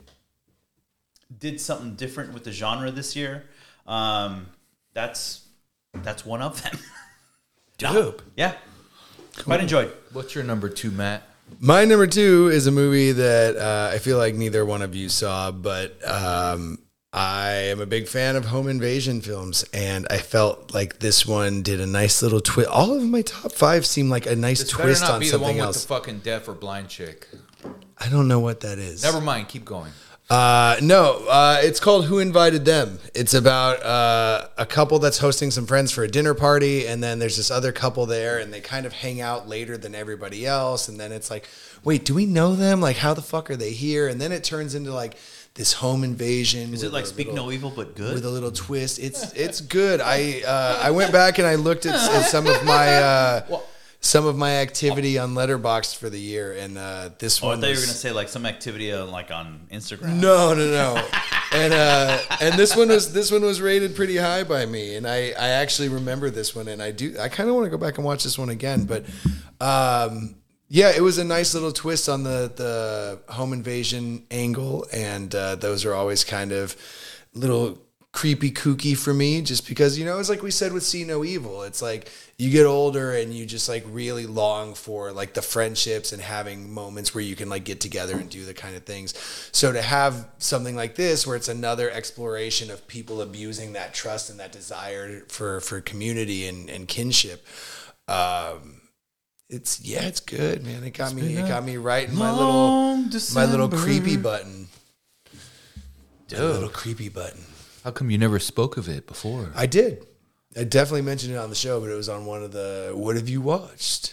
S2: did something different with the genre this year, um, that's that's one of them.
S3: dope.
S2: Yeah, quite enjoyed.
S4: What's your number two, Matt?
S3: My number two is a movie that uh, I feel like neither one of you saw, but um, I am a big fan of home invasion films, and I felt like this one did a nice little twist. All of my top five seem like a nice
S4: This
S3: twist
S4: better not
S3: on
S4: be the one
S3: something
S4: with
S3: else.
S4: the fucking deaf or blind chick.
S3: I don't know what that is.
S4: Never mind. Keep going.
S3: Uh, no, uh, it's called Who Invited Them. It's about uh, a couple that's hosting some friends for a dinner party, and then there's this other couple there, and they kind of hang out later than everybody else, and then it's like, wait, do we know them? Like, how the fuck are they here? And then it turns into like this home invasion.
S2: Is it like Speak No Evil but good?
S3: With a little twist. It's it's good. I uh, I went back and I looked at, at some of my uh, some of my activity on Letterboxd for the year, and uh, this
S2: Oh, I
S3: one.
S2: thought you were
S3: was-
S2: gonna say like some activity on, like on Instagram.
S3: no, no, no. and uh, and this one was this one was rated pretty high by me, and I, I actually remember this one, and I do I kind of want to go back and watch this one again, but um, yeah, it was a nice little twist on the the home invasion angle, and uh, those are always kind of little creepy kooky for me, just because, you know, it's like we said with See No Evil. It's like you get older and you just like really long for like the friendships and having moments where you can like get together and do the kind of things. So to have something like this where it's another exploration of people abusing that trust and that desire for for community and, and kinship, um it's yeah it's good, man. It got me it got me right in my little my little creepy button. Dude. Little creepy button.
S4: How come you never spoke of it before?
S3: I did. I definitely mentioned it on the show, but it was on one of the What Have You Watched?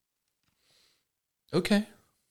S4: Okay.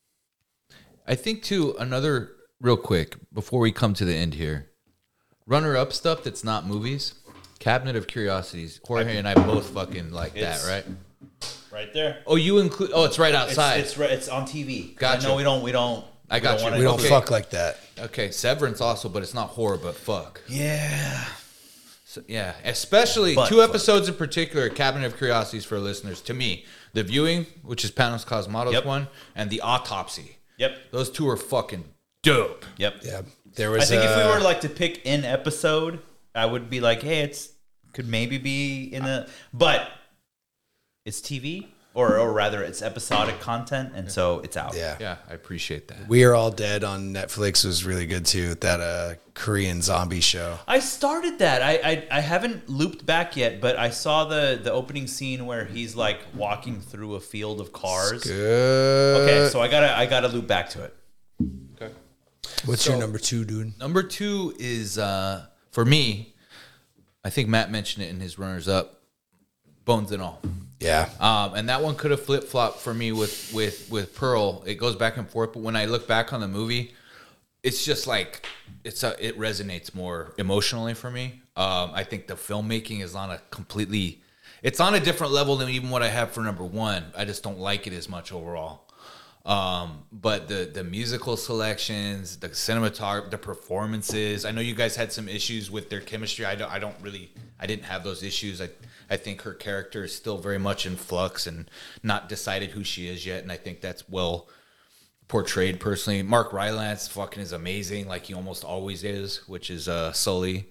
S4: I think, too, another, real quick, before we come to the end here, runner-up stuff that's not movies, Cabinet of Curiosities. Jorge and I both fucking like that, right?
S2: Right there.
S4: Oh, you include, oh, it's right outside.
S2: It's, it's, right- it's on T V.
S4: Gotcha.
S2: No, we don't, we don't.
S4: I got
S2: we
S4: you.
S2: don't
S3: We don't
S4: Okay.
S3: fuck like that.
S4: Okay, Severance also, but it's not horror, but fuck.
S2: Yeah.
S4: So, yeah, especially
S2: But
S4: two
S2: fuck.
S4: episodes in particular, Cabinet of Curiosities for listeners. To me, The Viewing, which is Panos Cosmatos
S2: Yep.
S4: one, and The Autopsy.
S2: Yep.
S4: Those two are fucking dope.
S2: Yep.
S3: Yeah. There was
S2: I think if we
S3: uh,
S2: were like to pick an episode, I would be like, hey, it's could maybe be in the, but it's T V, or or rather, it's episodic content, and so it's out.
S3: yeah.
S4: Yeah, I appreciate that.
S3: We Are All Dead on Netflix was really good too. That uh, Korean zombie show.
S2: I started that. I, I I haven't looped back yet, but I saw the the opening scene where he's like walking through a field of cars.
S3: Good.
S2: Okay, so I gotta I gotta loop back to it.
S4: Okay.
S3: What's
S4: So-
S3: your number two, dude?
S4: Number two is, uh, for me, I think Matt mentioned it in his runners-up, Bones and All.
S3: Yeah.
S4: Um, and that one could have flip flopped for me with, with, with Pearl. It goes back and forth, but when I look back on the movie, it's just like it's a, it resonates more emotionally for me. Um, I think the filmmaking is on a completely, it's on a different level than even what I have for number one. I just don't like it as much overall. Um, but the the musical selections, the cinematography, the performances. I know you guys had some issues with their chemistry. I don't. I don't really. I didn't have those issues. I I think her character is still very much in flux and not decided who she is yet. And I think that's well portrayed personally. Mark Rylance fucking is amazing, like he almost always is, which is uh Sully.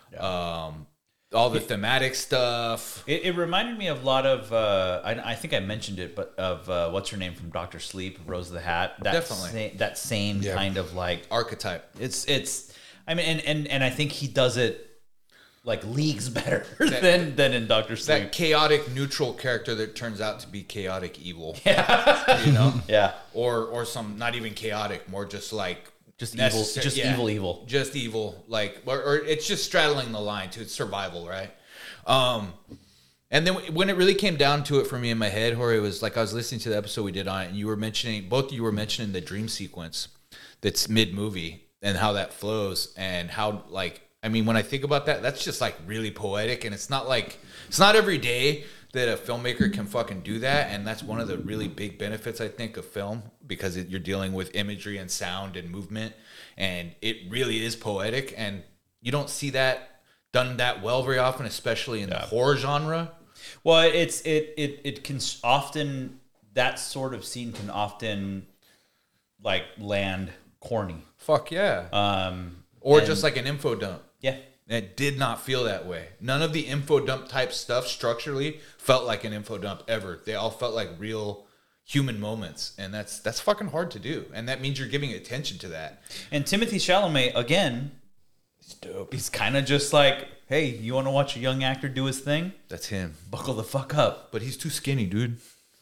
S4: Um, all the thematic stuff.
S2: It, it reminded me of a lot of, uh, I, I think I mentioned it, but of uh, what's her name from Doctor Sleep, Rose the Hat. That
S4: Definitely.
S2: sa- that same
S3: Yeah.
S2: kind of like
S4: Archetype.
S2: it's it's. I mean, and and and I think he does it like leagues better than than in Doctor Sleep.
S4: That chaotic neutral character that turns out to be chaotic evil. Yeah. You know?
S2: Yeah,
S4: Or or some not even chaotic, more just like
S2: just evil,
S4: necessary-
S2: just
S4: yeah.
S2: evil, evil.
S4: Just evil, like or, or it's just straddling the line to survival, right? Um, and then when it really came down to it for me in my head, Jorge, it was like I was listening to the episode we did on it, and you were mentioning both of you were mentioning the dream sequence that's mid movie and how that flows and how like I mean when I think about that, that's just like really poetic, and it's not like it's not every day that a filmmaker can fucking do that, and that's one of the really big benefits I think of film because it, you're dealing with imagery and sound and movement, and it really is poetic, and you don't see that done that well very often, especially in the horror genre.
S2: Well, it's it it it can s- often that sort of scene can often like land corny.
S4: Fuck yeah,
S2: Um,
S4: or
S2: and-
S4: just like an info dump.
S2: yeah.
S4: And it did not feel that way. None of the info dump type stuff structurally felt like an info dump ever. They all felt like real human moments, and that's that's fucking hard to do. And that means you're giving attention to that.
S2: And Timothy Chalamet again, he's dope. He's kind of just like, hey, you want to watch a young actor do his thing?
S4: That's him.
S2: Buckle the fuck up.
S4: But he's too skinny, dude.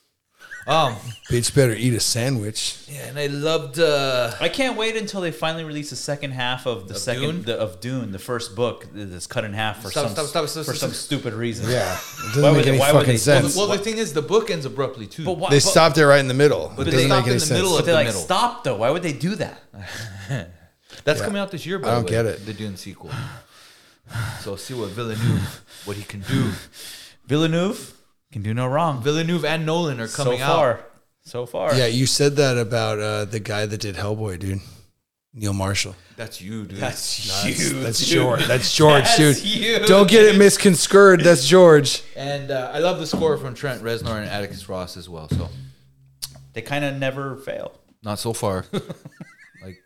S4: Um,
S3: Bitch better eat a sandwich.
S4: yeah, and I loved. Uh,
S2: I can't wait until they finally release the second half of the
S4: Of
S2: second
S4: Dune?
S2: The, of Dune, the first book that's cut in half for
S4: Stop,
S2: some
S4: stop, stop, stop,
S2: for
S4: stop,
S2: some
S4: stop.
S2: stupid reason.
S3: Yeah. It doesn't
S2: Why would
S3: make
S2: they-
S3: any
S2: why would
S3: fucking
S2: they-
S3: sense.
S4: well, the thing is, the book ends abruptly too.
S2: But why?
S3: They
S2: but,
S3: stopped it right in the middle.
S4: But
S3: it
S4: they
S3: doesn't
S4: stopped
S3: make any
S4: in the
S3: sense.
S4: middle
S2: But
S4: of
S2: they
S4: the
S2: like
S4: middle.
S2: stop though. Why would they do that?
S4: That's
S3: Yeah.
S4: coming out this year. By
S3: I don't
S4: the way,
S3: get it.
S4: The Dune sequel. So see what Villeneuve, what he can do.
S2: Villeneuve can do no wrong.
S4: Villeneuve and Nolan are coming
S2: so
S4: out.
S2: far, so far.
S3: Yeah, you said that about uh, the guy that did Hellboy, dude. Neil Marshall.
S4: That's you, dude.
S2: That's
S3: That's,
S2: huge.
S3: that's
S2: dude.
S3: George. That's George,
S2: That's
S3: dude.
S2: huge.
S3: Don't get it misconstrued. That's George.
S4: And uh, I love the score from Trent Reznor and Atticus Ross as well. So
S2: They kind of never fail.
S4: not so far. Like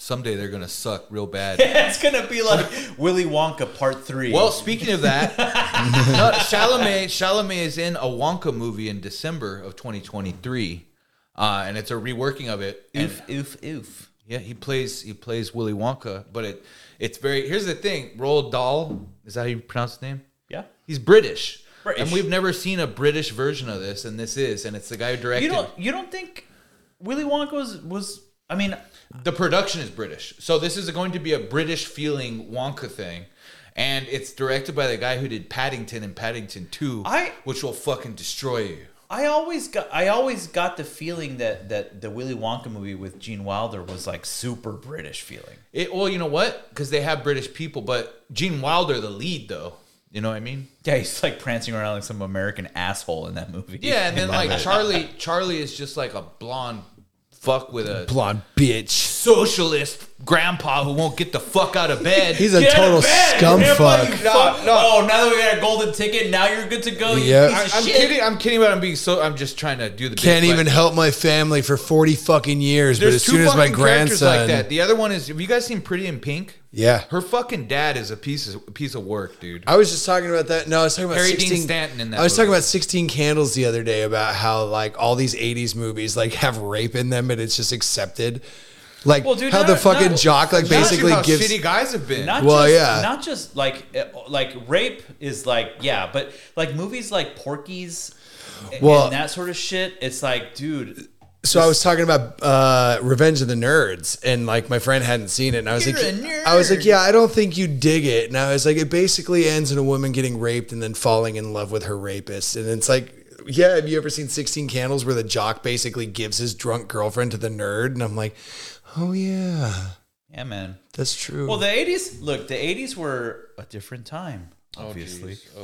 S4: someday they're gonna suck real bad.
S2: It's gonna be like Willy Wonka Part Three.
S4: Well, speaking of that, no, Chalamet Chalamet is in a Wonka movie in December of twenty twenty-three, uh, and it's a reworking of it. And,
S2: oof, oof, oof.
S4: yeah, he plays he plays Willy Wonka, but it it's very. Here's the thing: Roald Dahl, is that how you pronounce his name?
S2: Yeah.
S4: He's British.
S2: British.
S4: And we've never seen a British version of this, and this is, and it's the guy who directed.
S2: You don't you don't think Willy Wonka was was I mean
S4: The production is British, so this is going to be a British feeling Wonka thing, and it's directed by the guy who did Paddington and Paddington Two,
S2: I-
S4: which will fucking destroy you.
S2: I always got I always got the feeling that that the Willy Wonka movie with Gene Wilder was like super British feeling.
S4: It well, you know what? Because they have British people, but Gene Wilder the lead though. You know what I mean?
S2: Yeah, he's like prancing around like some American asshole in that movie.
S4: Yeah, and then
S2: I love
S4: like
S2: it.
S4: Charlie, Charlie is just like a blonde fuck with a
S3: Blonde bitch.
S4: socialist grandpa who won't get the fuck out of bed.
S3: He's a
S2: Get out
S3: total
S2: of bed,
S3: scum
S2: grandpa, you
S3: fuck.
S2: fuck. Oh, now that we got a golden ticket, now you're good to go. You
S3: Yep.
S2: piece
S4: I,
S2: of
S4: I'm
S2: shit.
S4: kidding. I'm kidding, but I'm being so. I'm just trying to do the.
S3: Can't
S4: bit,
S3: even
S4: but
S3: help my family for forty fucking years, but
S4: There's
S3: as
S4: two
S3: soon as my
S4: fucking characters
S3: grandson,
S4: like that. The other one is. Have you guys seen Pretty in Pink?
S3: yeah,
S4: Her fucking dad is a piece of a piece of work, dude.
S3: I was just talking about that. No, I was talking about
S4: Harry Dean
S3: sixteen.
S4: Stanton in that
S3: I was talking
S4: movie.
S3: about sixteen Candles the other day about how like all these eighties movies like have rape in them and it's just accepted. Like
S2: Well, dude,
S3: how
S2: not-
S3: the fucking
S2: not-
S3: jock like
S2: not
S3: basically
S4: how
S3: gives.
S4: shitty guys have been.
S2: Not
S3: Well,
S2: just,
S3: yeah.
S2: not just like uh, like rape is like yeah, but like movies like Porky's and-
S3: Well-
S2: and that sort of shit. It's like, dude,
S3: So I was talking about uh, Revenge of the Nerds, and like my friend hadn't seen it, and I was
S2: You're
S3: like,
S2: a nerd.
S3: I was like, yeah, I don't think you dig it. And I was like, it basically ends in a woman getting raped and then falling in love with her rapist, and it's like, yeah, have you ever seen sixteen Candles where the jock basically gives his drunk girlfriend to the nerd? And I'm like, oh yeah,
S2: yeah, man.
S3: that's true.
S2: Well, the eighties, look, the eighties were a different time, obviously.
S4: Oh,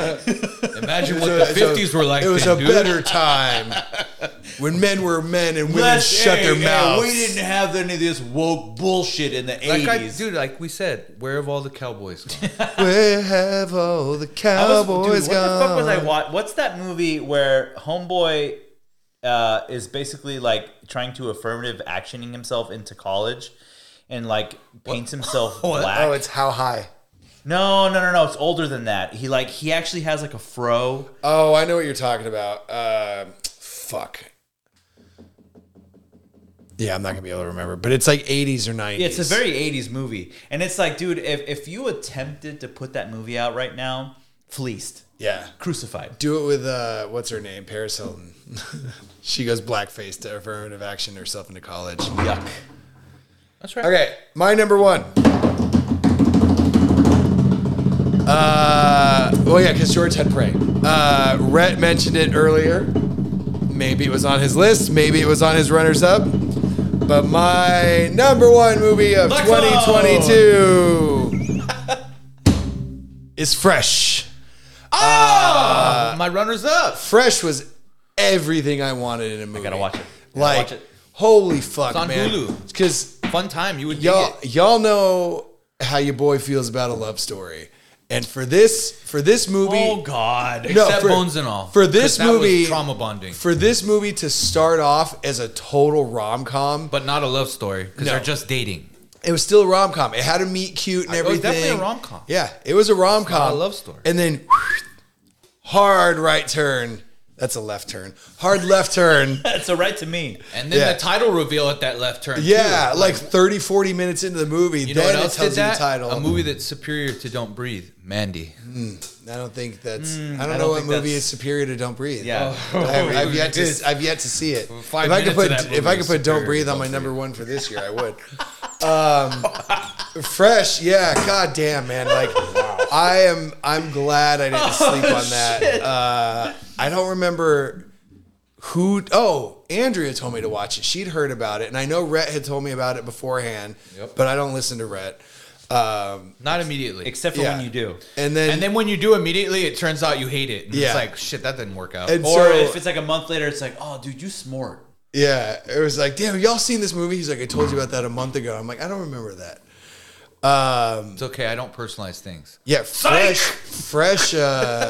S4: imagine what the fifties were like.
S3: it was
S4: then,
S3: a
S4: dude.
S3: better time when men were men and women shut their mouths.
S2: We didn't have any of this woke bullshit in the
S4: Like I,
S2: eighties.
S4: dude, like we said, where have all the cowboys gone?
S3: Where have all the
S2: I was,
S3: cowboys
S2: dude, what the fuck was I
S3: gone?
S2: watching? What's that movie where Homeboy uh, is basically like trying to affirmative actioning himself into college and like paints himself black?
S3: Oh, it's How High.
S2: No, no, no, no. It's older than that. He like he actually has like a fro.
S3: Oh, I know what you're talking about. Uh, fuck. Yeah, I'm not gonna be able to remember, but it's like eighties or nineties.
S2: It's a very eighties movie, and it's like, dude, if if you attempted to put that movie out right now, fleeced,
S3: yeah.
S2: crucified.
S3: Do it with uh, what's her name, Paris Hilton. She goes blackface to affirmative action herself into college.
S2: Yuck.
S4: That's right.
S3: Okay, my number one. Uh, well, yeah, because George had Prey. Uh, Rhett mentioned it earlier. Maybe it was on his list. Maybe it was on his runners-up. But my number one movie of
S2: Let's
S3: twenty twenty-two is Fresh.
S4: Oh, my runners up.
S3: Fresh was everything I wanted in a movie.
S2: I gotta watch it. Gotta
S3: Like,
S2: watch it.
S3: holy fuck,
S4: It's on
S3: man.
S4: Hulu.
S3: Because
S4: Fun time. You would dig
S3: y'all,
S4: it.
S3: y'all know how your boy feels about a love story, and for this, for this movie,
S2: Oh God.
S3: No,
S4: Except
S3: for-
S4: bones and all.
S3: for this
S4: 'Cause that was
S3: movie-
S4: trauma bonding,
S3: for this movie to start off as a total rom com,
S4: but not a love story because
S3: No.
S4: they're just dating.
S3: it was still a rom com. It had a meet cute and
S4: It was
S3: everything.
S4: definitely a rom-com.
S3: Yeah, it was a rom
S4: not
S3: com.
S4: a love story.
S3: And then hard right turn. That's a left turn. Hard left turn.
S2: That's a right to me.
S4: And then
S3: Yeah.
S4: the title reveal at that left turn.
S3: Yeah,
S4: too.
S3: like thirty, forty minutes into the movie.
S4: You know
S3: then
S4: what else
S3: it tells
S4: did
S3: you
S4: that?
S3: the title.
S4: A movie that's superior to Don't Breathe, Mandy.
S3: I don't think that's. I don't
S2: I
S3: know
S2: don't
S3: what
S2: think
S3: movie
S2: that's-
S3: is superior to Don't Breathe.
S2: Yeah.
S3: I've, I've yet
S4: It is.
S3: to. I've yet to see it.
S4: Five
S3: if I could
S4: minutes of
S3: put,
S4: that
S3: if
S4: movie
S3: I could
S4: is
S3: put Don't
S4: superior
S3: Breathe
S4: to
S3: on my
S4: Don't
S3: number
S4: Breathe.
S3: one for this year, I would. Um, Fresh, yeah. God damn, man. Like, I am. I'm glad I didn't sleep on that. Uh, I don't remember who. Oh, Andrea told me to watch it. She'd heard about it, and I know Rhett had told me about it beforehand.
S4: Yep.
S3: But I don't listen to Rhett. Um,
S4: Not immediately.
S2: Except for
S3: Yeah.
S2: when you do.
S3: and then
S4: and then when you do immediately, it turns out you hate it. And
S3: Yeah.
S4: It's like, shit, that didn't work out.
S3: And
S2: Or
S3: so-
S2: if it's like a month later, it's like, oh, dude, you smart.
S3: Yeah, it was like, damn, y'all seen this movie? He's like, I told you about that a month ago. I'm like, I don't remember that. Um,
S4: It's okay. I don't personalize things.
S3: yeah, fresh, fresh, uh,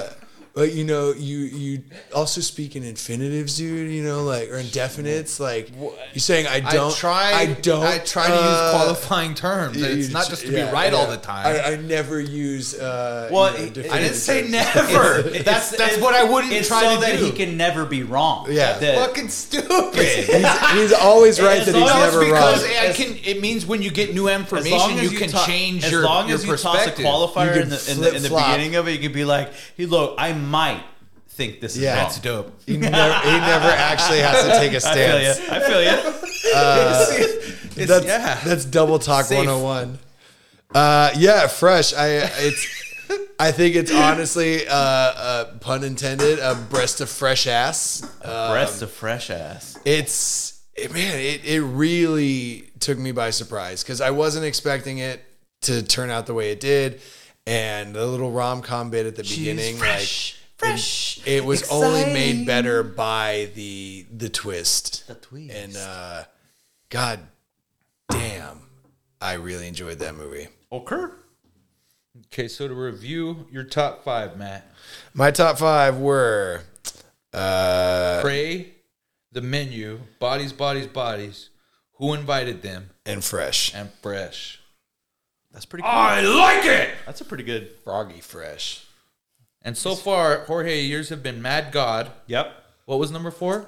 S3: But you know, you you also speak in infinitives, dude. You know, like or indefinites. Like you're saying, I don't.
S4: I try.
S3: I don't.
S4: I try to
S3: uh,
S4: use qualifying terms.
S3: you-
S4: It's
S3: you-
S4: not just to
S3: yeah,
S4: be right
S3: yeah.
S4: all the time.
S3: I, I never use. Uh,
S2: Well,
S3: you know,
S2: it-
S3: definitive
S4: I didn't say
S3: terms.
S4: never.
S2: It's-
S4: that's that's
S2: it's-
S4: what I wouldn't
S2: it's
S4: try
S2: so
S4: to
S2: that
S4: do.
S2: he can never be wrong.
S3: Yeah.
S2: That-
S4: Fucking stupid.
S3: He's, he's always right
S2: As
S3: that he's
S2: long as
S3: never wrong.
S4: because I can. It means when you get new
S2: as
S4: information,
S2: long as
S4: you can
S2: to-
S4: change
S2: as
S4: your
S2: long
S4: your
S2: as you
S4: perspective.
S2: toss a qualifier
S3: You
S2: in
S3: can
S2: the, in the in the
S3: flip-flop.
S2: beginning of it, you could be like, "Hey, look, I might think this is
S3: Yeah.
S2: wrong."
S4: That's dope.
S3: He never, he never actually has to take a
S2: I feel you.
S3: stance.
S2: I feel you.
S4: It's-
S3: That's
S4: yeah.
S3: that's double talk
S4: Safe.
S3: one oh one. Uh, yeah, fresh. I it's. I think it's honestly, uh, uh, pun intended, a breast of fresh ass. Uh,
S2: Breast of fresh ass.
S3: it's it, man, it it really took me by surprise because I wasn't expecting it to turn out the way it did, and the little rom com bit at the beginning,
S2: fresh,
S3: like
S2: fresh.
S3: it, it was only
S2: exciting.
S3: made better by the the twist.
S2: The twist.
S3: And uh, God damn, I really enjoyed that movie.
S2: Okay.
S4: Okay, so to review your top five, Matt.
S3: My top five were uh,
S4: Prey, The Menu, Bodies, Bodies, Bodies, Who Invited Them,
S3: and Fresh.
S4: and Fresh.
S2: That's pretty cool.
S4: I like it.
S2: That's a pretty good.
S3: Froggy Fresh.
S4: And so far, Jorge, yours have been Mad God.
S2: Yep.
S4: What was number four?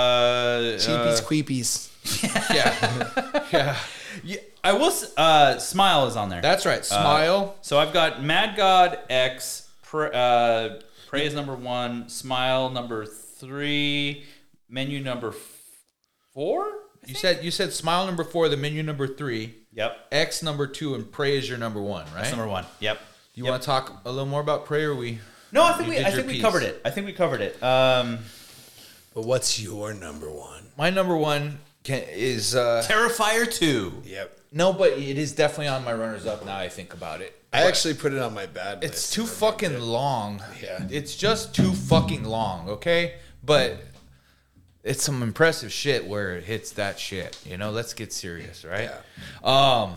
S2: Uh,
S3: Cheapies,
S2: uh,
S3: queepies.
S4: yeah, yeah.
S2: yeah, I will. s- Uh, Smile is on there.
S4: That's right. Smile.
S2: So I've got Mad God X, Pr- uh, Praise number one, Smile number three, Menu number f- four.
S4: you said you said Smile number four, The Menu number three,
S2: Yep,
S4: X number two, and Prey is your number one, right?
S2: that's number one. Yep.
S4: You
S2: Yep.
S4: want to talk a little more about Prey, or we?
S2: No, I think
S4: You
S2: we.
S4: did
S2: I
S4: your
S2: think we
S4: piece.
S2: covered it. I think we covered it. Um,
S3: But what's your number one?
S4: My number one can, is uh,
S2: Terrifier two.
S3: Yep.
S4: no, but it is definitely on my runners up now. I think about it.
S3: I actually put it on my bad list.
S4: It's too fucking long.
S3: Yeah.
S4: It's just too fucking long, okay? But it's some impressive shit where it hits that shit. You know, let's get serious, right? Um,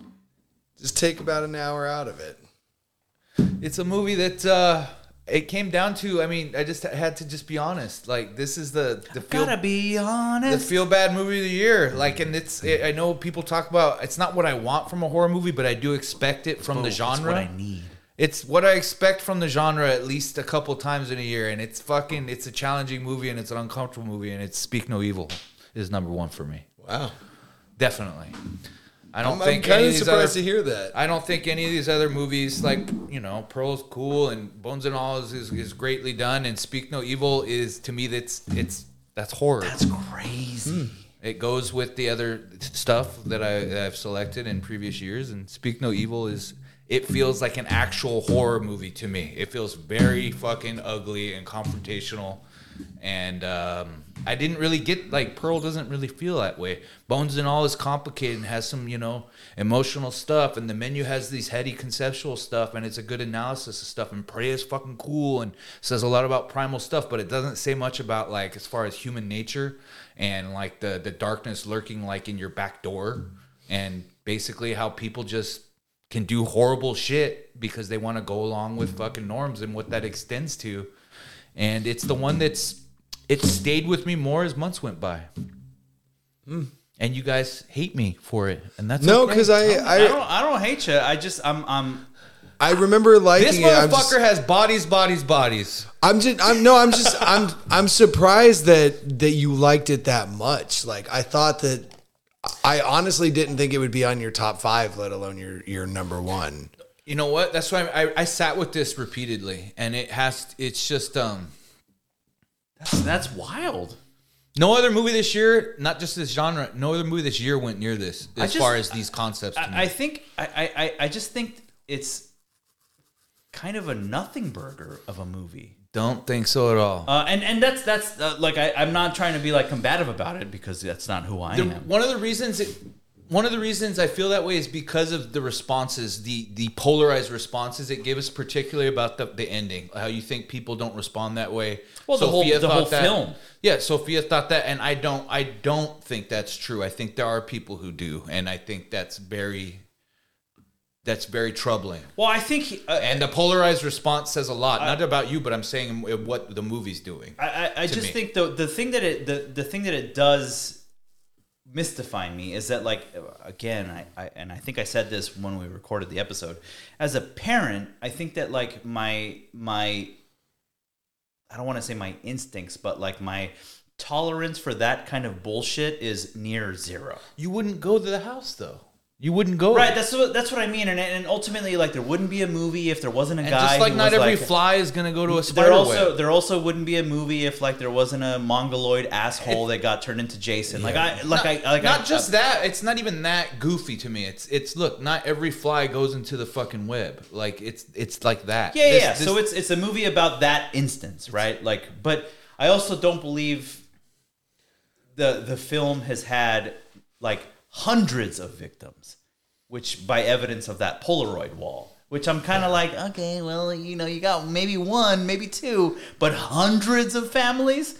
S3: Just take about an hour out of it.
S4: it's a movie that uh it came down to, I mean, I just had to just be honest. Like, this is the the feel,
S2: Gotta be
S4: the
S2: honest.
S4: feel bad movie of the year. Like, and it's it, I know people talk about it's not what I want from a horror movie, but I do expect it from the
S2: It's
S4: genre.
S2: what I need.
S4: It's what I expect from the genre at least a couple times in a year, and it's fucking it's a challenging movie and it's an uncomfortable movie, and it's Speak No Evil is number one for me.
S3: Wow.
S4: Definitely. I don't
S3: I'm,
S4: think
S3: I'm kind
S4: any
S3: of
S4: of these
S3: surprised
S4: other,
S3: to hear that.
S4: I don't think any of these other movies, like, you know, Pearl's cool and Bones and All is, is, is greatly done, and Speak No Evil is, to me, that's it's that's horror.
S2: That's crazy.
S4: It goes with the other stuff that, I, that I've selected in previous years, and Speak No Evil is, it feels like an actual horror movie to me. It feels very fucking ugly and confrontational, and um, I didn't really get, like, Pearl doesn't really feel that way. Bones and All is complicated and has some, you know, emotional stuff, and The Menu has these heady conceptual stuff, and it's a good analysis of stuff, and Prey is fucking cool and says a lot about primal stuff, but it doesn't say much about, like, as far as human nature and, like, the, the darkness lurking, like, in your back door, and basically how people just can do horrible shit because they want to go along with fucking norms and what that extends to. And it's the one that's, it stayed with me more as months went by.
S3: Hmm.
S4: And you guys hate me for it, and that's
S3: No,
S4: okay.
S3: because I,
S2: I
S3: I
S2: don't. I don't hate you. I just. I'm. I'm.
S3: I remember liking
S4: this
S3: it. I'm
S4: motherfucker
S3: just,
S4: has bodies, bodies, bodies.
S3: I'm just I'm no, I'm just I'm I'm surprised that that you liked it that much. Like I thought that I honestly didn't think it would be on your top five, let alone your your number one.
S4: You know what? That's why I, I, I sat with this repeatedly, and it has. It's just um.
S2: That's, that's wild.
S4: No other movie this year, not just this genre, no other movie this year went near this
S2: I
S4: as
S2: just-
S4: far as these concepts. To me.
S2: I, I think. I, I. I just think it's kind of a nothing burger of a movie.
S4: don't think so at all.
S2: Uh, and and that's that's uh, like I, I'm not trying to be like combative about it because that's not who I
S4: The-
S2: am.
S4: one of the reasons it, one of the reasons I feel that way is because of the responses, the the polarized responses it gave us, particularly about the, the ending. How you think people don't respond that way.
S2: Well, the whole- the
S4: thought
S2: whole
S4: that-
S2: film.
S4: Yeah, Sophia thought that, and I don't. I don't think that's true. I think there are people who do, and I think that's very that's very troubling.
S2: Well, I think, he, uh,
S4: And the polarized response says a lot. Not about you, but I'm saying what the movie's doing.
S2: I, I, I just
S4: me.
S2: think the the thing that it the, the thing that it does mystify me is that, like, again, I, I and I think I said this when we recorded the episode. As a parent, I think that, like, my my I don't want to say my instincts, but like my tolerance for that kind of bullshit is near zero.
S4: You wouldn't go to the house though. You wouldn't go.
S2: Right, that's what that's what I mean, and and ultimately, like, there wouldn't be a movie if there wasn't a
S4: And
S2: guy.
S4: just like
S2: who
S4: not
S2: was
S4: every
S2: like,
S4: fly is gonna go to a
S2: there
S4: spider
S2: also
S4: web.
S2: there also wouldn't be a movie if, like, there wasn't a mongoloid asshole that got turned into Jason. Like I like
S4: not,
S2: I like
S4: not
S2: I,
S4: just
S2: I,
S4: that. It's not even that goofy to me. It's it's look. Not every fly goes into the fucking web. Like it's it's like that.
S2: Yeah,
S4: This-
S2: yeah.
S4: this-
S2: So it's it's a movie about that instance, right? Like, but I also don't believe the the film has had like hundreds of victims, which by evidence of that Polaroid wall. Which I'm kind of like, okay, well, you know, you got maybe one, maybe two, but hundreds of families.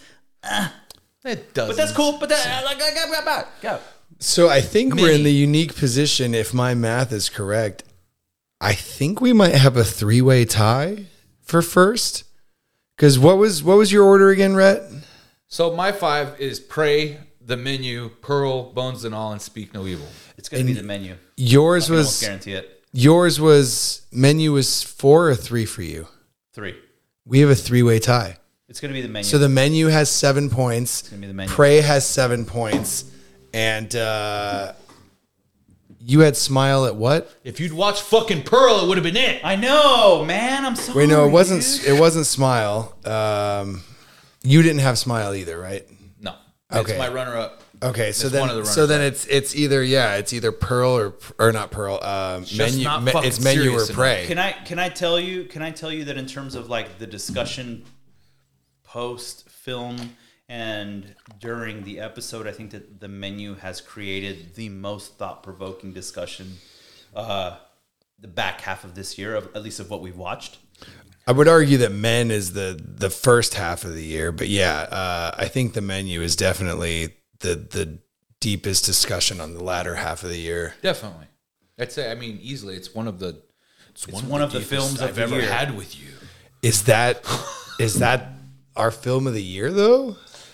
S4: it does.
S2: But that's cool. But that like, I got back. Go.
S3: So I think we're in
S4: Many.
S3: the unique position, if my math is correct, I think we might have a three-way tie for first. Because what was what was your order again, Rhett?
S4: So my five is Prey, The Menu, Pearl, Bones and All, and Speak No Evil.
S2: It's gonna be the menu.
S3: Yours
S2: I can almost
S3: was
S2: guarantee it.
S3: yours was menu was four or three for you.
S2: Three.
S3: We have a three-way tie.
S2: It's gonna be the menu.
S3: So the menu has seven points.
S2: gonna be the menu.
S3: Prey has seven points, and uh, you had Smile at what?
S4: If you'd watched fucking Pearl, it would have been it.
S2: I know, man. I'm sorry.
S3: Wait, no, it wasn't.
S2: dude.
S3: It wasn't Smile. Um, you didn't have Smile either, right?
S4: No.
S3: Okay.
S4: It's my runner-up.
S3: Okay, so
S4: That's
S3: then
S4: one of the
S3: so then
S4: runners-up.
S3: it's it's either yeah, it's either Pearl or or not Pearl. Um, menu,
S4: not
S3: me-
S4: fucking
S3: it's menu or
S4: serious enough.
S3: Prey.
S2: Can I can I tell you can I tell you that in terms of like the discussion post film and during the episode, I think that the menu has created the most thought provoking discussion uh, the back half of this year, of at least of what we've watched.
S3: I would argue that Men is the the first half of the year, but yeah, uh, I think the menu is definitely the the deepest discussion on the latter half of the year.
S4: Definitely. I'd say, I mean, easily, it's one of the it's,
S2: It's one of the
S4: deepest
S2: films
S4: I've
S2: of the
S4: ever
S2: year.
S4: had with you.
S3: Is that is that our film of the year though?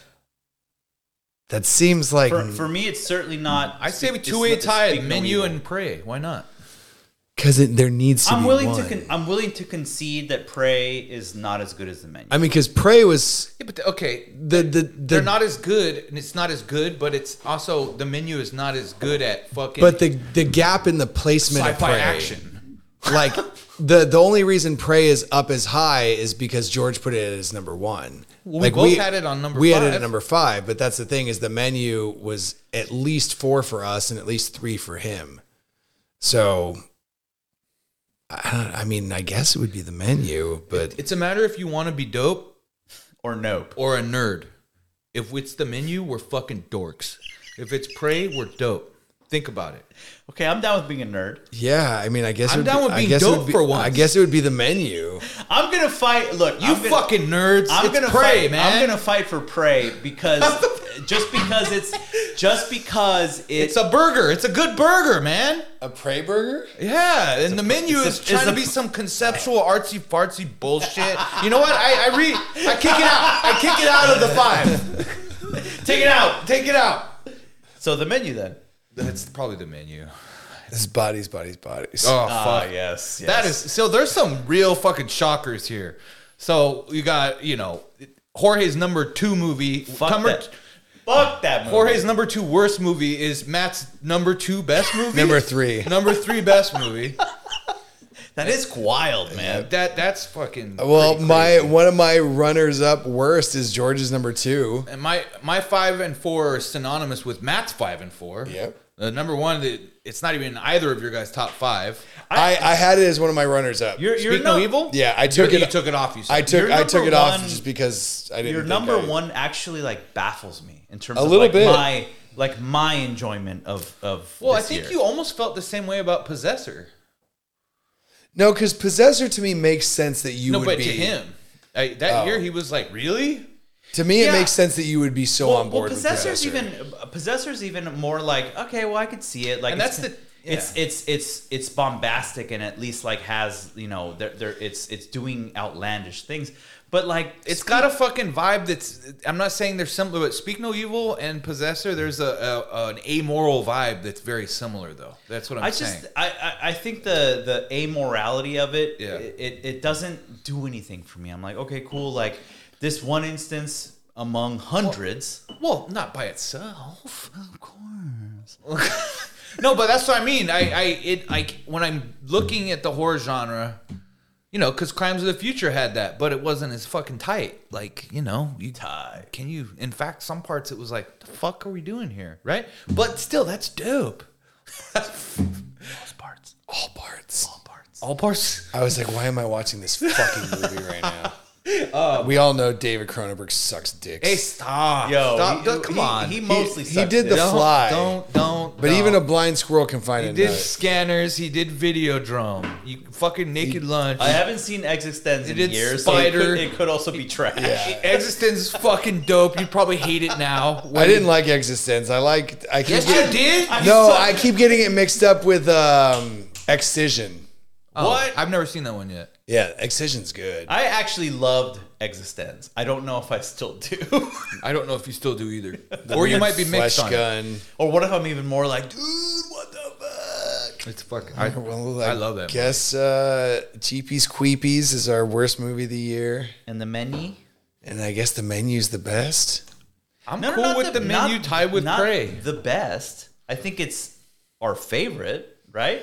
S3: That seems like
S2: For, for me, it's certainly not.
S4: I say we
S2: it's-
S4: two-way
S2: it's
S4: tie
S2: Speak
S4: at
S2: No
S4: Menu
S2: Evil.
S4: and Prey. Why not?
S3: because there needs to
S2: I'm
S3: be
S2: willing
S3: one.
S2: to con- I'm willing to concede that Prey is not as good as the menu.
S3: I mean, because Prey was
S4: Yeah, but okay,
S3: the the, the
S4: they're not as good, and it's not as good, but it's also the Menu is not as good at fucking
S3: but the the gap in the placement of
S4: sci-fi
S3: Prey,
S4: action.
S3: like the the only reason Prey is up as high is because George put it as number one.
S4: Well, we
S3: like
S4: both had it on number
S3: We had it
S4: five.
S3: at number five, but that's the thing is the menu was at least four for us and at least three for him. So, I, don't, I mean, I guess it would be the menu, but
S4: It's a matter if you want to be dope
S2: or nope.
S4: or a nerd. If it's the Menu, we're fucking dorks. If it's Prey, we're dope. Think about it.
S2: Okay, I'm down with being a nerd.
S3: yeah, I mean, I guess
S4: I'm
S3: it would
S4: down
S3: be,
S4: with
S3: I
S4: being
S3: guess it
S4: dope
S3: would be,
S4: for once.
S3: I guess it would be the menu.
S2: I'm gonna fight. Look,
S4: You
S2: I'm gonna,
S4: fucking nerds.
S2: I'm
S4: it's
S2: gonna
S4: Prey,
S2: fight,
S4: man.
S2: I'm gonna fight for Prey because just because it's just because it's
S4: It's a burger. It's a good burger, man.
S3: A Prey burger?
S4: Yeah, and the menu
S2: it's a-
S4: is trying
S2: it's
S4: to
S2: a-
S4: be some conceptual artsy fartsy bullshit. You know what? I I re I kick it out. I kick it out of the five.
S2: take it out.
S4: Take it out.
S2: So the menu then.
S4: That's probably the Menu.
S3: This is bodies, bodies, bodies.
S4: Oh
S2: Ah,
S4: fuck.
S2: yes, yes.
S4: That is so. There's some real fucking shockers here. So you got you know Jorge's number two movie.
S2: Fuck
S4: number,
S2: that. Fuck that movie.
S4: Jorge's number two worst movie is Matt's number two best movie.
S3: Number three.
S4: Number three best movie.
S2: That is wild, man.
S4: That that's fucking.
S3: Well,
S4: pretty
S3: my
S4: crazy.
S3: one of my runners up worst is George's number two.
S4: And my my five and four are synonymous with Matt's five and four.
S3: Yep.
S4: The number one, that it's not even in either of your guys' top five.
S3: I, I had it as one of my runners up.
S2: You're, you're
S4: Speak No
S2: no-
S4: Evil.
S3: yeah, I took
S4: you
S3: it.
S4: took it off. You said.
S3: I took
S2: Your
S3: I took
S2: number
S3: it off
S2: one-
S3: just because I didn't.
S2: Your
S3: think
S2: number
S3: I-
S2: one actually like baffles me in terms
S3: A
S2: of
S3: little
S2: like
S3: bit.
S2: my like my enjoyment of of.
S4: Well, I
S2: this
S4: think
S2: year.
S4: you almost felt the same way about Possessor.
S3: No, because Possessor to me makes sense that you
S4: No,
S3: would
S4: but
S3: be.
S4: to him, I, that
S3: Oh.
S4: year he was like, "Really?"
S3: To me, it
S2: Yeah.
S3: makes sense that you would be so
S2: well,
S3: on board
S2: well, Possessor's
S3: with Possessor.
S2: even Possessor's even more like okay, well I could see it like
S4: And
S2: it's,
S4: that's the-
S2: It's it's it's it's bombastic and at least like has you know they're, they're it's it's doing outlandish things, but like
S4: It's got a fucking vibe that's. I'm not saying they're similar, but Speak No Evil and Possessor, there's a, a an amoral vibe that's very similar, though. That's what I'm
S2: I
S4: saying.
S2: just I, I I think the the amorality of it,
S4: Yeah.
S2: it, it it doesn't do anything for me. I'm like, okay, cool. Like this one instance among hundreds.
S4: Well, not by itself, of course. No, but that's what I mean. I, I, it, like when I'm looking at the horror genre, you know, because Crimes of the Future had that, but it wasn't as fucking tight. Like, you know, you
S2: Tight.
S4: Can you? In fact, some parts it was like, the fuck are we doing here, right? But still, that's dope.
S2: Most parts.
S3: All parts.
S2: All parts.
S4: All parts.
S3: I was like, why am I watching this fucking movie right now? Uh, we all know David Cronenberg sucks dicks.
S4: Hey, stop.
S2: Yo,
S4: stop.
S2: he-
S4: Don't- come
S2: he-
S4: on.
S2: He mostly
S3: he
S2: sucks
S3: did the
S2: dick.
S4: don't,
S3: Fly.
S4: Don't, don't.
S3: but
S4: don't.
S3: even a blind squirrel can find
S4: He
S3: a
S4: did
S3: nut.
S4: Scanners. He did Videodrome. You fucking Naked Lunch.
S2: I haven't seen Existence in
S4: did
S2: years,
S4: Spider.
S2: so it could, it could also be trash.
S3: Yeah.
S4: Existence is fucking dope. You probably hate it now.
S3: I didn't like Existence. I like. I keep
S4: Yes,
S3: get-
S4: you did.
S3: No, I keep getting it mixed up with um, Excision.
S4: Oh,
S2: What?
S4: I've never seen that one yet.
S3: Yeah, Excision's good.
S2: I actually loved Existence. I don't know if I still do.
S4: I don't know if you still do either, or you might be mixed
S3: Flesh
S4: on it.
S3: gun.
S2: Or what if I'm even more like, dude, what the fuck?
S4: It's fucking. I,
S3: Well,
S4: I love that.
S3: Guess uh, Cheapies Queepies is our worst movie of the year,
S2: And the menu?
S3: and I guess The Menu's the best.
S4: I'm
S2: No, no,
S4: cool
S2: not
S4: with the, menu
S2: not-
S4: tied with
S2: not
S4: Prey.
S2: The best. I think it's our favorite, right?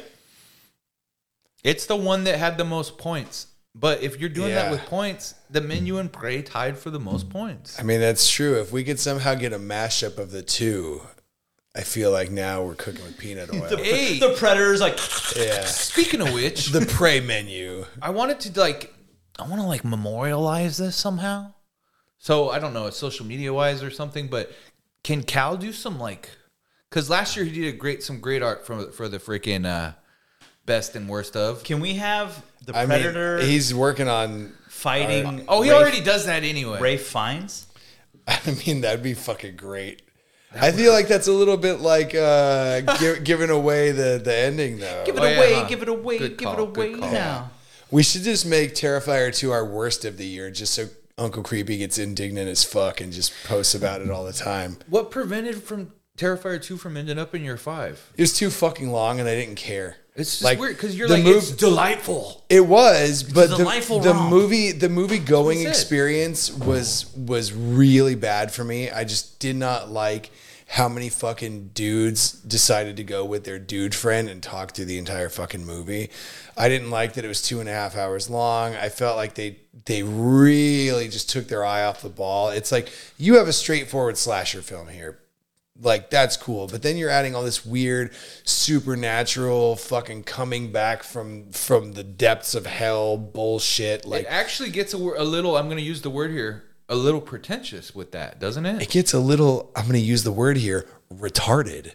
S4: It's the one that had the most points. But if you're doing
S3: Yeah.
S4: that with points, the menu and Prey tied for the most points.
S3: I mean, that's true. If we could somehow get a mashup of the two, I feel like now we're cooking with peanut oil.
S2: The,
S4: Hey.
S2: the Predator's like,
S3: Yeah.
S4: Speaking of which,
S3: The Prey menu.
S4: I wanted to like, I want to like memorialize this somehow. So I don't know, social media wise or something. But can Cal do some like? Because last year he did a great, some great art for for the freaking uh, best and worst of.
S2: can we have the
S3: I
S2: Predator
S3: mean, he's working on.
S2: fighting
S4: Oh, he
S2: Rafe-
S4: already does that anyway.
S2: Rafe Fiennes?
S3: I mean, that'd be fucking great. I feel like that's a little bit like uh, gi- giving away the, the ending, though.
S2: Give it
S4: Oh, yeah,
S2: away,
S4: huh.
S2: give it away,
S4: Good
S2: give
S4: call,
S2: it
S4: good
S2: away
S4: call.
S2: now.
S3: We should just make Terrifier two our worst of the year, just so Uncle Creepy gets indignant as fuck and just posts about it all the time.
S4: What prevented from Terrifier two from ending up in your five?
S3: It was too fucking long, and I didn't care.
S4: It's just
S3: Like,
S4: weird because you're
S3: the
S4: like,
S3: move-
S4: it's delightful.
S3: It was, but the,
S2: delightful
S3: the
S2: romp.
S3: movie, the movie going
S4: That's what I said.
S3: experience was was really bad for me. I just did not like how many fucking dudes decided to go with their dude friend and talk through the entire fucking movie. I didn't like that it was two and a half hours long. I felt like they they really just took their eye off the ball. It's like you have a straightforward slasher film here. Like, that's cool. But then you're adding all this weird supernatural fucking coming back from from the depths of hell bullshit. Like,
S4: It actually gets a, wor- a little, I'm going to use the word here, a little pretentious with that, doesn't it?
S3: it gets a little, I'm going to use the word here, retarded.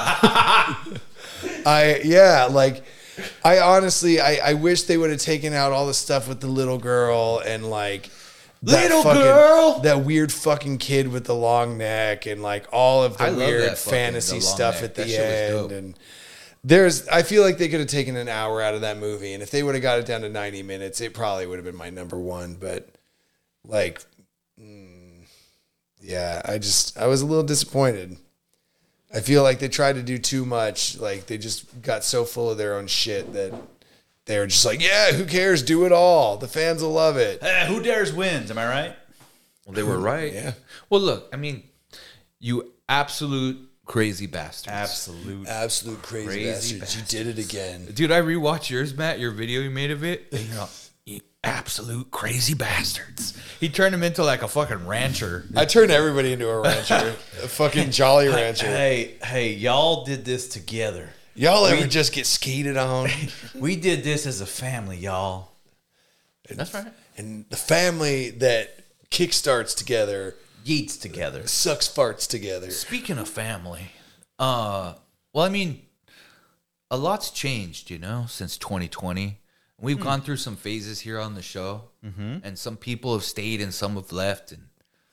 S3: I, yeah, like, I honestly, I, I wish they would have taken out all the stuff with the little girl and like, that
S4: Little
S3: fucking-
S4: girl?
S3: that weird fucking kid with the long neck and like all of the
S4: I love
S3: weird
S4: that fucking-
S3: fantasy
S4: the long
S3: stuff
S4: neck.
S3: at the
S4: That shit was
S3: end.
S4: dope.
S3: And there's, I feel like they could have taken an hour out of that movie. And if they would have got it down to ninety minutes, it probably would have been my number one. But like, mm, yeah, I just, I was a little disappointed. I feel like they tried to do too much. Like they just got so full of their own shit that they were just like, yeah, who cares? Do it all. The fans will love it.
S2: Eh, who dares wins? Am I right?
S4: Well, they were right.
S3: Yeah.
S4: Well, look, I mean, you absolute crazy bastards.
S2: Absolute.
S3: Absolute crazy,
S2: Crazy
S3: bastards. You did it again.
S4: Dude, I rewatched yours, Matt, your video you made of it. And you're like, you absolute crazy bastards. He turned him into like a fucking rancher.
S3: I turned everybody into a rancher, a fucking jolly rancher.
S2: Hey, hey, y'all did this together.
S3: Y'all ever just get skated on?
S2: We did this as a family, y'all.
S4: That's right.
S3: And the family that kickstarts together
S2: Yeets together.
S3: sucks farts together.
S4: Speaking of family, uh, well, I mean, a lot's changed, you know, since twenty twenty. We've gone through some phases here on the show, and some people have stayed and some have left. And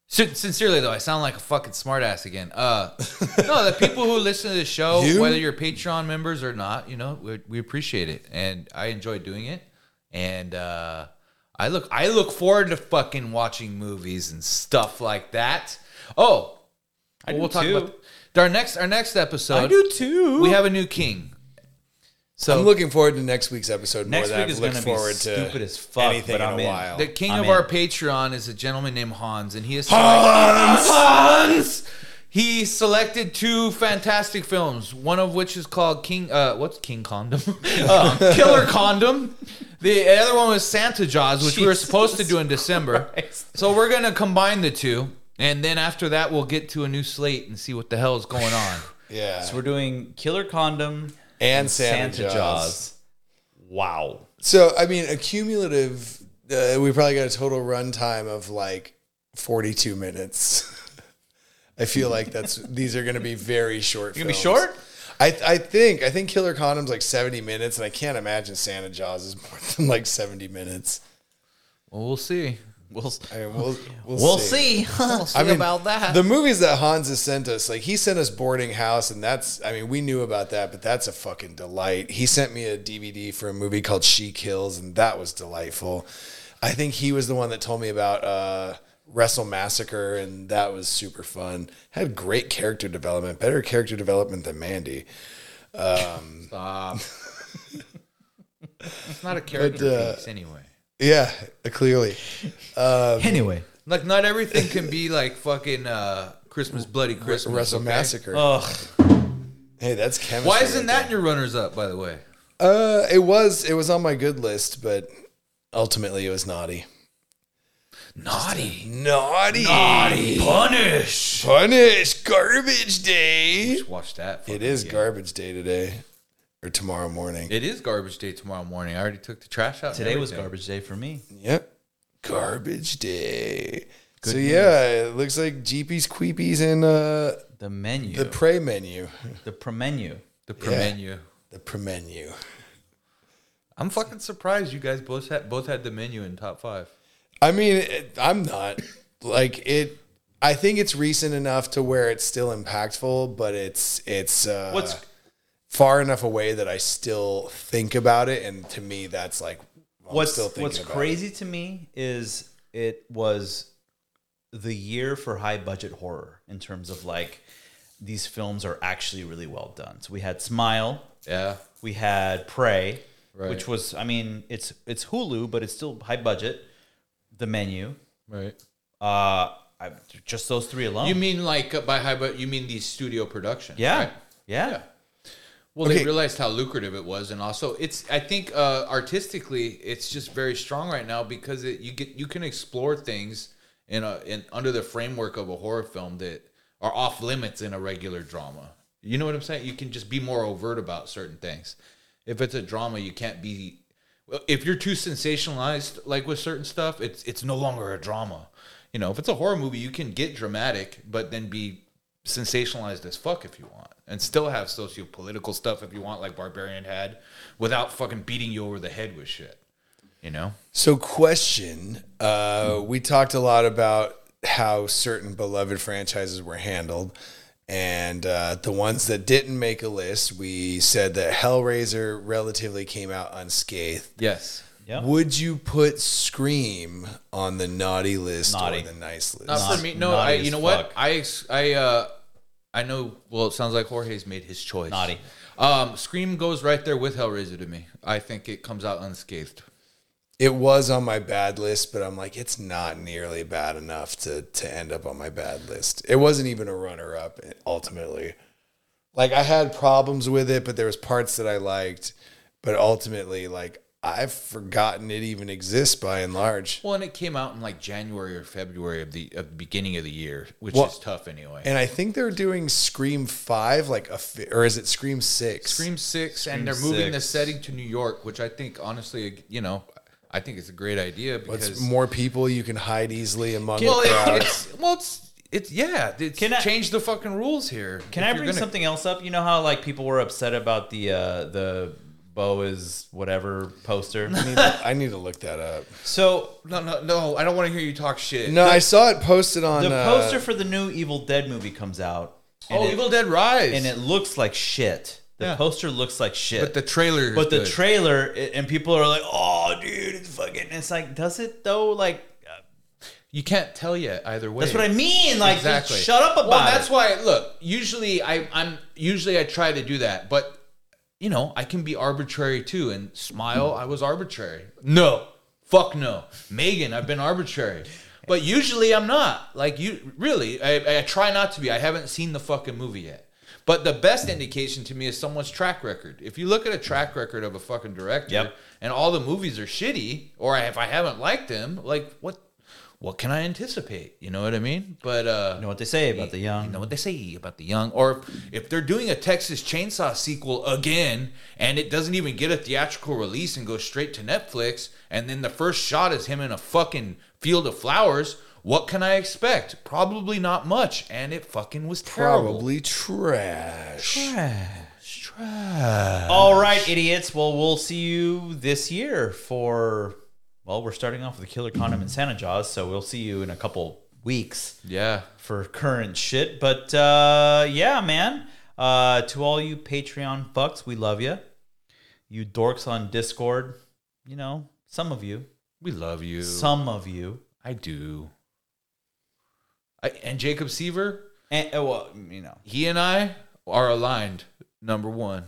S4: Sin- Sincerely though, I sound like a fucking smartass again. Uh, no, the people who listen to the show,
S3: You?
S4: whether you're Patreon members or not, you know, we, we appreciate it, and I enjoy doing it. And uh, I look, I look forward to fucking watching movies and stuff like that. Oh,
S2: I
S4: well,
S2: do
S4: we'll talk
S2: too.
S4: about our next our next episode.
S2: I do too.
S4: We have a new king. So
S3: I'm looking forward to next week's episode more
S2: Next
S3: than
S2: week
S3: I've
S2: is
S3: looked
S2: going to be
S3: forward to
S2: stupid as fuck,
S3: anything
S2: but
S3: in
S2: I'm
S3: a
S2: in.
S3: while.
S4: the king
S2: I'm
S4: of our
S2: in.
S4: Patreon is a gentleman named Hans, and he is Hans. Hans. He selected two fantastic films, one of which is called King. Uh, what's King Condom? uh, Killer Condom. The other one was Santa Jaws, which we were supposed to do in December.
S2: Christ.
S4: So we're gonna combine the two, and then after that, we'll get to a new slate and see what the hell is going on.
S3: Yeah.
S2: So we're doing Killer Condom
S3: and Santa,
S2: Santa
S3: Jaws.
S2: Jaws. Wow.
S3: So, I mean, a cumulative, uh, we probably got a total runtime of like forty-two minutes. I feel like that's these are going to be very short
S2: You gonna be
S3: films.
S2: short?
S3: I, I think I think Killer Condom's like seventy minutes, and I can't imagine Santa Jaws is more than like seventy minutes.
S4: Well, we'll see.
S2: We'll
S3: I mean, we'll we'll,
S2: we'll
S3: see.
S2: see.
S4: We'll see
S3: I mean,
S4: about that.
S3: The movies that Hans has sent us, like he sent us Boarding House, and that's, I mean, we knew about that, but that's a fucking delight. He sent me a D V D for a movie called She Kills, and that was delightful. I think he was the one that told me about uh, Wrestle Massacre, and that was super fun. Had great character development, better character development than Mandy. Um,
S4: Stop. It's not a character
S3: But, uh,
S4: piece anyway.
S3: yeah, clearly.
S2: Anyway.
S4: Like, not everything can be like fucking uh, Christmas Bloody Christmas.
S3: Wrestle
S4: okay?
S3: Massacre.
S2: Ugh.
S3: Hey, that's chemistry.
S4: Why isn't
S3: right
S4: that
S3: there.
S4: in your runners up, by the way?
S3: Uh, it was it was on my good list, but ultimately it was naughty.
S4: Naughty.
S3: Naughty.
S4: Naughty. Punish.
S3: Punish. Garbage day.
S4: Just watch that.
S3: It
S4: fucking
S3: is
S4: game.
S3: garbage day today. Or tomorrow morning.
S4: It is garbage day tomorrow morning. I already took the trash out. and
S2: Today was
S4: everything.
S2: garbage day for me.
S3: Yep. Garbage day.
S2: Good
S3: so
S2: news.
S3: yeah, it looks like Jeepies, Queepies, and uh,
S2: The menu.
S3: the
S2: The,
S3: prey menu.
S2: pre menu.
S4: The per
S3: Yeah.
S4: menu.
S3: The pre menu.
S4: I'm fucking surprised you guys both had both had the menu in top five.
S3: I mean, it, I'm not like it. I think it's recent enough to where it's still impactful, but it's it's uh,
S2: What's
S3: far enough away that I still think about it, and to me, that's like I'm
S2: what's
S3: still thinking
S2: what's
S3: about
S2: crazy to me is it was the year for high budget horror in terms of like these films are actually really well done. So we had Smile,
S4: Yeah.
S2: we had Prey,
S4: Right.
S2: which was I mean it's it's Hulu, but it's still high budget. The Menu,
S4: Right.
S2: uh, I, just those three alone.
S4: You mean like uh, by high, but you mean these studio productions?
S2: yeah,
S4: Right?
S2: yeah,
S4: Yeah. Well,
S3: Okay.
S4: they realized how lucrative it was, and also it's. I think uh, artistically, it's just very strong right now because it, you get you can explore things in a in under the framework of a horror film that are off limits in a regular drama. You know what I'm saying? You can just be more overt about certain things. If it's a drama, you can't be. If you're too sensationalized, like with certain stuff, it's it's no longer a drama. You know, if it's a horror movie, you can get dramatic, but then be sensationalized as fuck if you want, and still have socio-political stuff if you want, like Barbarian had, without fucking beating you over the head with shit. You know?
S3: So, question: uh, We talked a lot about how certain beloved franchises were handled, and uh, the ones that didn't make a list, we said that Hellraiser relatively came out unscathed.
S4: Yes.
S2: yeah.
S3: Would you put Scream on the naughty list
S2: Naughty.
S3: or the nice list?
S4: Not
S2: Not-
S4: for me. No,
S2: naughty
S4: I.
S2: as
S4: You know
S2: fuck.
S4: what? I I uh I know. Well, it sounds like Jorge's made his choice.
S2: Naughty.
S4: Um, Scream goes right there with Hellraiser to me. I think it comes out unscathed.
S3: It was on my bad list, but I'm like, it's not nearly bad enough to to end up on my bad list. It wasn't even a runner up ultimately. Like I had problems with it, but there was parts that I liked, but ultimately, like I've forgotten it even exists by and large.
S4: Well, and it came out in like January or February of the, of the beginning of the year, which
S3: Well,
S4: is tough anyway.
S3: And I think they're doing Scream five, like a, fi- or is it Scream six?
S4: Scream six,
S2: Scream
S4: and they're moving the
S2: six.
S4: setting to New York, which I think, honestly, you know, I think it's a great idea because
S3: What's more people you can hide easily among
S4: well,
S3: the
S4: it,
S3: crowd.
S4: it's well, it's it's yeah, it's
S2: Can I-
S4: change the fucking rules here.
S2: Can
S4: If
S2: I
S4: you're
S2: bring
S4: gonna-
S2: something else up? You know how like people were upset about the uh, the Bo is whatever poster.
S3: I need, to, I need to look that up.
S2: So
S4: No, no, no. I don't want to hear you talk shit.
S3: No, I saw it posted on
S2: the
S3: uh,
S2: poster for the new Evil Dead movie comes out. and
S4: Oh,
S2: it-
S4: Evil Dead Rise.
S2: and it looks like shit. The
S4: Yeah.
S2: poster looks like shit.
S4: but the trailer.
S2: But the
S4: good.
S2: trailer, and people are like, "Oh, dude, it's fucking." And it's like, does it though? Like,
S4: you can't tell yet either way.
S2: that's what I mean. Like,
S4: Exactly.
S2: just shut up about
S4: well,
S2: it.
S4: that's why. Look, usually I, I'm usually I try to do that, but you know I can be arbitrary too. And Smile, I was arbitrary. No, fuck no. Megan, I've been arbitrary, but usually I'm not. Like you, really, I, I try not to be. I haven't seen the fucking movie yet. But the best indication to me is someone's track record. If you look at a track record of a fucking director,
S2: Yep.
S4: and all the movies are shitty, or if I haven't liked them, like what? What can I anticipate? You know what I mean? But uh,
S2: You know what they say about the young.
S4: You know what they say about the young. Or if they're doing a Texas Chainsaw sequel again, and it doesn't even get a theatrical release and goes straight to Netflix, and then the first shot is him in a fucking field of flowers, what can I expect? Probably not much, and it fucking was terrible.
S3: probably trash.
S2: All right, idiots. Well, we'll see you this year for. Well, we're starting off with the Killer Condom and Santa Jaws, so we'll see you in a couple weeks
S4: Yeah.
S2: for current shit. But uh, yeah, man. Uh, to all you Patreon fucks, we love you. You dorks on Discord, you know, some of you,
S4: We love you.
S2: some of you,
S4: I do. I, and Jacob Seaver,
S2: and uh, well, you know,
S4: he and I are aligned. Number one.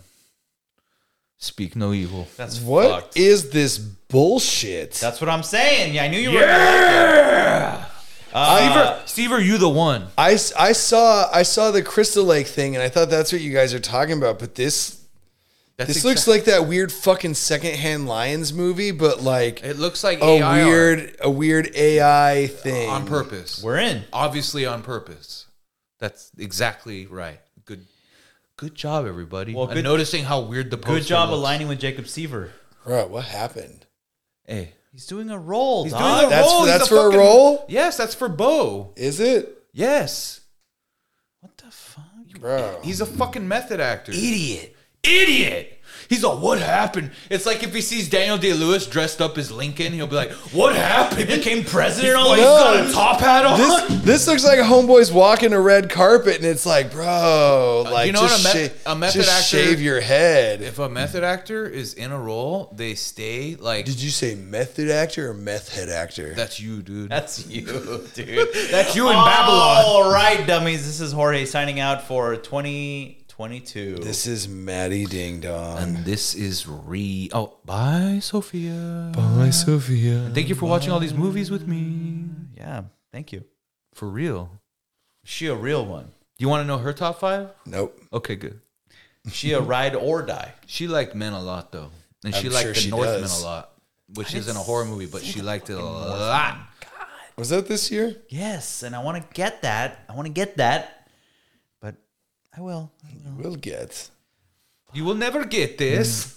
S4: Speak no evil.
S2: that's
S3: What
S2: fucked.
S3: is this bullshit?
S2: That's what I'm saying. Yeah, I knew you were. Yeah. Uh,
S4: Seaver, Seaver, you the one.
S3: I, s- I saw I saw the Crystal Lake thing, and I thought that's what you guys are talking about. But this
S4: That's
S3: this looks like that weird fucking Secondhand Lions movie, but like
S4: It looks like
S3: a
S4: A I art
S3: weird a weird A I thing
S4: on purpose.
S2: we're in.
S4: Obviously on purpose. That's exactly right. Good, good job, everybody.
S2: Well,
S4: I'm
S2: good-
S4: noticing how weird the poster
S2: Good job
S4: looks.
S2: aligning with Jacob Seaver.
S3: Bro, what happened?
S4: Hey,
S2: He's doing a role.
S4: he's
S2: dog.
S4: doing a
S3: That's-
S4: role.
S3: that's
S4: He's a
S3: for a
S4: fucking-
S3: role?
S4: Yes, that's for Bo.
S3: Is it,
S4: Yes,
S2: What the fuck?
S3: bro?
S4: he's a fucking method actor.
S2: Idiot.
S4: Idiot. He's a what happened? It's like if he sees Daniel Day-Lewis dressed up as Lincoln, he'll be like, "What happened?"
S2: He became president
S4: Oh,
S2: all
S4: he's
S2: of a
S3: No.
S4: got a top hat on.
S3: This this looks like a homeboy's walking a red carpet, and it's like, bro, like
S4: you know
S3: just,
S4: what a me-
S3: sha-
S4: a method
S3: just
S4: actor-
S3: shave your head.
S4: If a method actor is in a role, they stay like.
S3: Did you say method actor or meth head actor?
S4: That's you, dude.
S2: That's you, dude.
S4: That's you in Babylon.
S2: All right, dummies. This is Jorge signing out for twenty twenty-two.
S3: This is Maddie Ding Dong.
S4: And this is re. Oh, bye, Sophia.
S3: Bye, Sophia.
S4: Thank you for watching all these movies with me.
S2: Yeah, thank you.
S4: For real.
S2: Is she a real one?
S4: Do you want to know her top five?
S3: Nope.
S4: Okay, good.
S2: Is she a ride or die?
S4: She liked Men a lot, though. And she
S3: I'm
S4: liked
S3: sure
S4: The
S3: she
S4: Northman
S3: does.
S4: a lot, which isn't a horror movie, but she liked it a lot.
S3: Was that this year?
S2: Yes, and I want to get that. I want to get that, but I will.
S3: We'll get.
S4: You will never get this.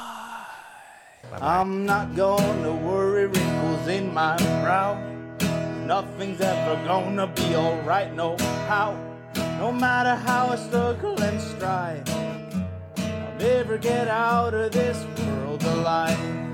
S1: I'm not gonna worry wrinkles in my brow. Nothing's ever gonna be alright, no how. No matter how I struggle and strive, I'll never get out of this world alive.